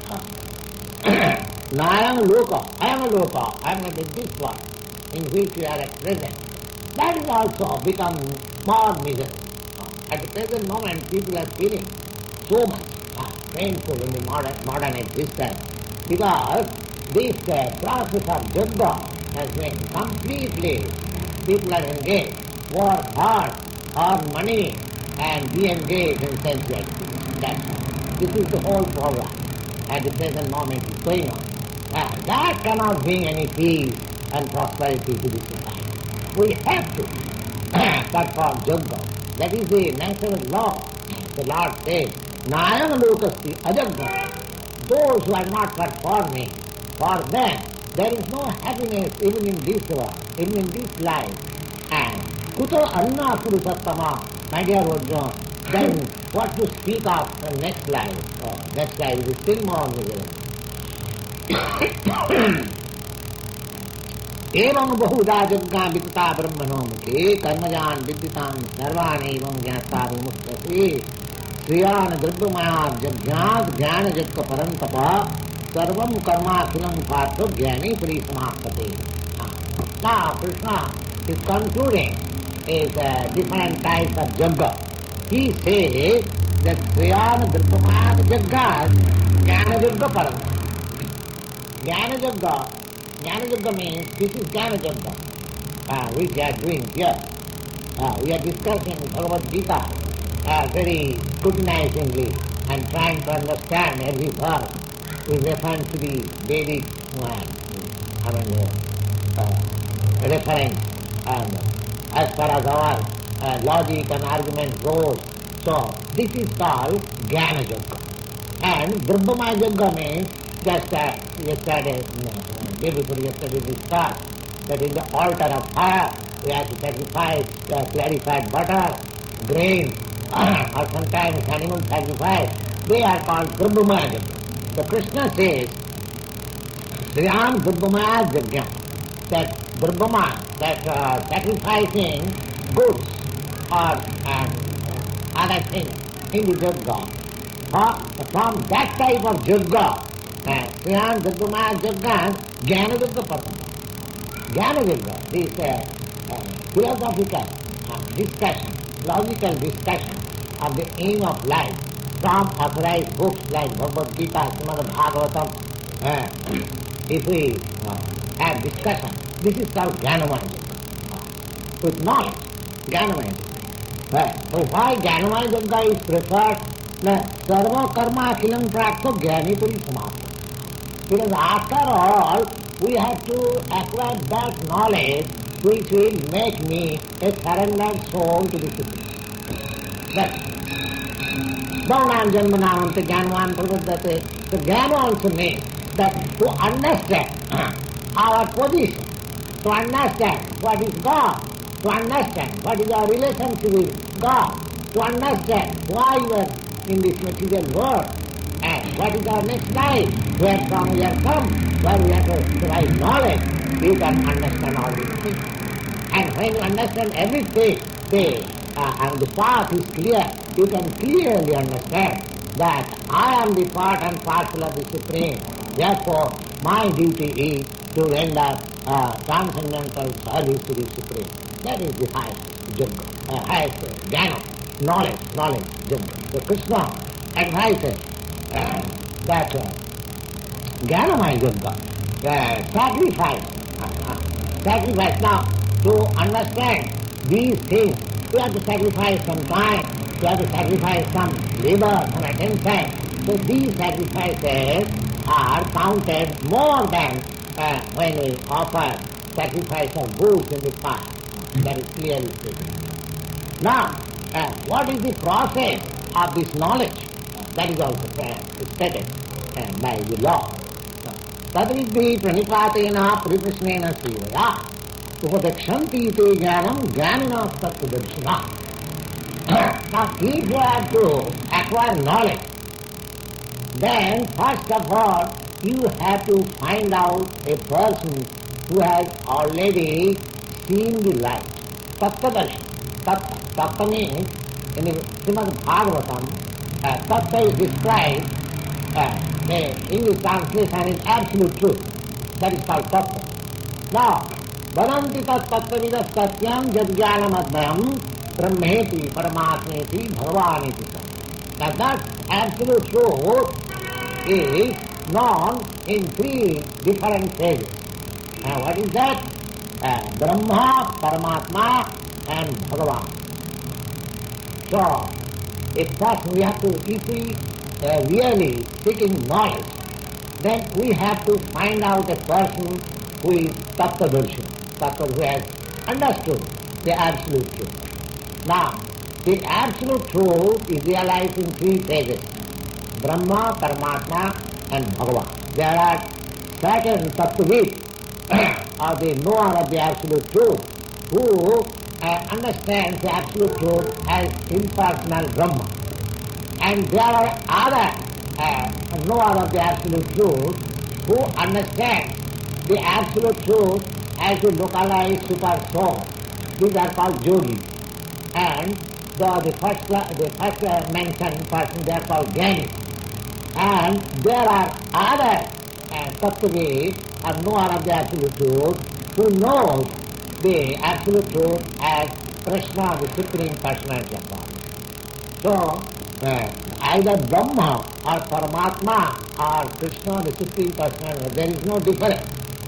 S8: Nayam loka, I am a loka, I am not in this world in which we are at present. That is also become more miserable. At the present moment, people are feeling so much painful in the modern existence, because this process of yoga has been completely, people are engaged, work hard, earn money, and be engaged in sensuality. That's all. This is the whole program at the present moment is going on. That cannot bring any peace and prosperity to the society. We have to perform yoga. That is the natural law. The Lord says, Nayam lokasti ajagga. Those who are not performing, for them there is no happiness even in this world, even in this life. And kuto anna purusattama, my dear Arjuna, then what to speak of the next life? Next life is still more miserable. एवं बहुधा जग्गा वितता ब्रह्मणो मुखे कर्मजान विद्युतान सर्वान एवं ज्ञाता विमुक्तसे श्रियान द्रव्यमया जज्ञात ज्ञान जग परंतप सर्वं कर्माखिलं पार्थ ज्ञानी परिसमाप्यते. Now Krishna is concluding is different types of jagga. He says that Shriyan द्रव्यमया जग्गात ज्ञान जग परंतप. Jnana Yagga means, this is Jnana Yagga, which we are doing here. We are discussing Bhagavad Gita very scrutinizingly and trying to understand every verse with reference to the Vedic reference, and as far as our logic and argument goes. So, this is called Jnana Yagga. And Brahmamaya Yagga means, just yesterday, day before yesterday we discussed that in the altar of fire we have to sacrifice clarified butter, grain, or sometimes animal sacrifice. They are called Brahmamaya Yagga. So Krishna says, Sriyam Brahmamaya Yagga, that Brahmama, that sacrificing goods or other things in the Yagga. From that type of Yagga, Sriyam Brahmamaya Yagga, Jnana Yagga Parantapa. Jnana Yagga, this philosophical discussion, logical discussion of the aim of life from authorized books like Bhagavad Gita, Srimad Bhagavatam. If we have discussion, this is called Jnanamaya Yagga. With knowledge, Jnanamaya Yagga. So why Jnanamaya Yagga is preferred? Sarva karma akhilam prakto jnani parisamapta. Because after all, we have to acquire that knowledge which will make me a surrendered soul to the Supreme. That's Bhavanam Janmanamanta Jnanvan Prabuddhate. The Jnana also means that to understand our position, to understand what is God, to understand what is our relationship with God, to understand why we are in this material world, and what is our next life, where from we have come, where we have to derive knowledge, you can understand all these things. And when you understand everything, and the path is clear, you can clearly understand that I am the part and parcel of the Supreme. Therefore, my duty is to render transcendental service to the Supreme. That is the highest highest jnana, knowledge, jnana. So Krishna advises that jnanamaya yoga, sacrifice. Now, to understand these things, we have to sacrifice some time, we have to sacrifice some labor, some attention. So these sacrifices are counted more than when we offer sacrifice of goods in the past. That is clearly stated. Now, what is the process of this knowledge? That is also stated by the law. Tadvidhi pranipatena pariprasnena srivaya upadekshanti te jnanam jnanina tattvadarshina. Now, if you have to acquire knowledge, then first of all, you have to find out a person who has already seen the light. Tattvadarshina. Tattva means, in the Srimad Bhagavatam, tattva is described, the English translation is absolute truth. That is called tattva. Now, vadanti tattvavidas satyam jadjnanam advayam brahmeti paramatmeti bhagavaniti. Now that absolute truth is known in three different phases. What is that? Brahma, Paramatma and Bhagavan. So, if first we have to, if we really seeking knowledge, then we have to find out a person who is Tattvadarshina, who has understood the absolute truth. Now, the absolute truth is realized in three phases: Brahma, Paramatma and Bhagavan. There are certain Tattvavids or the knower of the absolute truth who understands the absolute truth as impersonal Brahma. And there are other knower of the absolute truth who understand the absolute truth as a localized super soul. These are called yogis. And the first mentioned person, they are called jnanis. And there are other tattvavids or knower of the absolute truth who knows the absolute truth as Krishna, the Supreme Personality of God. So, either Brahma or Paramatma or Krishna, the Supreme Personality, there is no difference.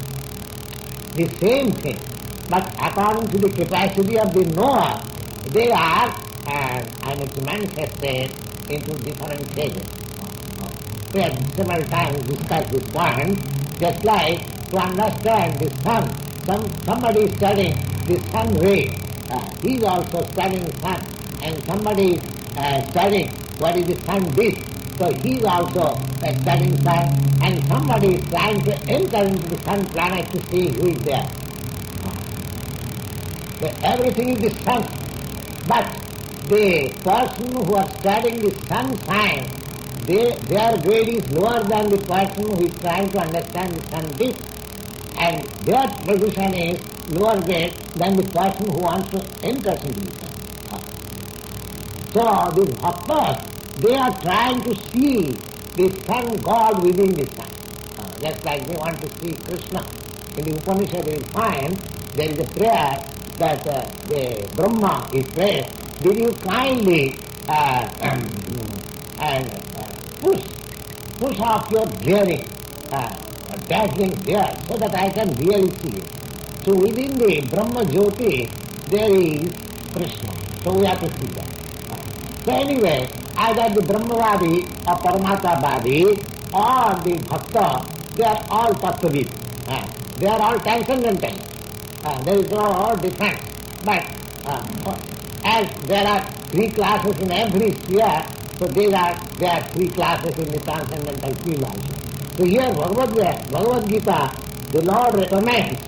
S8: The same thing. But according to the capacity of the knower, they are and it's manifested into different stages. We have several times discussed this point, just like to understand the sun. Somebody is studying the sun ray, he is also studying the sun, and somebody is studying what is the sun disk, so he is also studying sun, and somebody is trying to enter into the sun planet to see who is there. So everything is the sun, but the person who are studying the sun science, their grade is lower than the person who is trying to understand the sun disk, and their position is lower grade than the person who wants to enter into the sun. So these bhaktas, they are trying to see the sun God within the sun. Just like they want to see Krishna. In the Upanishad we find there is a prayer that the Brahma is praying, will you kindly push off your glaring, dazzling glare so that I can really see it. So within the Brahma Jyoti there is Krishna. So we have to see that. So anyway, either the Brahmavadi or Paramatmavadi or the Bhakta, they are all Tattvavids. They are all transcendental. There is no difference. But as there are three classes in every sphere, so there are three classes in the transcendental field also. So here Bhagavad Gita, the Lord recommends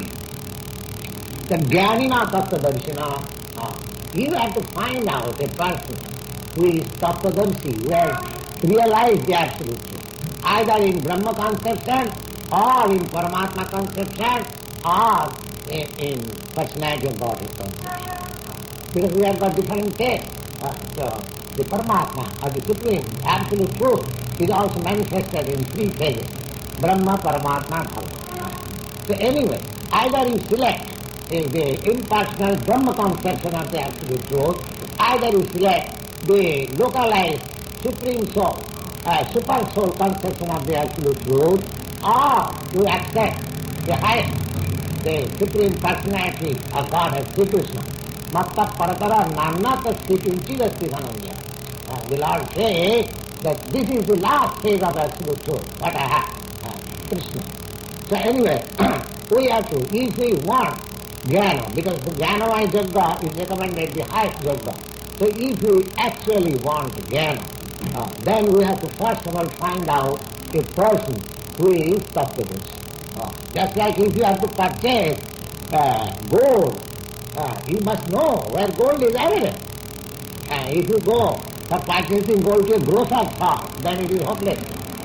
S8: the Jnanina Tattvadarshina. You have to find out a person who is Tattvadarshi, who has realized the absolute truth, either in Brahma conception or in Paramatma conception or in personality of God conception. Because we have got different tastes. So the Paramatma or the Supreme Absolute Truth is also manifested in three phases: Brahma, Paramatma, Bhava. So anyway, either you select the impersonal Brahma conception of the Absolute Truth, either you select the localized Supreme Soul, Super Soul conception of the Absolute Truth, or you accept the highest, the Supreme Personality of God as Sri Krishna. Matta paratara nanna tasthiti asti dhananya. The Lord says that this is the last phase of Absolute Truth, what I have, Krishna. So anyway, we have to, if we want jnana, because the jnana yajna is recommended the highest yajna. So if we actually want jnana, then we have to first of all find out a person who is Tattvadarshi. Just like if you have to purchase gold, you must know where gold is evident. If you go for purchasing gold to a grocer's shop, then it is hopeless.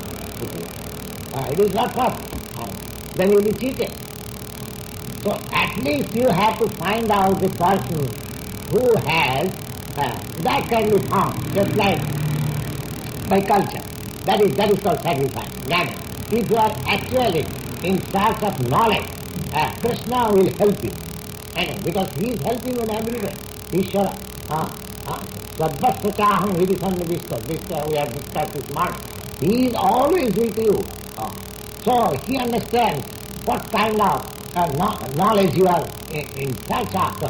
S8: It is not possible. Then you will be cheated. So at least you have to find out the person who has that can be found, just like by culture. That is called sacrifice. Jnana. If you are actually in search of knowledge, Krishna will help you. And because he is helping you in every way. Ishvara. Sadvasvachaham hridisannavishta. This we have discussed this morning. He is always with you. So he understands what kind of knowledge you are in search after.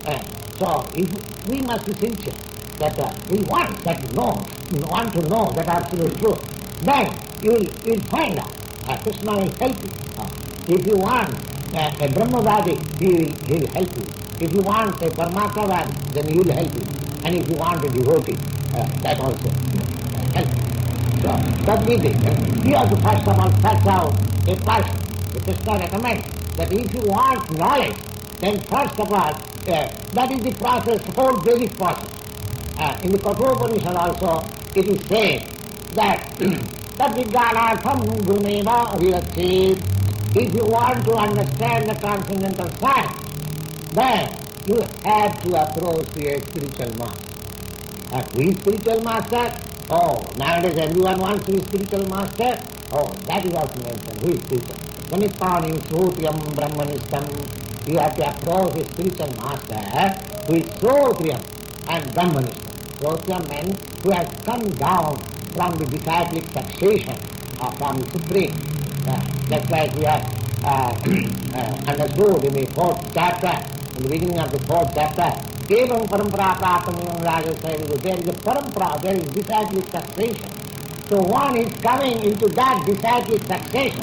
S8: So we must be sincere that we want to know that absolute truth. Then you will find out. Krishna will help you. If you want a Brahmavadi, he will help you. If you want a Paramatmavadi, then he will help you. And if you want a devotee, that also help you. So that is it. You have to first of all search out a person. Krishna recommends that if you want knowledge, then first of all, that is the process, whole basic process. In the Kathopanishad also, it is said that Tad-vijnanartham gunena virachet. If you want to understand the transcendental science, then you have to approach to a spiritual master. Who is spiritual master? Oh, nowadays everyone wants to be spiritual master. Oh, that is also mentioned. Who is spiritual? Ganitpani Srotriyam Brahmanistam. You have to approach a spiritual master who is Srotriyam and Brahmanistam. Srotriyam means who has come down from the disciplic succession from the Supreme. Just like we have understood in the fourth chapter, in the beginning of the fourth chapter, Evam parampara praptam rajasaya. There is a parampara, there is disciplic succession. So one is coming into that disciplic succession.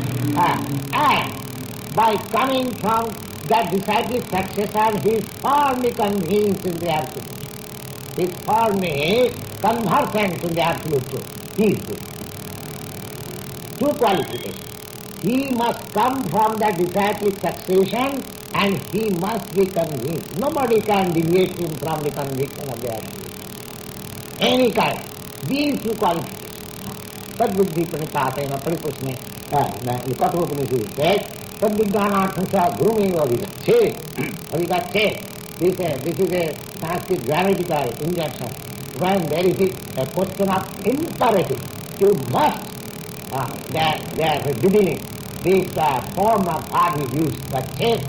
S8: And by coming from that disciplic succession, he is firmly convinced in the absolute. He is firmly conversant in the absolute truth. He is good. Two qualifications. He must come from that disciplic succession and he must be convinced. Nobody can deviate him from the conviction of the absolute. Any kind. These two qualifications. Tad-buddhi pranipatena paripusne. The Kathopanishad says, Tad-vijnanartham sa gurumeva avigacchet. Avigacchet. This is a Sanskrit grammatical injunction. When there is a question of imperative, you must, there's a beginning. This form of art is used, that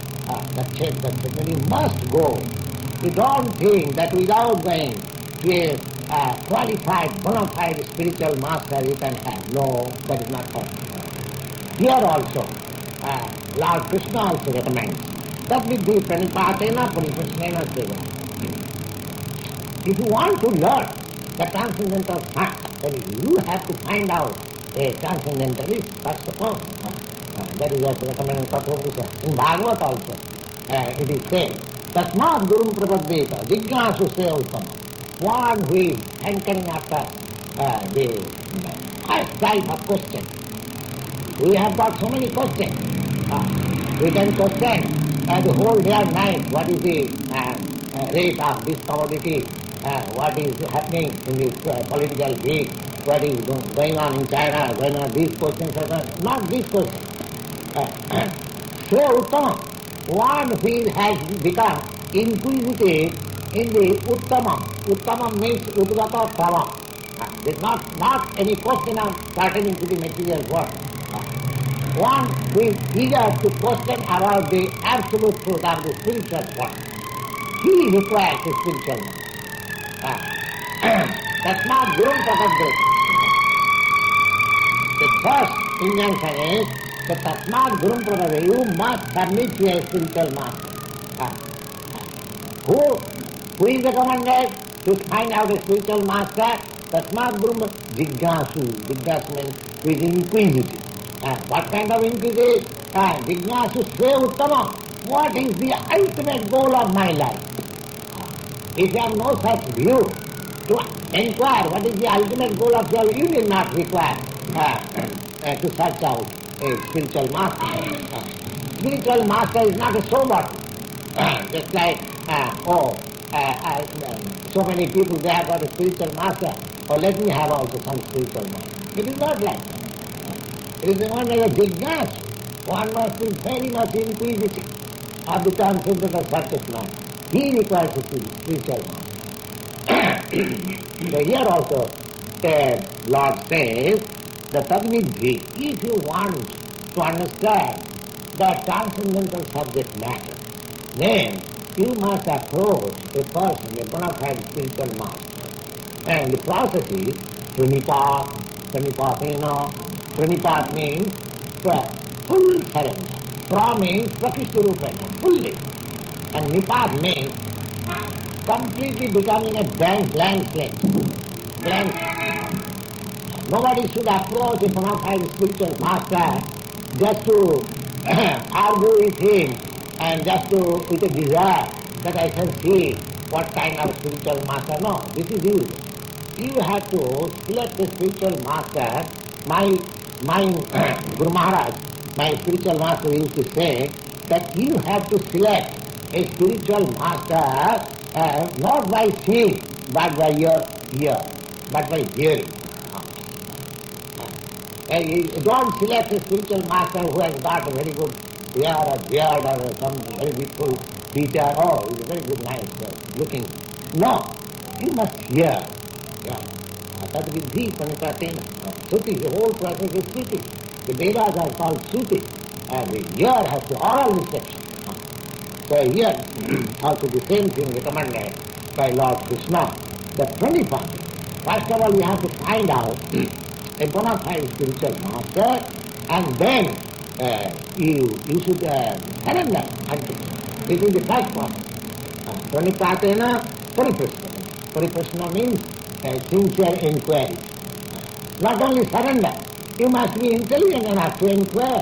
S8: you must go. You don't think that without going to a qualified, bona fide spiritual master you can have. No, that is not possible. Here also, Lord Krishna also recommends that vidhi pranipatena paripusnena seva. If you want to learn the transcendental fact, then you have to find out a transcendentalist first of all. That is also recommended in Kathopusa. In Bhagavad also, it is said, Tasmat Gurum Prapaddeta, Jignasu Se Uttama. One who is hankering after the highest type of question. We have got so many questions. We can question the whole day and night, what is the rate of this commodity, what is happening in this political week, what is going on in China, going on these questions, not these questions. So Uttama, one who has become inquisitive in the Uttama. Uttama means Udgata Prama. There is not any question of pertaining to the material world. One who is eager to question about the absolute truth of the spiritual world. He requires a spiritual mind. That's not Gurum Prapaddeta. The first injunction is that Tasmat Gurum Prapaddeta, you must submit to a spiritual master. Who is recommended to find out a spiritual master? Tasmat Gurum Jignasu. Jignasu means who is inquisitive. What kind of inquisitive? Jignasu Se Uttama. What is the ultimate goal of my life? If you have no such view to inquire what is the ultimate goal of your life, you will not require to search out a spiritual master. Spiritual master is not a sober. Just like, so many people, they have got a spiritual master. Let me have also some spiritual master. It is not like that. It is one like a jignasu. One must be very much inquisitive of the concept of a subject matter. He requires a spiritual master. So here also the Lord says, the Tadvidhi, if you want to understand the transcendental subject matter, then you must approach a person, a bona fide spiritual master. And the process is Pranipat, Pranipatena. Pranipat means full surrender. Pra means Prakishtarupena, fully. And Nipat means completely becoming a blank slate. Blank. Nobody should approach a bona fide spiritual master just to argue with him and just to with a desire that I can see what kind of spiritual master. No, this is you. You have to select a spiritual master. My Guru Maharaj, my spiritual master used to say that you have to select a spiritual master not by seeing, but by your ear, but by hearing. Don't select a spiritual master who has got a very good hair or beard or some very beautiful feature. Oh, he's a very good, nice looking. No, you must hear. Tadvidhi Pranipatena. Suti, the whole process is Suti. The Vedas are called Suti. And the ear has the oral reception. So here also the same thing recommended by Lord Krishna. The Pranipatena. First of all, you have to find out a bona fide spiritual master, and then you should surrender unto him. This is the first process. Pranipatena, Pariprashna. Pariprashna means sincere inquiry. Not only surrender, you must be intelligent enough to inquire.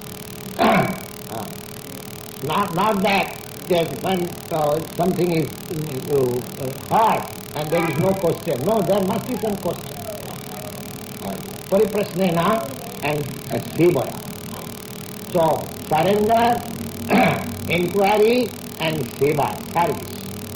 S8: Not that when something is hard and there is no question. No, there must be some question. Pariprasnena and Seva. So, surrender, inquiry and Seva, service.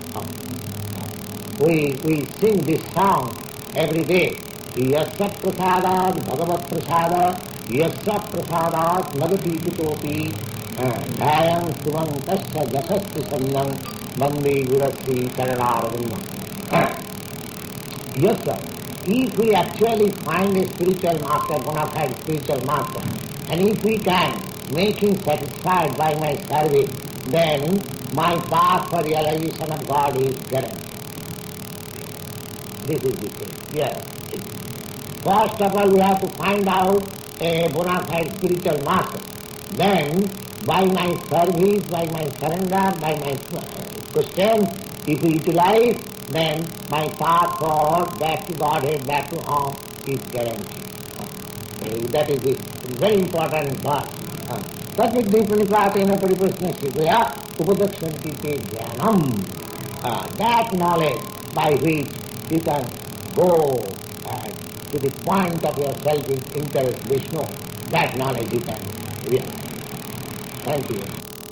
S8: We sing this song every day. Yasya prasadat bhagavat prasada, yasya prasadat nagati pitopi, dhayam suvam tasya jasasti sannam, bande gurasi karanarvindam. Yasya, if we actually find a spiritual master, bona fide spiritual master, and if we can make him satisfied by my service, then my path for realization of God is guaranteed. This is the thing. Yes. First of all, we have to find out a bona fide spiritual master. Then, by my service, by my surrender, by my question, if we utilize, then my path forward, back to Godhead, back to home, is guaranteed. That is the very important part Tatvidhi pranipatena pariprasna sivaya upadaksanti te jnanam. That knowledge by which you can go to the point of your self-interest Vishnu, that knowledge you can realize. Thank you.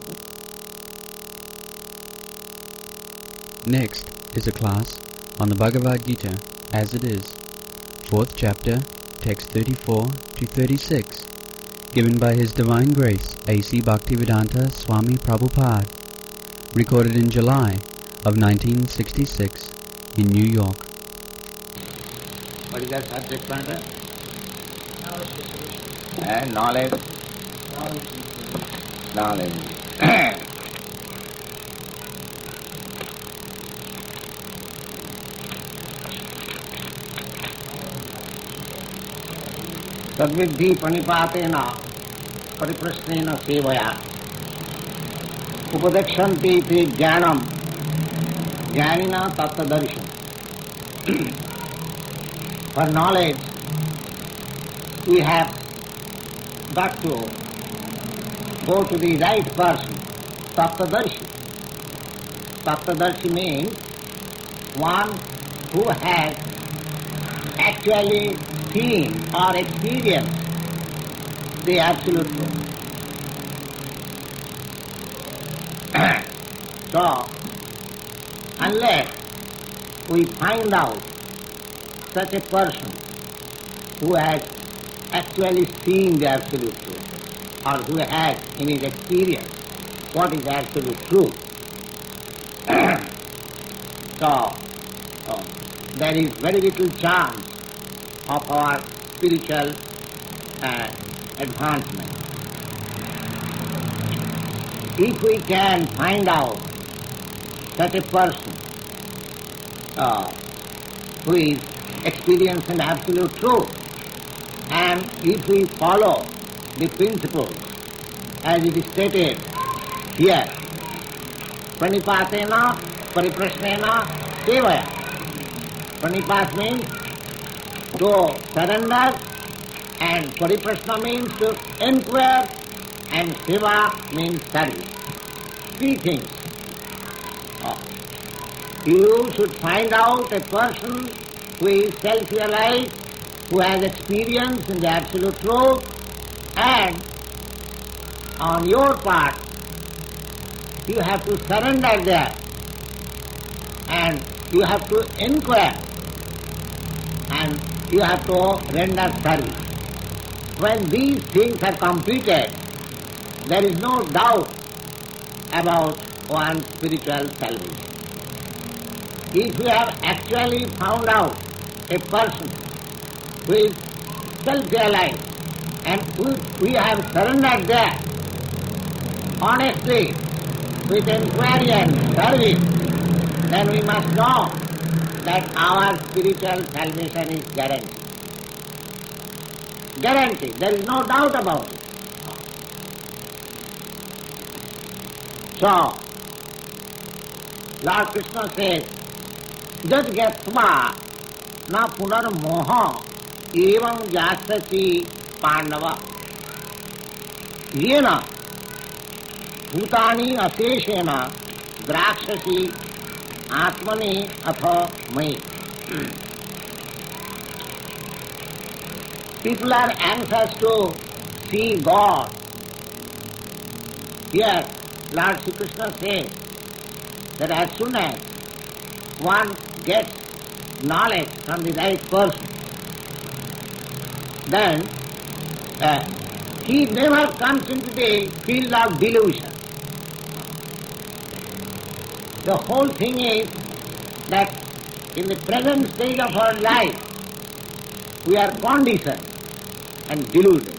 S9: Next is a class on the Bhagavad Gita as it is, 4th chapter, text 34 to 36, given by His Divine Grace A.C. Bhaktivedanta Swami Prabhupada, recorded in July of 1966 in New York.
S8: What is that subject matter? Knowledge. Knowledge. Tadvidhi pranipatena pariprasnena sevaya upadekshanti te jnanam jnanina tattvadarsham. For knowledge, we have got to go to the right person, tattvadarshi. Tattvadarshi means one who has actually seen or experienced the absolute truth. So, unless we find out such a person who has actually seen the absolute truth, or who has in his experience what is absolute truth, so there is very little chance of our spiritual advancement. If we can find out such a person who is experiencing absolute truth, and if we follow the principles as it is stated here, pranipatena pariprasnena sevaya. Pranipat means to surrender, and pariprasna means to inquire, and seva means service. Three things. You should find out a person who is self-realized, who has experience in the absolute truth, and on your part, you have to surrender there, and you have to inquire, and you have to render service. When these things are completed, there is no doubt about one's spiritual salvation. If we have actually found out a person who is self-realized and who we have surrendered there honestly with inquiry and service, then we must know that our spiritual salvation is guaranteed. Guaranteed. There is no doubt about it. So, Lord Krishna says, Jat gyatva na punar moha evam jasasi pandava yena bhutani aseshena drakshasi atmani atha mai. People are anxious to see God. Here, Lord Sri Krishna says that as soon as one gets knowledge from the right person, then he never comes into the field of delusion. The whole thing is that in the present stage of our life, we are conditioned and deluded.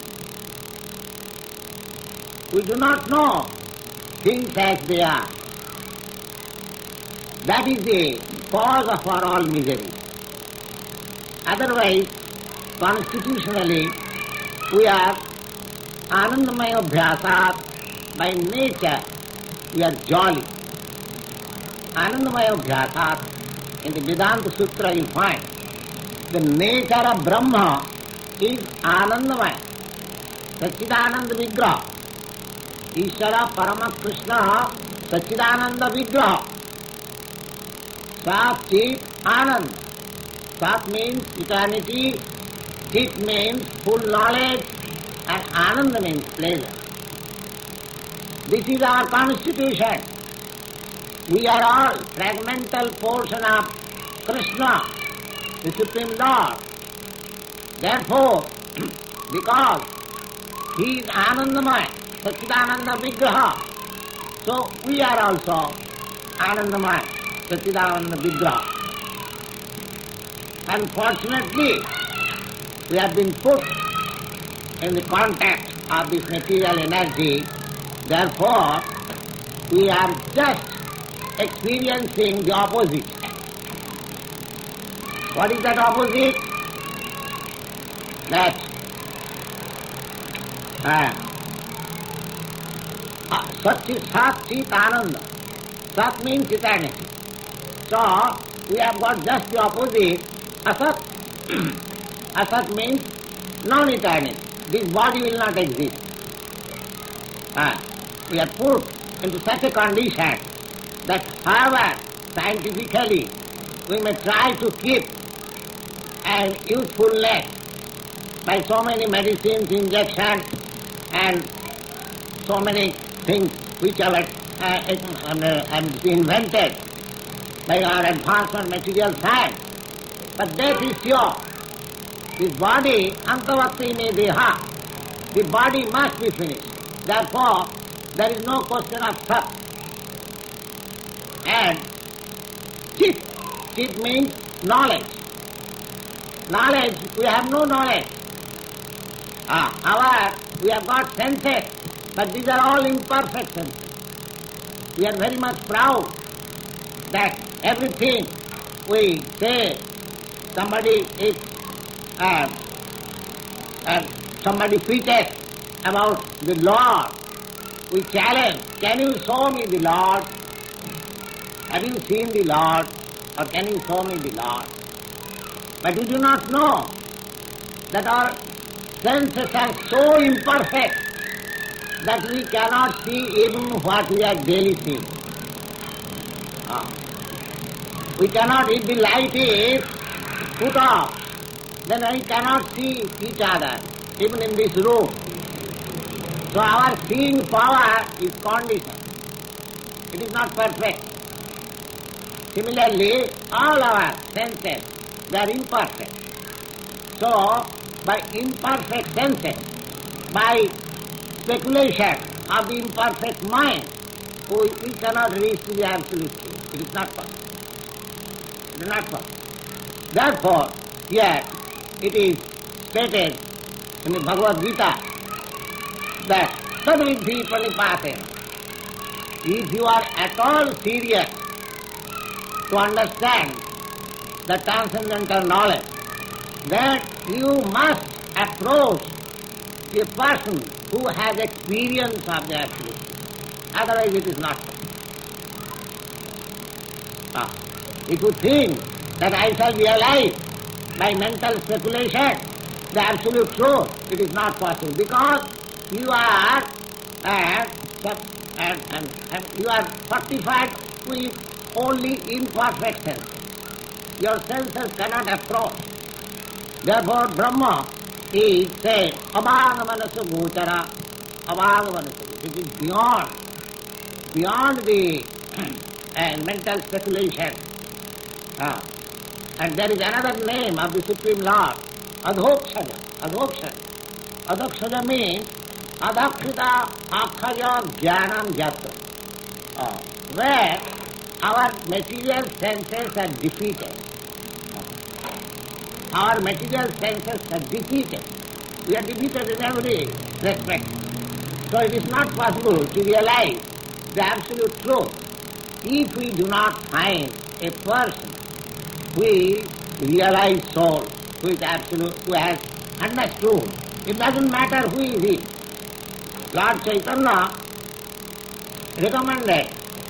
S8: We do not know things as they are. That is the cause of our all misery. Otherwise, constitutionally, we are Anandamaya Abhyasat. By nature, we are jolly. Anandamaya Abhyasat. In the Vedanta Sutra you find the nature of Brahma is Anandamaya, Satchidananda Vigraha. Ishvara Parama Krishna Sachidananda Vigraha. Sat Chit Anand. Sat means eternity, Chit means full knowledge, and Ananda means pleasure. This is our constitution. We are all fragmental portion of Krishna, the Supreme Lord. Therefore, because He is Anandamaya, Sachidananda Vigraha, so we are also Anandamaya, Sachidananda Vigraha. Unfortunately, we have been put in the contact of this material energy, therefore we are just experiencing the opposite. What is that opposite? That Sat Chit Ananda. Sat means eternity. So we have got just the opposite, Asat. Asat means non-eternity. This body will not exist. We are put into such a condition that however scientifically we may try to keep an youthfulness by so many medicines, injections, and so many things which are invented by our advanced material science. But death is sure. This body, antavatti me deha, the body must be finished. Therefore, there is no question of sat. And chit, chit means knowledge. Knowledge, we have no knowledge. However, we have got senses, but these are all imperfect senses. We are very much proud that everything we say, somebody is, somebody preaches about the Lord. We challenge, can you show me the Lord? Have you seen the Lord? Or can you show me the Lord? But we do not know that our senses are so imperfect that we cannot see even what we are daily seeing. We cannot, if the light is put off, then we cannot see each other, even in this room. So our seeing power is conditioned. It is not perfect. Similarly, all our senses, they are imperfect. So, by imperfect senses, by speculation of the imperfect mind, we cannot reach to the absolute truth. It is not possible. It is not possible. Therefore, here it is stated in the Bhagavad Gita that Tadviddhi Pranipatena. If you are at all serious to understand the transcendental knowledge, then you must approach a person who has experience of the absolute. Otherwise it is not possible. If you think that I shall realize by mental speculation the absolute truth, it is not possible, because you are you are fortified with only imperfect senses. Your senses cannot approach. Therefore, Brahma is said, abhagamanasu gochara, abhagamanasu. It is beyond the mental speculation. And there is another name of the Supreme Lord, Adhokshaja. Adhokshaja. Adhokshaja means Adhakrita Akhaja Jnanam Jatra. Where our material senses are defeated. Our material senses are defeated. We are defeated in every respect. So it is not possible to realize the absolute truth if we do not find a person who is realized soul, who is absolute, who has understood. It doesn't matter who is he. Lord Chaitanya recommended,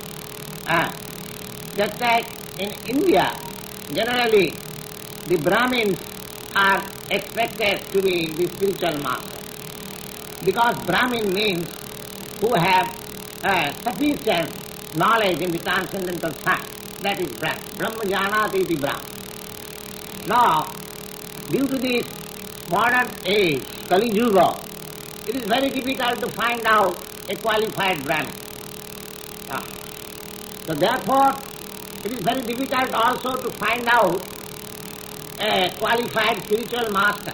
S8: just like in India, generally the Brahmins are expected to be the spiritual master. Because Brahmin means who have sufficient knowledge in the transcendental science. That is Brahma. Brahma Jnanati iti Brahma. Now, due to this modern age, Kali Yuga, it is very difficult to find out a qualified Brahmin. So therefore, it is very difficult also to find out a qualified spiritual master.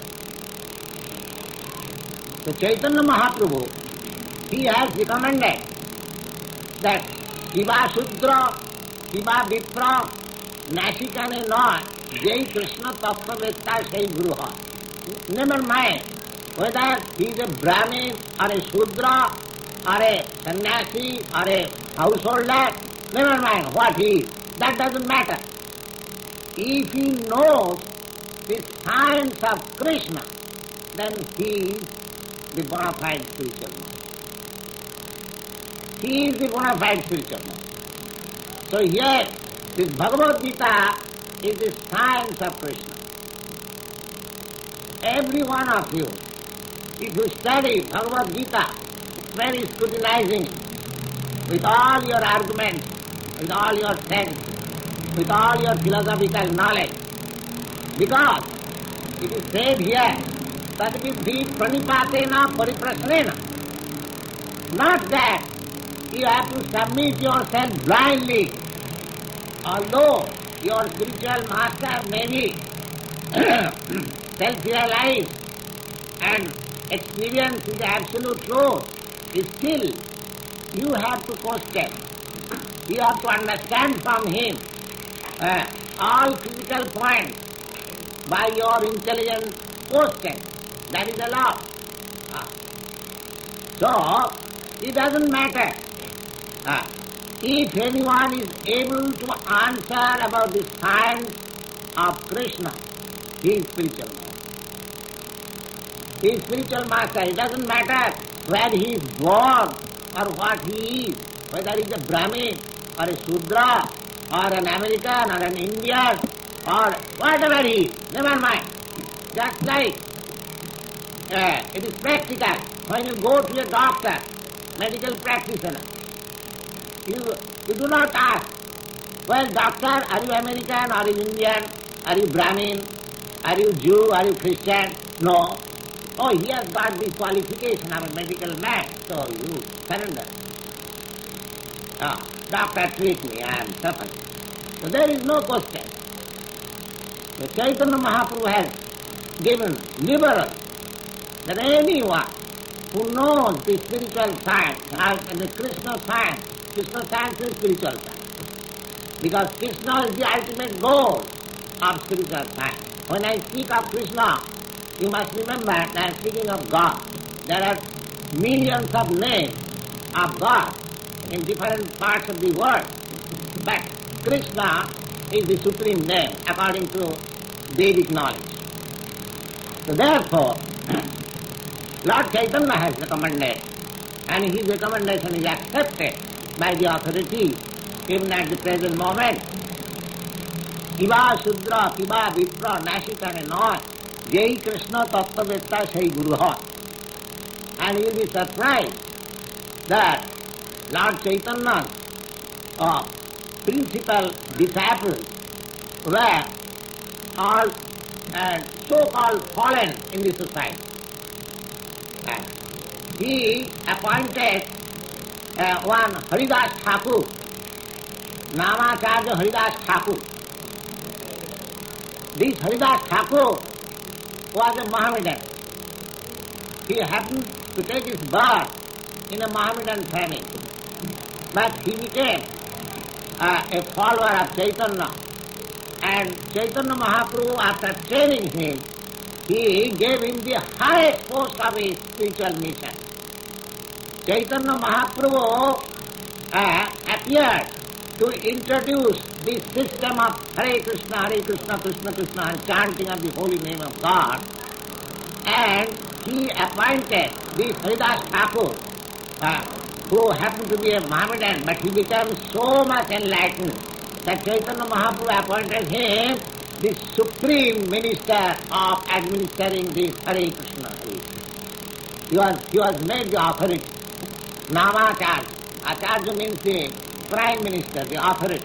S8: So Chaitanya Mahaprabhu, he has recommended that Kiva Shudra, Kiva Vipra, Nashikane not, Jai Krishna Tattva-vetta Sai Guru. Never mind whether he is a Brahmin or a Shudra or a sannyasi or a householder, never mind what he is, that doesn't matter. If he knows the science of Krishna, then he is the bona fide spiritual master. He is the bona fide spiritual master. So here, this Bhagavad Gita is the science of Krishna. Every one of you, if you study Bhagavad Gita, very scrutinizing, with all your arguments, with all your texts, with all your philosophical knowledge, because it is said here, that vidhi pranipatena pariprasnena. Not that you have to submit yourself blindly, although your spiritual master may be self-realized and experience the absolute truth, still you have to question. You have to understand from him all critical points by your intelligent question. That is allowed. So, it doesn't matter if anyone is able to answer about the science of Krishna, he is spiritual master. He is spiritual master. It doesn't matter where he is born or what he is, whether he is a Brahmin or a Shudra or an American or an Indian or whatever he is, never mind. Just like it is practical. When you go to a doctor, medical practitioner, you do not ask, well, doctor, are you American, are you Indian, are you Brahmin, are you Jew, are you Christian? No. Oh, he has got the qualification of a medical man, so you surrender. Doctor, treat me, I am suffering. So there is no question. The Chaitanya Mahaprabhu has given liberal that anyone who knows the spiritual science, and the Krishna science is spiritual science. Because Krishna is the ultimate goal of spiritual science. When I speak of Krishna, you must remember that I am speaking of God. There are millions of names of God in different parts of the world. But Krishna is the supreme name according to Vedic knowledge. So therefore, Lord Chaitanya has recommended, and his recommendation is accepted by the authority even at the present moment. Kiva Shudra, Kiva Vipra, Nashikane not, Jai Krishna Tattva-vetta Sai Guruha. And you will be surprised that Lord Chaitanya's principal disciples were all so-called fallen in the society. He appointed one Haridas Thakur, Namacharya Haridas Thakur. This Haridas Thakur was a Mohammedan. He happened to take his birth in a Mohammedan family. But he became a follower of Chaitanya. And Chaitanya Mahaprabhu, after training him, he gave him the highest post of his spiritual mission. Chaitanya Mahaprabhu appeared to introduce the system of Hare Krishna, Krishna Krishna, and chanting of the holy name of God. And he appointed this Haridas Thakur, who happened to be a Mohammedan, but he became so much enlightened that Chaitanya Mahaprabhu appointed him the supreme minister of administering this Hare Krishna. He was made the authority. Namacharya. Acharya means the Prime Minister, the authority.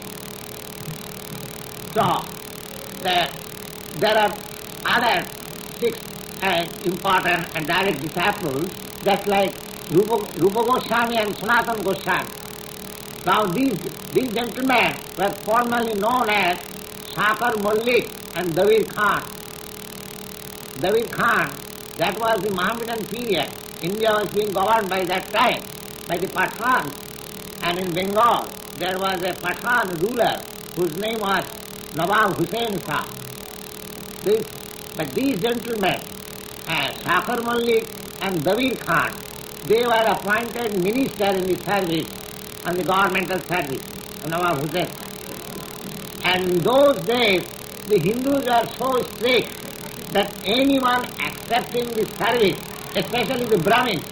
S8: So, there are other 6 important and direct disciples, just like Rupa Goswami and Sanatana Goswami. Now these gentlemen were formerly known as Shakar Mallik and David Khan. David Khan, that was the Mohammedan period. India was being governed by that time by the Pathans, and in Bengal there was a Pathan ruler whose name was Nawab Hussain Shah. But these gentlemen, Shakar Mallik and David Khan, they were appointed minister in the service, and the governmental service of Nawab Hussain. And in those days, the Hindus were so strict that anyone accepting the service, especially the Brahmin,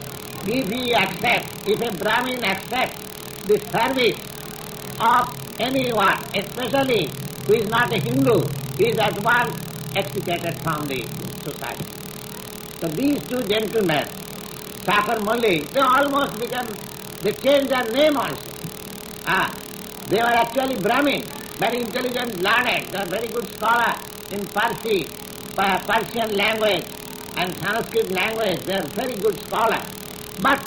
S8: if a Brahmin accepts the service of anyone, especially who is not a Hindu, he is at once extricated from the society. So these 2 gentlemen, Shakar Mallik, they almost they changed their name also. They were actually Brahmin, very intelligent, learned, they are very good scholars in Persian language and Sanskrit language, they are very good scholars. But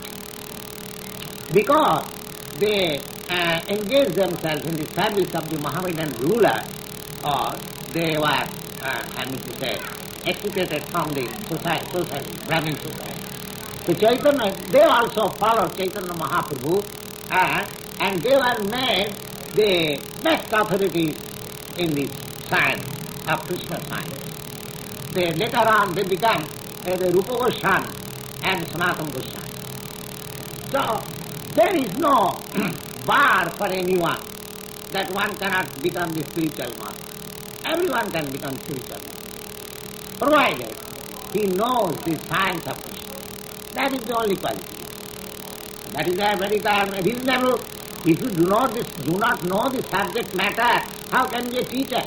S8: because they engaged themselves in the service of the Mohammedan ruler, or they were, extricated from the society, Brahmin society. So Chaitanya, they also followed Chaitanya Mahaprabhu, and they were made the best authorities in the science of Krishna science. Later on they became the Rupa Goswami and Sanatana Goswami. So there is no bar for anyone that one cannot become the spiritual master. Everyone can become spiritual master, provided he knows the science of Krishna. That is the only quality. That is a very reasonable. If you do not know the subject matter, how can you be a teacher?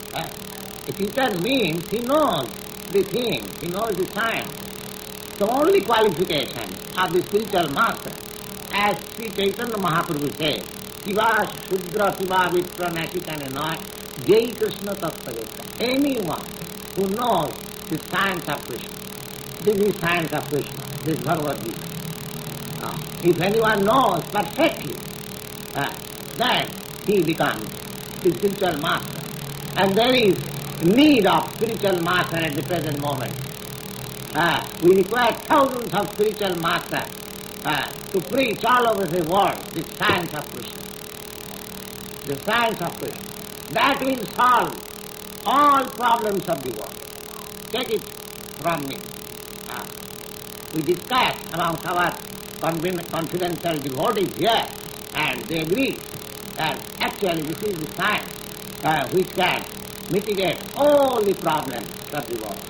S8: A teacher means he knows the thing, he knows the science. The only qualification of the spiritual master, as Sri Chaitanya Mahaprabhu says, Kiva Shudra Kiva Vipra Nasikane Noy, Jai Krishna Tattva. Anyone who knows the science of Krishna. This is science of Krishna, this is Bhagavad Gita. If anyone knows perfectly, then he becomes the spiritual master. And there is need of spiritual master at the present moment. We require thousands of spiritual masters to preach all over the world the science of Krishna. The science of Krishna. That will solve all problems of the world. Take it from me. We discussed amongst our confidential devotees here, and they agree that actually this is the science which can mitigate all the problems of the world.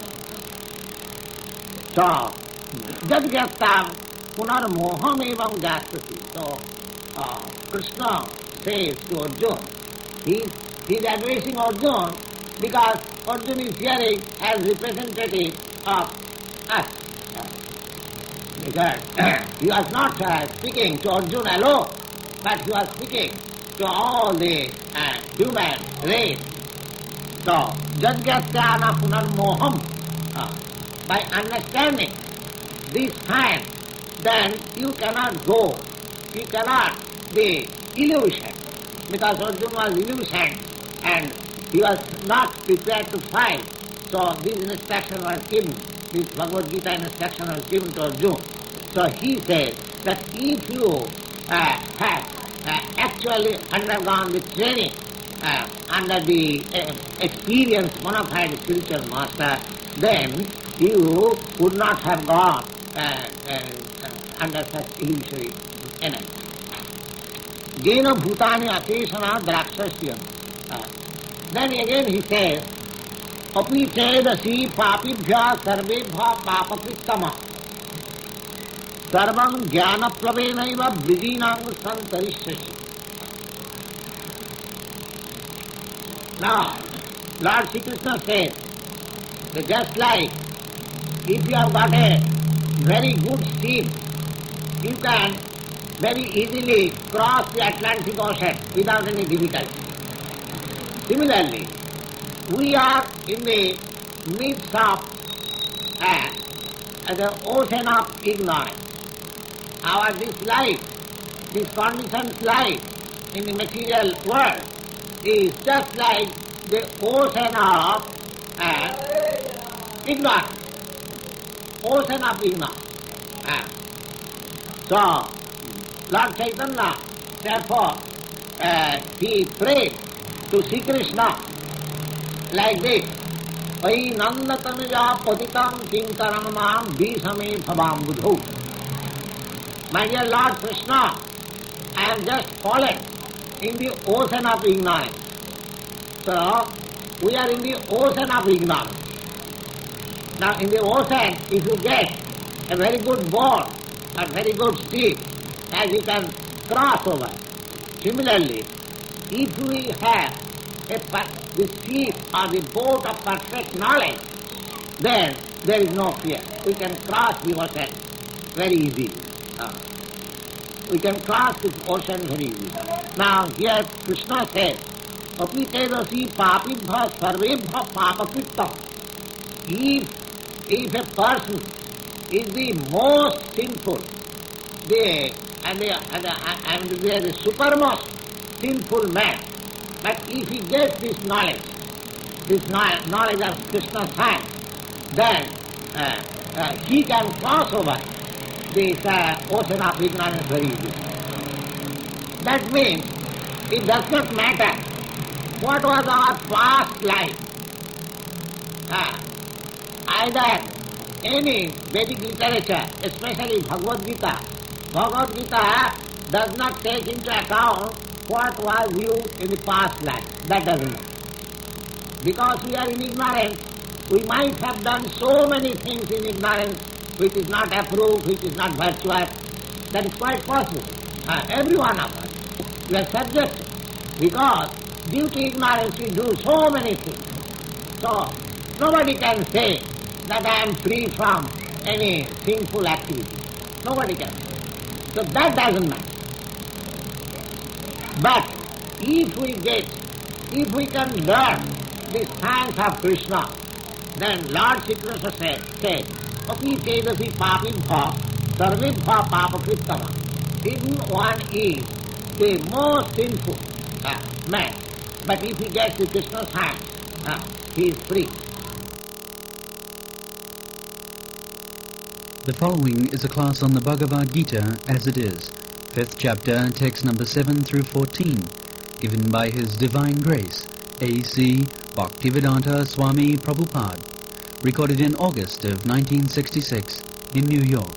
S8: So, Jadgyata punar moham evam jastati. So, Krishna says to Arjuna, he is addressing Arjuna because Arjuna is hearing as representative of us. Because he was not speaking to Arjuna alone, but he was speaking to all the human race. So, Jadgyasthana punar moham, by understanding this science, then you cannot go, you cannot be illusion, because Arjuna was illusion and he was not prepared to fight. So these instructions were given, this Bhagavad Gita instruction was given to Arjuna. So he says that if you have actually undergone the training under the experienced bona fide spiritual master, then you would not have gone under such illusory energy. Jena bhutani atesana drakshasya. Then again he says, api chedasi papibhya sarvebhya papaprittama sarvam jnana plavenaiva vridinam santarishyasi. Now, Lord Sri Krishna says, that just like if you have got a very good steam you can very easily cross the Atlantic Ocean without any difficulty. Similarly, we are in the midst of the ocean of ignorance. This life, this conditioned life in the material world is just like the ocean of ignorance. Ocean of ignorance. So, Lord Chaitanya, therefore, he prayed to Sri Krishna like this. Vai nandatanuja patitam kinkaranamam visame bhavam budhu. My dear Lord Krishna, I am just fallen in the ocean of ignorance. So, we are in the ocean of ignorance. Now, in the ocean, if you get a very good boat, a very good ship, as you can cross over. Similarly, if we have the ship or the boat of perfect knowledge, then there is no fear. We can cross the ocean very easily. We can cross this ocean very easily. Now here Krishna says, Api tedasi papibha sarvebha papakrittam. If a person is the most sinful, the supermost sinful man, but if he gets this knowledge of Krishna's hand, then he can cross over this ocean of ignorance very easily. That means it does not matter what was our past life. Either any Vedic literature, especially Bhagavad Gita does not take into account what was you in the past life. That doesn't matter. Because we are in ignorance, we might have done so many things in ignorance which is not approved, which is not virtuous. That is quite possible. Every one of us, we are subjected. Because due to ignorance we do so many things. So nobody can say that I am free from any sinful activity. Nobody can say. So that doesn't matter. But if we can learn the science of Krishna, then Lord Sri Krishna said, Api chedasi papibha sarvebha papakrittama. Even one is the most sinful man. But if he gets the Krishna's hand, he is free.
S9: The following is a class on the Bhagavad Gita as it is, 5th chapter, text number 7 through 14, given by His Divine Grace, A.C. Bhaktivedanta Swami Prabhupada, recorded in August of 1966 in New York.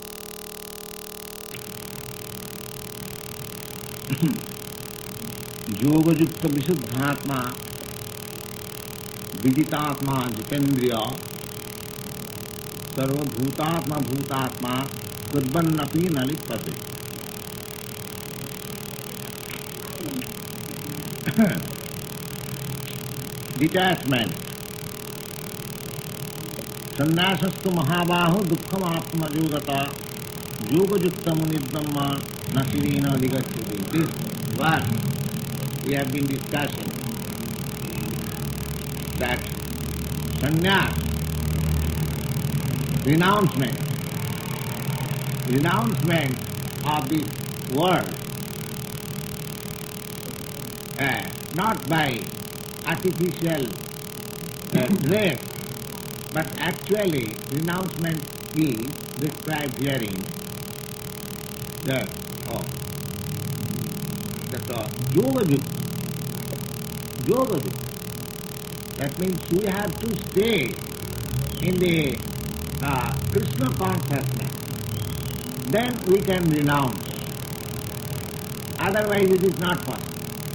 S8: Yoga-yukta visuddhatma viditatma jitendriya sarvabhutatma bhutatma kurbannapi nalipate. Detachment. Sannasastu mahabahu dukkham atmajogata yoga-yukta munidhamma nasirina digacchati. This verse we have been discussing, that sannyas, renouncement of this world, not by artificial dress, but actually renouncement is described herein. Yoga. That means we have to stay in the Krishna consciousness. Then we can renounce. Otherwise it is not possible.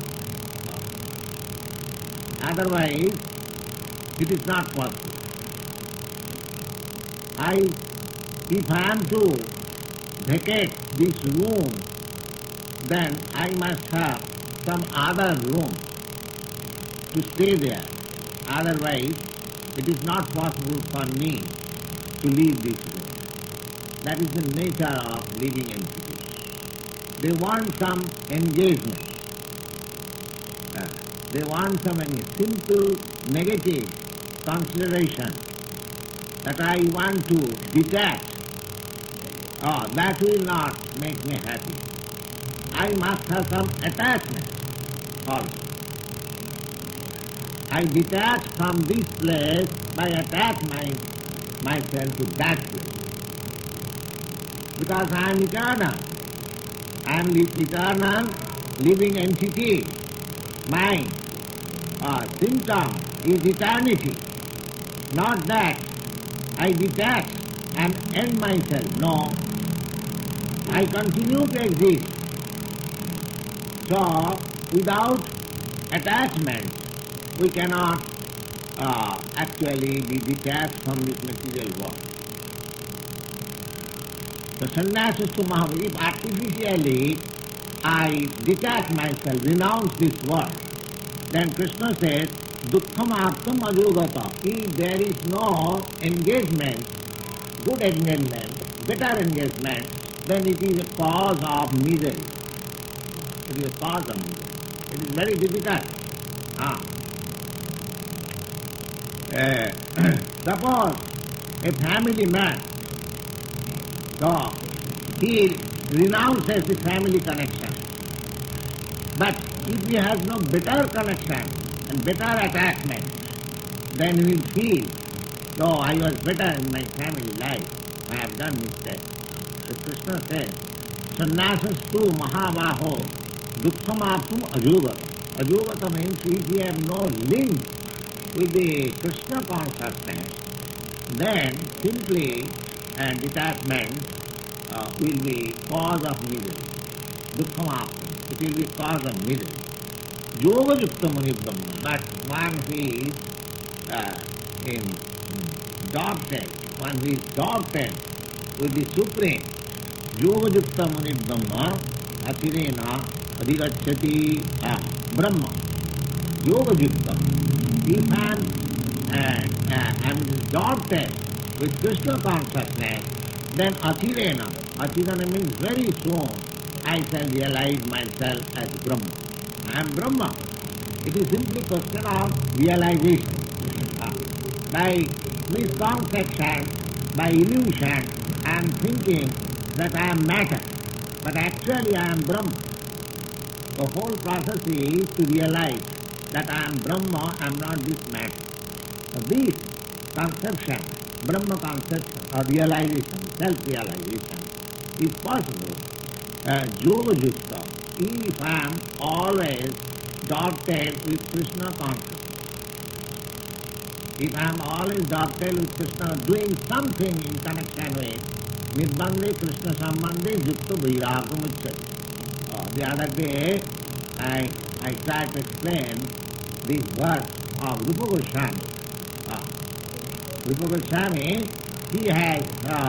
S8: Otherwise it is not possible. If I am to vacate this room, then I must have some other room to stay there. Otherwise, it is not possible for me to leave this room. That is the nature of living entity. They want some engagement. They want some simple negative consideration that I want to detach. Oh, that will not make me happy. I must have some attachment also. I detach from this place by attach myself to that place. Because I am eternal. I am eternal living entity. My symptom is eternity. Not that I detach and end myself. No. I continue to exist. So, without attachment, we cannot actually be detached from this material world. The sannyasa to Mahavira, if artificially I detach myself, renounce this world, then Krishna says, dukkham artam ajogata. If there is no engagement, good engagement, better engagement, then it is a cause of misery. It is a cause of misery. It is very difficult. Suppose a family man, so he renounces the family connection. But if he has no better connection and better attachment, then he will feel, oh, I was better in my family life, I have done mistake. So Krishna says, sannyasas tu mahabaho dukkham aptum ajogata. Ajogata means if you have no link with the Krishna consciousness, then simply detachment will be cause of misery. Dukkham aptum. It will be cause of misery. Yoga yukta muni brahma. But one who is adopted, one who is adopted with the Supreme, yoga yukta muni brahma, atirena adhigacchati brahma. Yoga yukta. If I am adopted with Krishna consciousness, then atirena. Atirena means very soon I shall realize myself as Brahma. I am Brahma. It is simply a question of realization. By misconception, by illusion, I am thinking that I am matter, but actually I am Brahma. The whole process is to realize that I am Brahma, I am not this matter. So this conception, Brahma conception or realization, self-realization is possible. Yoga yukta, if I am always adopted with Krishna consciousness. If I am always adopted with Krishna, doing something in connection with Nirbandhe Krishna Sambandhe Yukta Vairagam Uchyate. The other day, I tried to explain this verse of Rupa Goswami. Rupa Goswami, he has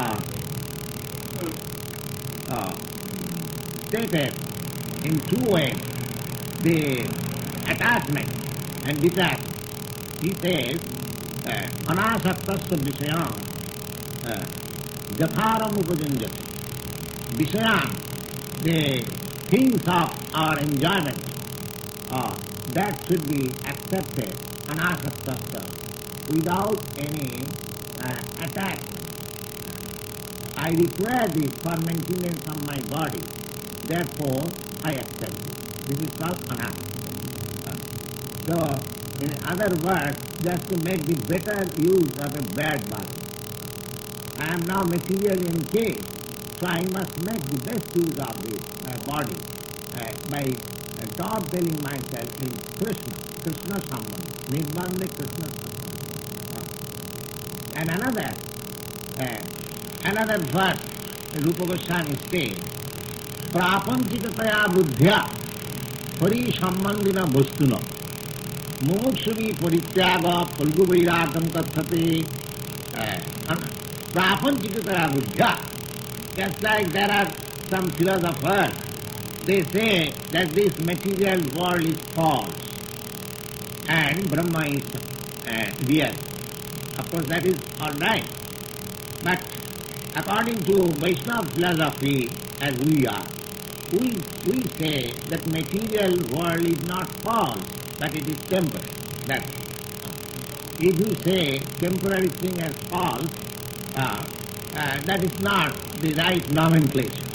S8: stated in two ways the attachment and detachment. He says, anasaktasya visayam jatharam upajanjati. Visayam, the things of our enjoyment, that should be accepted, anasaktasya, without any attachment. I require this for maintenance of my body, therefore I accept it. This is called anasakta. So, in other words, just to make the better use of a bad body. I am now materially encased, so I must make the best use of this, my body, by top-telling myself in Krishna Sambandha, Nirbandhe Krishna Sambandha. And another verse, Rupa Goswami says, prapanchikataya buddhya pari sambandhina bhastuna mokshavi parityaga phalgu vairagam kathate. Prapanchikataya buddhya. Just like there are some philosophers, they say that this material world is false and Brahma is real. Of course that is all right. But according to Vaishnava philosophy, as we are, we say that material world is not false, but it is temporary. That's it. If you say temporary thing as false, that is not the right nomenclature.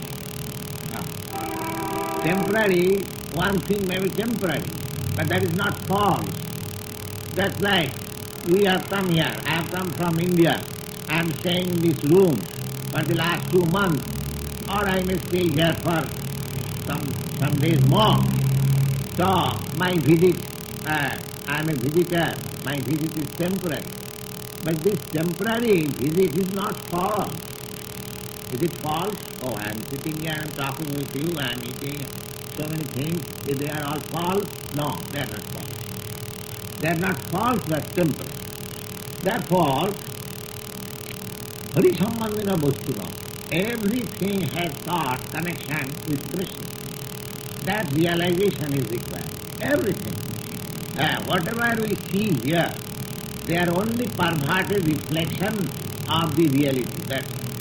S8: Temporary, one thing may be temporary, but that is not false. That's like we have come here. I have come from India. I am staying in this room for the last 2 months, or I may stay here for some days more. So my visit, I am a visitor, my visit is temporary. But this temporary visit is not false. Is it false? Oh, I am sitting here and talking with you, I am eating so many things. If they are all false? No, they are not false. They are not false, but temporary. Therefore, Hari Sambandhina Vastuna, everything has got connection with Krishna. That realization is required. Everything. Whatever we see here, they are only perverted reflection of the reality. That's it.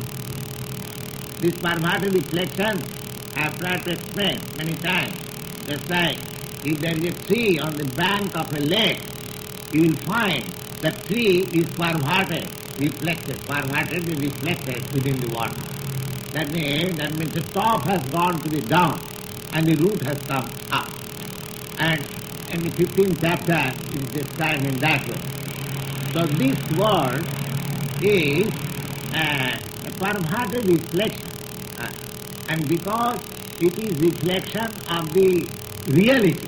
S8: This perverted reflection I have tried to explain many times. Just like if there is a tree on the bank of a lake, you will find the tree is perverted, pervertedly reflected within the water. That means the top has gone to the down and the root has come up. And in the 15th chapter it is described in that way. So this world is a perverted reflection. And because it is reflection of the reality,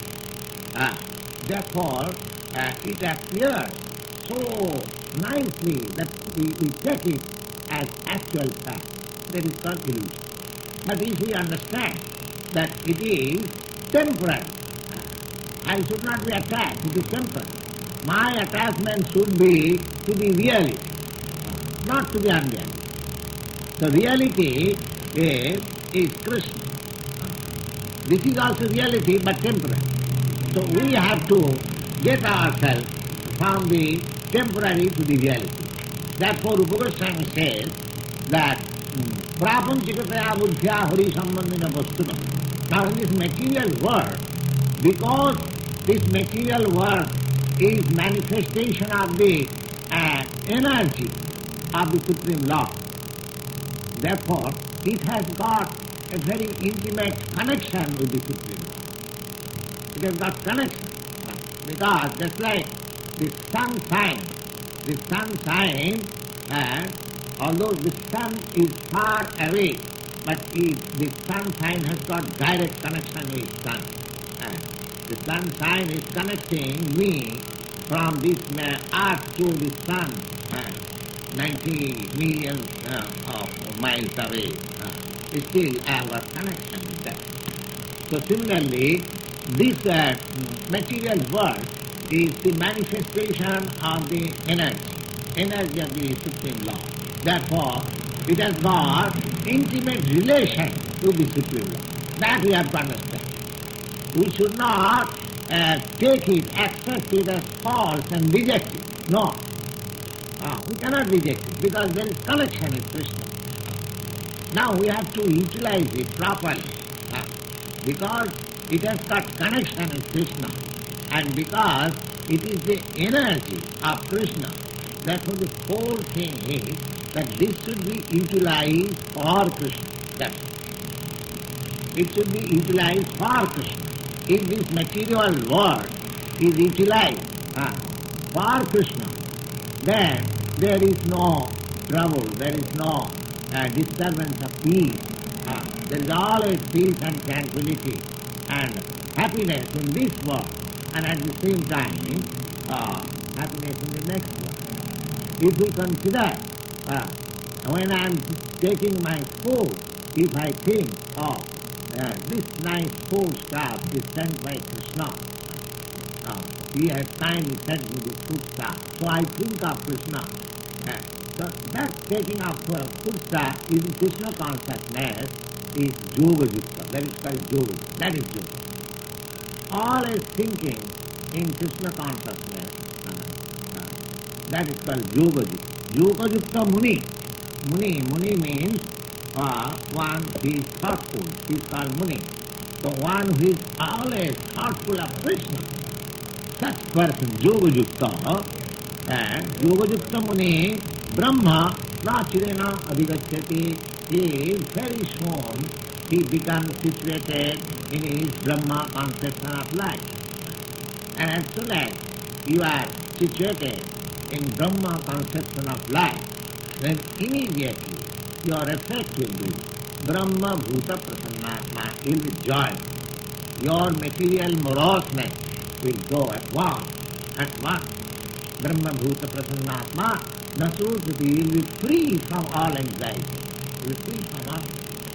S8: therefore it appears so nicely that we take it as actual fact. That is called illusion. But if we understand that it is temporary, I should not be attached, it is temporary. My attachment should be to the reality, not to the unreality. The reality is Krishna. This is also reality, but temporary. So we have to get ourselves from the temporary to the reality. Therefore, Rupa Goswami says that prapanchikataya buddhya hari sambandhina vastuna. Now in this material world, because this material world is manifestation of the energy of the Supreme Lord, therefore it has got a very intimate connection with the Supreme Lord. It has got connection. Because just like the sun shines, although the sun is far away, but the sunshine has got direct connection with sun. The sunshine is connecting me from this earth to the sun, 90 million of miles away. Still I have got connection with that. So similarly, this material world is the manifestation of the energy of the Supreme Lord. Therefore, it has got intimate relation to the Supreme Lord. That we have to understand. We should not take it, accept it as false and reject it. No. We cannot reject it because there is connection with Krishna. Now we have to utilize it properly because it has got connection with Krishna and because it is the energy of Krishna. Therefore the whole thing is that this should be utilized for Krishna. That's it. It should be utilized for Krishna. If this material world is utilized for Krishna, then there is no trouble, there is no disturbance of peace. There is always peace and tranquility and happiness in this world and at the same time happiness in the next world. If we consider when I am taking my food, if I think, this nice food stuff is sent by Krishna, he has kindly sent me this food stuff, so I think of Krishna. So that taking of food stuff in Krishna consciousness is yoga yukta. That is called yoga. That is yoga. Always thinking in Krishna consciousness, that is called yoga yukta. Yoga yukta muni, Muni. Muni means one who is thoughtful. He is called Muni. So one who is always thoughtful of Krishna. Such person, Yoga Yukta, and Yoga Yukta Muni, Brahma, Prachirena Adhigachyati, is very soon he becomes situated in his Brahma conception of life. And as soon as you are situated in Brahma conception of life, then immediately your effect will be Brahma Bhuta Prasannatma, you will be joyed. Your material moroseness will go at once. Brahma Bhuta Prasannatma, Nasudati, you will be free from all anxiety. You will be free from all.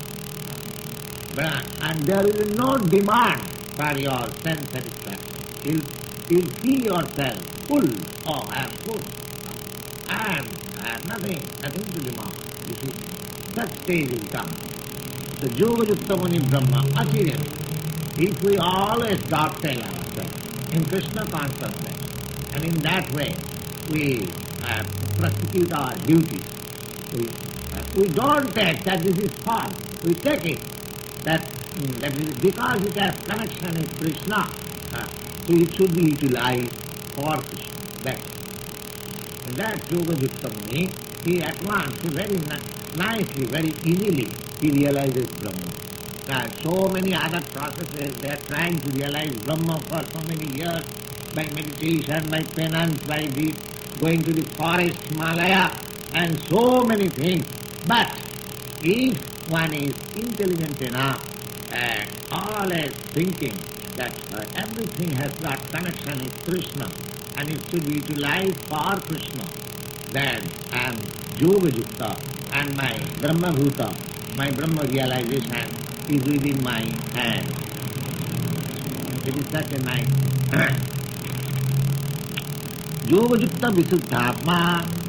S8: And there will be no demand for your sense satisfaction. You'll feel yourself full. Oh, I am full. I have nothing to demand. You see, such stage will come. The Yoga Yukta Muni Brahma, Achirya. If we always dovetail ourselves in Krishna consciousness, and in that way we prosecute our duties, we don't take that this is false. We take it that is because it has connection with Krishna, so it should be utilized for Krishna. And that Yoga Yukta Muni, he at once, very nicely, very easily, he realizes Brahma. So many other processes, they are trying to realize Brahma for so many years, by meditation, by penance, by going to the forest, Himalaya, and so many things. But if one is intelligent enough and always thinking that everything has got connection with Krishna and it should be utilized for Krishna, then I am Yoga Yukta and my Brahma Bhuta, my Brahma realization is within my hand. It is such a nice Yoga Yukta Visuddhatma